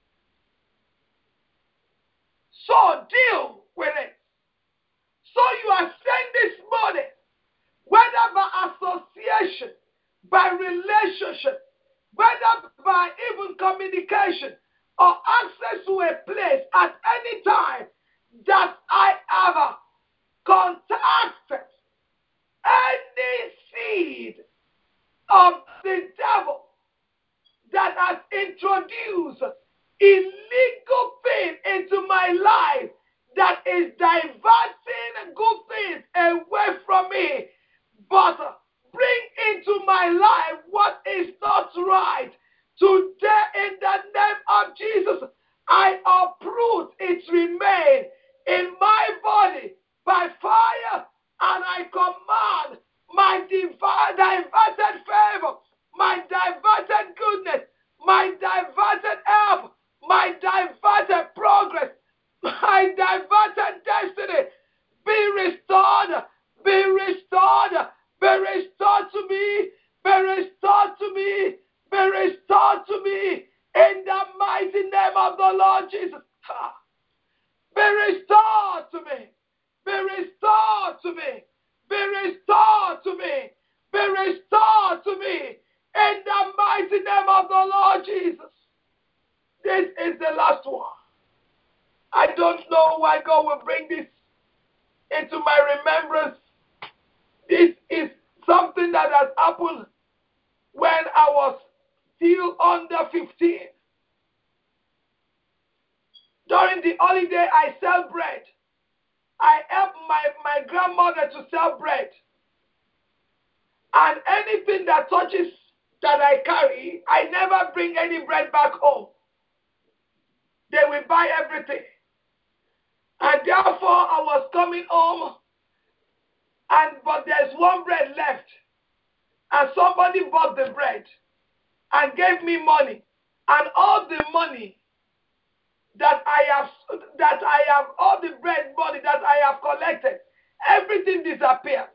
Speaker 1: So deal with it. So you are saying this morning, whether by association, by relationship, whether by even communication or access to a place at any time that I have contacted any seed of the devil that has introduced illegal thing into my life that is diverting good things away from me, but bring into my life what is not right. Today, in the name of Jesus, I uproot its remain in my body by fire, and I command my div- diverted favor, my diverted goodness, my diverted help, my diverted progress, my diverted destiny be restored, be restored, be restored to me, be restored to me, be restored to me in the mighty name of the Lord Jesus. Be restored to me, be restored to me, be restored to me, be restored to me in the mighty name of the Lord Jesus. This is the last one. I don't know why God will bring this into my remembrance. This is something that has happened when I was still under fifteen. During the holiday, I sell bread. I help my, my grandmother to sell bread. And anything that touches that I carry, I never bring any bread back home. They will buy everything. And therefore, I was coming home, and but there's one bread left. And somebody bought the bread and gave me money. And all the money that I have, that I have, all the bread money that I have collected, everything disappeared.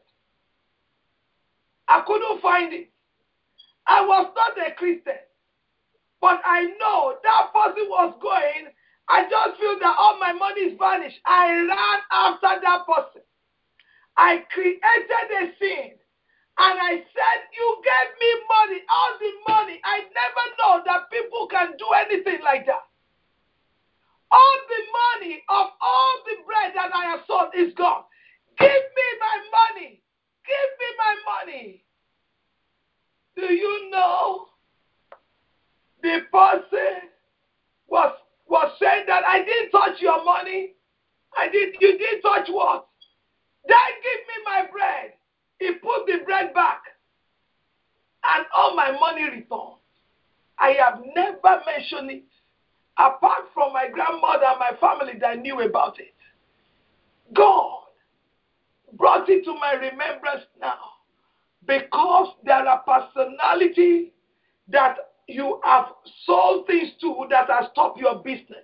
Speaker 1: I couldn't find it. I was not a Christian. But I know that person was going. I just feel that all my money is vanished. I ran after that person. I created a scene. And I said, you gave me money, all the money. I never know that people can do anything like that. All the money of all the bread that I have sold is gone. Give me my money. Give me my money. Do you know the person was was saying that I didn't touch your money? I did. You didn't touch what? Then give me my bread. He put the bread back, and all my money returned. I have never mentioned it, apart from my grandmother and my family that knew about it. God brought it to my remembrance now. Because there are personalities that you have sold things to that have stopped your business.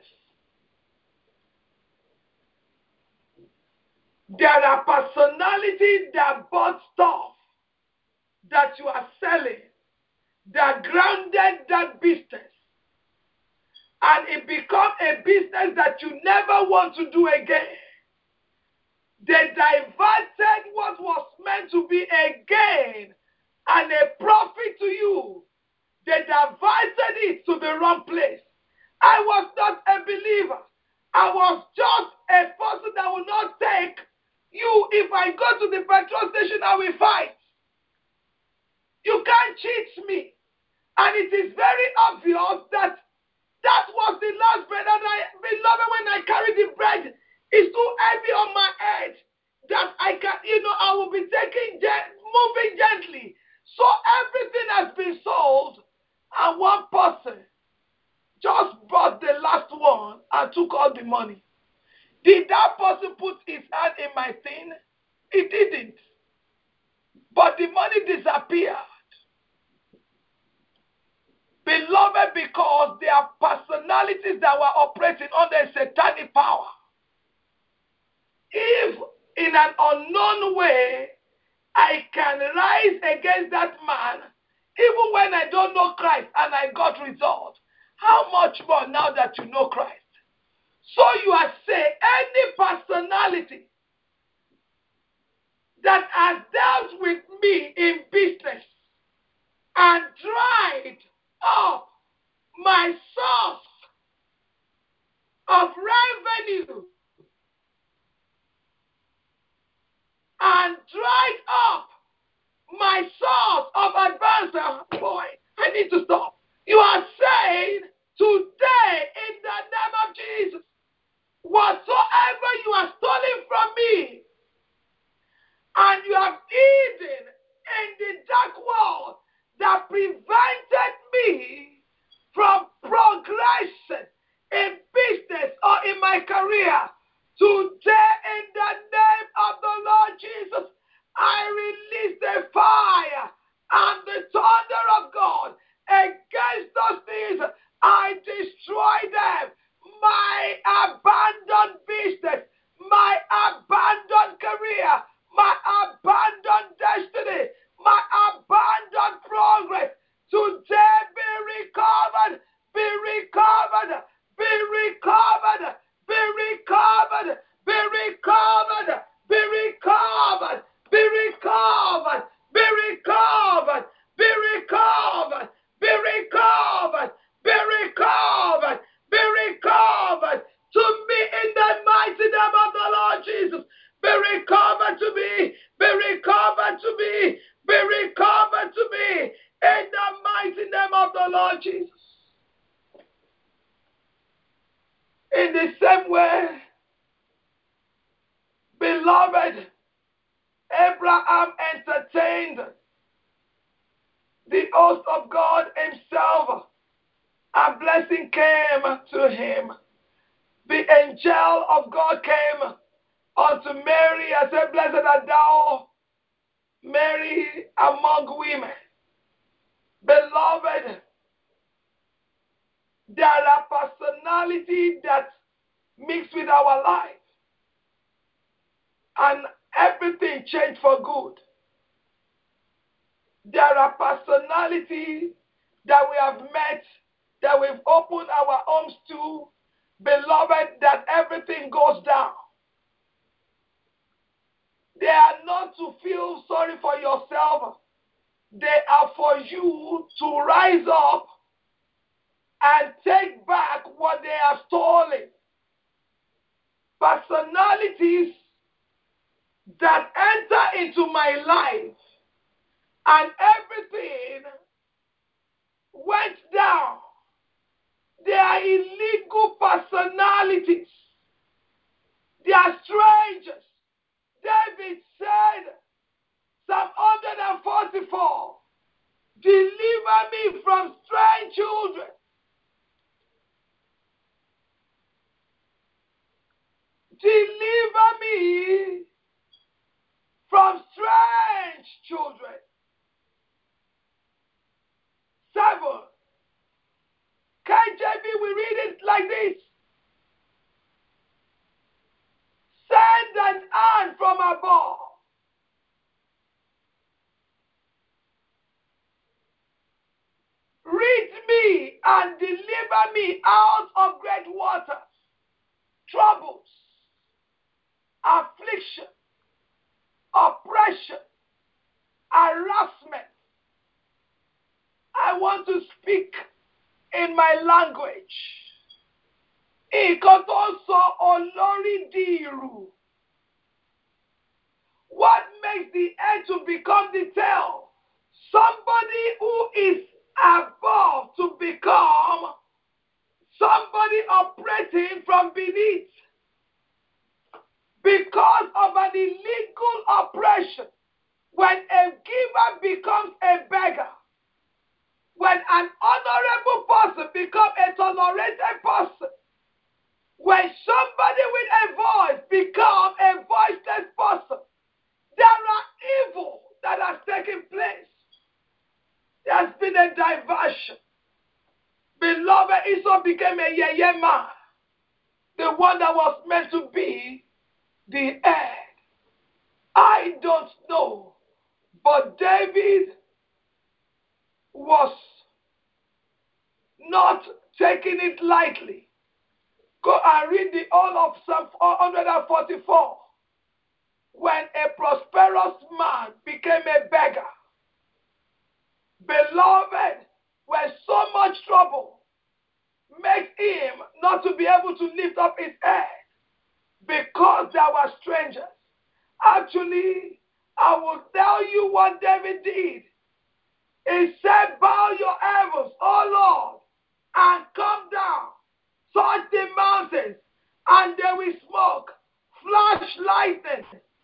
Speaker 1: There are personalities that bought stuff that you are selling that grounded that business. And it becomes a business that you never want to do again. They diverted what was meant to be a gain and a profit to you. They diverted it to the wrong place. I was not a believer. I was just a person that will not take you. If I go to the petrol station, I will fight. You can't cheat me. And it is very obvious that that was the last bread. And I, beloved, when I carry the bread, it's too heavy on my head that I can, you know, I will be taking, moving gently. So everything has been sold, and one person just bought the last one and took all the money. Did that person put his hand in my thing? He didn't. But the money disappeared. Beloved, because there are personalities that were operating under satanic power. If in an unknown way I can rise against that man, even when I don't know Christ and I got results, how much more now that you know Christ? So you are saying any personality that has dealt with me in business and dried up my source of revenue and dried up my source of advance. Boy, I need to stop. You are saying today in the name of Jesus, whatsoever you are stolen from me and you have hidden in the dark world that prevented me from progression in business or in my career, today in the name of the Lord Jesus, I release the fire and the thunder of God against those things. I destroy them. My abandoned business, my abandoned career, my abandoned destiny, my abandoned progress, today be recovered, be recovered, be recovered, be recovered, be recovered, be recovered, be recovered, be recovered, be recovered, be recovered, be recovered, be recovered to me in the mighty name of the Lord Jesus. Be recovered to me, be recovered to me, be recovered to me in the mighty name of the Lord Jesus. In the same way, beloved, Abraham entertained the host of God himself, and blessing came to him. The angel of God came unto Mary and said, blessed art thou, Mary, among women. Beloved, there are personalities that mix with our life, and everything changed for good. There are personalities that we have met, that we've opened our homes to, beloved, that everything goes down. They are not to feel sorry for yourself. They are for you to rise up and take back what they have stolen. Personalities that enter into my life and everything went down. They are illegal personalities. They are strangers. David said, Psalm one forty-four, deliver me from strange children. Deliver me from strange children. like this. Send an hand from above. Rid me and deliver me out of great waters, troubles, affliction, oppression, harassment. I want to speak in my language. Nǹkan tó sọ olórí di ìrù. What makes the head to become the tail? Somebody who is above to become somebody operating from beneath. Because of an illegal oppression, when a giver becomes a beggar, when an honorable person becomes a tolerated person, when somebody with a voice becomes a voiceless person, there are evil that has taken place. There's been a diversion. Beloved, Esau became a yeye man, the one that was meant to be the head. I don't know, but David was not taking it lightly. Go and read the whole of Psalm one forty-four. When a prosperous man became a beggar. Beloved, when so much trouble makes him not to be able to lift up his head because there were strangers. Actually, I will tell you what David did. He said, bow your heavens, O Lord, and come down, touch the mountains, and they will smoke, flash lightning,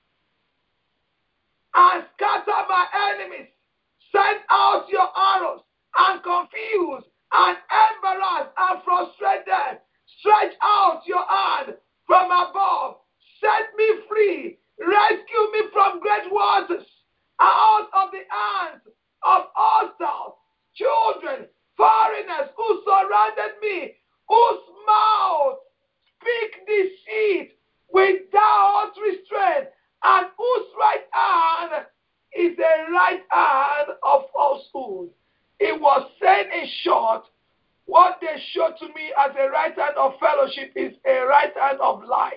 Speaker 1: and scatter my enemies. Send out your arrows and confuse and embarrass and frustrate them. Stretch out your hand from above. Set me free. Rescue me from great waters, out of the hands of hostiles, children, foreigners who surrounded me, whose mouths speak deceit without restraint, and whose right hand is a right hand of falsehood. It was said in short, what they showed to me as a right hand of fellowship is a right hand of lies.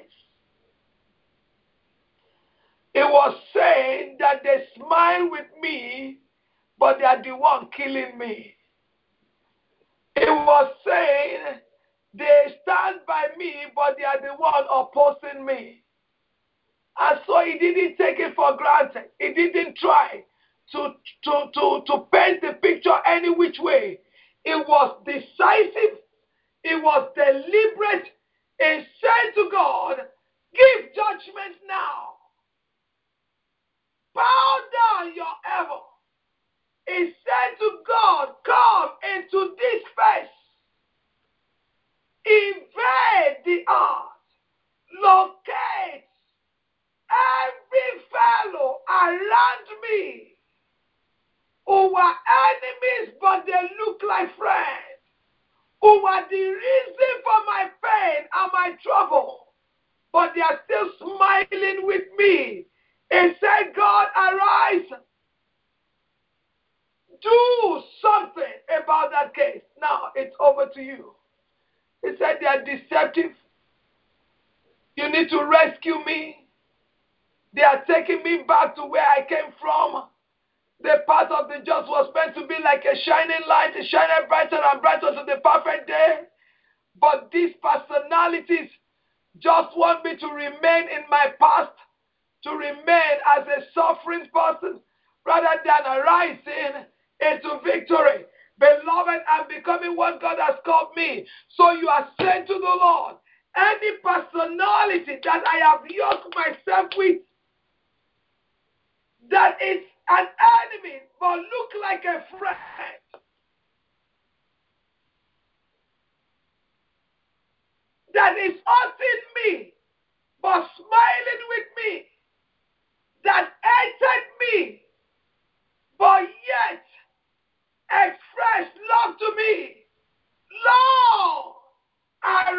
Speaker 1: It was saying that they smile with me, but they are the one killing me. It was saying they stand by me, but they are the one opposing me. And so he didn't take it for granted. He didn't try to, to, to, to paint the picture any which way. It was decisive. It was deliberate. He said to God, give judgment now. Bow down your heaven. He said to God, come into this space. Invade the earth. Locate every fellow around me who were enemies, but they look like friends, who were the reason for my pain and my trouble, but they are still smiling with me. He said, God, arise. Do something about that case. Now, it's over to you. He said, they are deceptive. You need to rescue me. They are taking me back to where I came from. The path of the just was meant to be like a shining light, shining brighter and brighter to the perfect day. But these personalities just want me to remain in my past, to remain as a suffering person, rather than arising into victory. Beloved, I'm becoming what God has called me. So you are saying to the Lord, any personality that I have yoked myself with, that is an enemy but look like a friend, that is hurting me but smiling with me, that hated me but yet expressed love to me. Lord, arise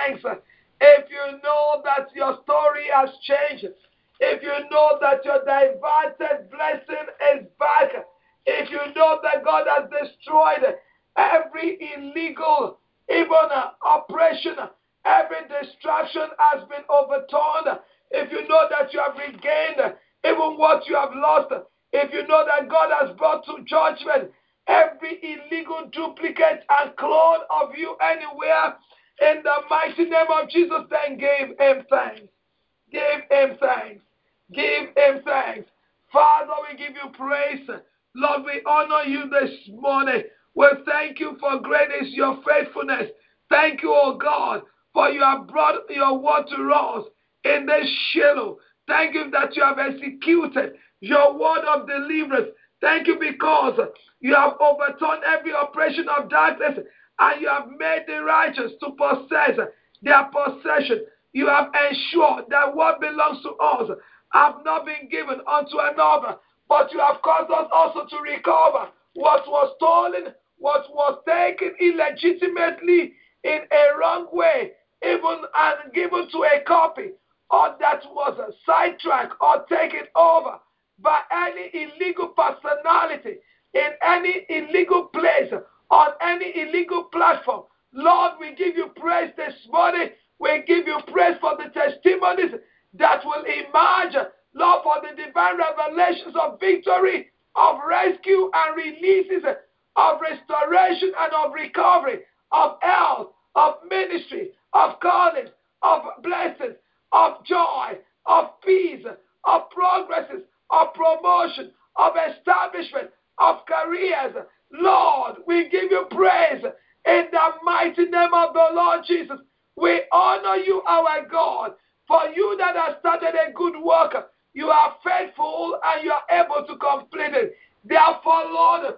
Speaker 1: thanks. If you know that your story has changed, if you know that your diverted blessing is back, if you know that God has destroyed every illegal, even uh, operation, every distraction has been overturned, if you know that you have regained even what you have lost, if you know that God has brought to judgment every illegal duplicate and clone of you anywhere, in the mighty name of Jesus, then give him thanks. Give him thanks. Give him thanks. Father, we give you praise. Lord, we honor you this morning. We thank you for great is your faithfulness. Thank you, O God, for you have brought your word to us in this Shiloh. Thank you that you have executed your word of deliverance. Thank you because you have overturned every oppression of darkness and you have made the righteous to possess their possession. You have ensured that what belongs to us have not been given unto another, but you have caused us also to recover what was stolen, what was taken illegitimately in a wrong way, even and given to a copy, or that was a sidetrack or taken over by any illegal personality in any illegal place on any illegal platform. Lord, we give you praise this morning. We give you praise for the testimonies that will emerge, Lord, for the divine revelations of victory, of rescue and releases, of restoration and of recovery, of health, of ministry, of calling, of blessings, of joy, of peace, of progresses, of promotion, of establishment, of careers. Lord, we give you praise in the mighty name of the Lord Jesus. We honor you, our God, for you that have started a good work. You are faithful and you are able to complete it. Therefore, Lord,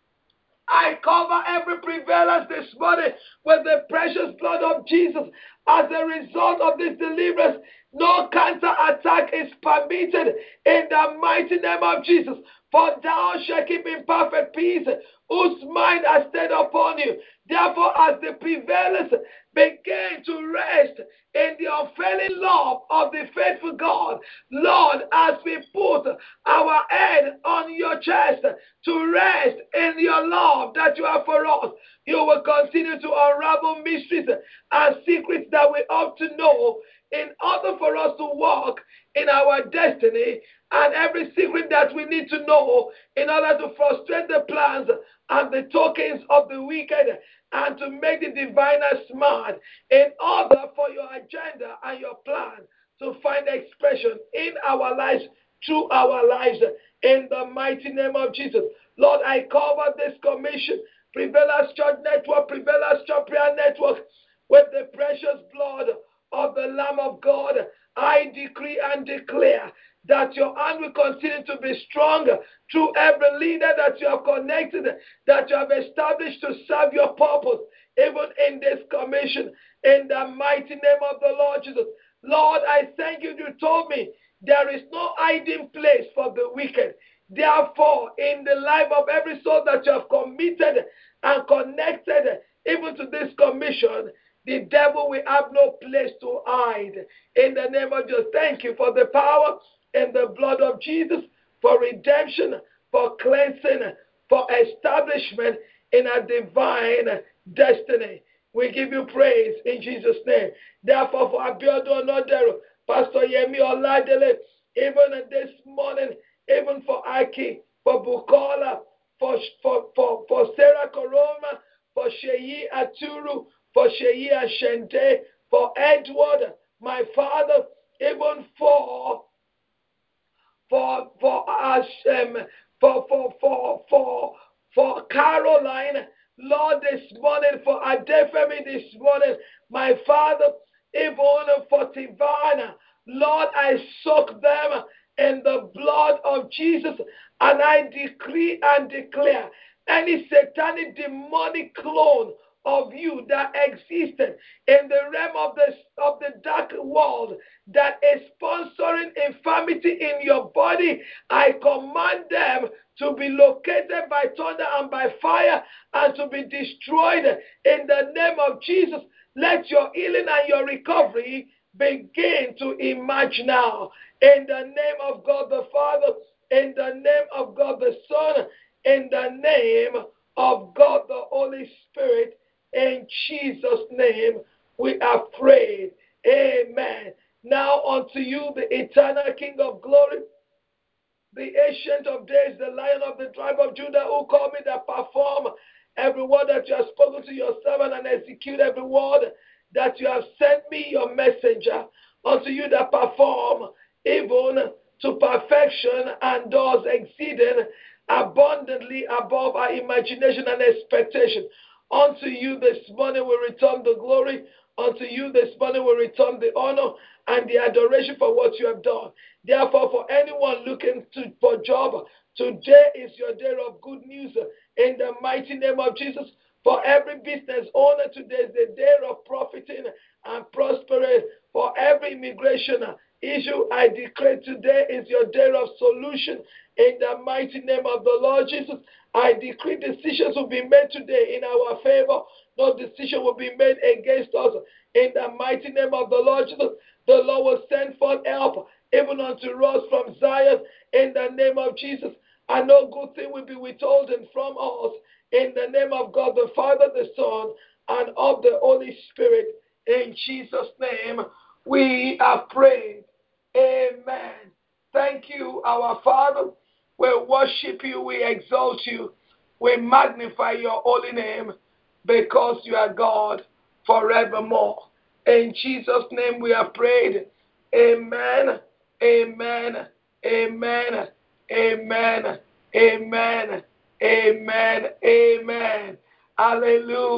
Speaker 1: I cover every prevalence this morning with the precious blood of Jesus. As a result of this deliverance, no counter attack is permitted in the mighty name of Jesus. For thou shalt keep in perfect peace whose mind has stayed upon you. Therefore, as the prevalence begin to rest in the unfailing love of the faithful God, Lord, as we put our head on your chest to rest in your love that you have for us, you will continue to unravel mysteries and secrets that we ought to know in order for us to walk in our destiny, and every secret that we need to know in order to frustrate the plans and the tokens of the wicked and to make the diviners smart in order for your agenda and your plan to find expression in our lives, through our lives, in the mighty name of Jesus. Lord, I cover this commission, Prevailers Church Network, Prevailers Church Prayer Network, with the precious blood of the Lamb of God. I decree and declare that your hand will continue to be strong through every leader that you have connected, that you have established to serve your purpose, even in this commission, in the mighty name of the Lord Jesus. Lord, I thank you. You told me there is no hiding place for the wicked. Therefore, in the life of every soul that you have committed and connected, even to this commission, the devil will have no place to hide. In the name of Jesus, thank you for the power and the blood of Jesus, for redemption, for cleansing, for establishment in a divine destiny. We give you praise in Jesus' name. Therefore, for Abiodun Onodero, Pastor Yemi Oladele, even this morning, even for Aki, for Bukola, for, for, for, for Sarah Koroma, for Sheyi Aturu, for Sheyi Ashente, for Edward, my father, even for for for us, um, for for for for for Caroline, Lord, this morning, for Adefemi this morning, my father, even for Tivana, Lord, I soak them in the blood of Jesus, and I decree and declare any satanic demonic clone of you that existed in the realm of the, of the dark world that is sponsoring infirmity in your body, I command them to be located by thunder and by fire and to be destroyed in the name of Jesus. Let your healing and your recovery begin to emerge now. In the name of God the Father, in the name of God the Son, in the name of God the Holy Spirit, in Jesus' name we have prayed. Amen. Now unto you, the eternal King of glory, the Ancient of Days, the Lion of the tribe of Judah, who called me that perform every word that you have spoken to your servant and execute every word that you have sent me, your messenger, unto you that perform even to perfection and does exceeding abundantly above our imagination and expectation. Unto you this morning we return the glory. Unto you this morning we return the honor and the adoration for what you have done. Therefore, for anyone looking to, for job, today is your day of good news in the mighty name of Jesus. For every business owner, today is the day of profiting and prospering. For every immigration issue, I declare today is your day of solution in the mighty name of the Lord Jesus. I decree decisions will be made today in our favor. No decision will be made against us. In the mighty name of the Lord Jesus, the Lord will send forth help even unto us from Zion in the name of Jesus. And no good thing will be withholden from us in the name of God the Father, the Son, and of the Holy Spirit. In Jesus' name we have prayed. Amen. Thank you, our Father. We worship you, we exalt you, we magnify your holy name because you are God forevermore. In Jesus' name we have prayed. Amen, amen, amen, amen, amen, amen, amen. Hallelujah.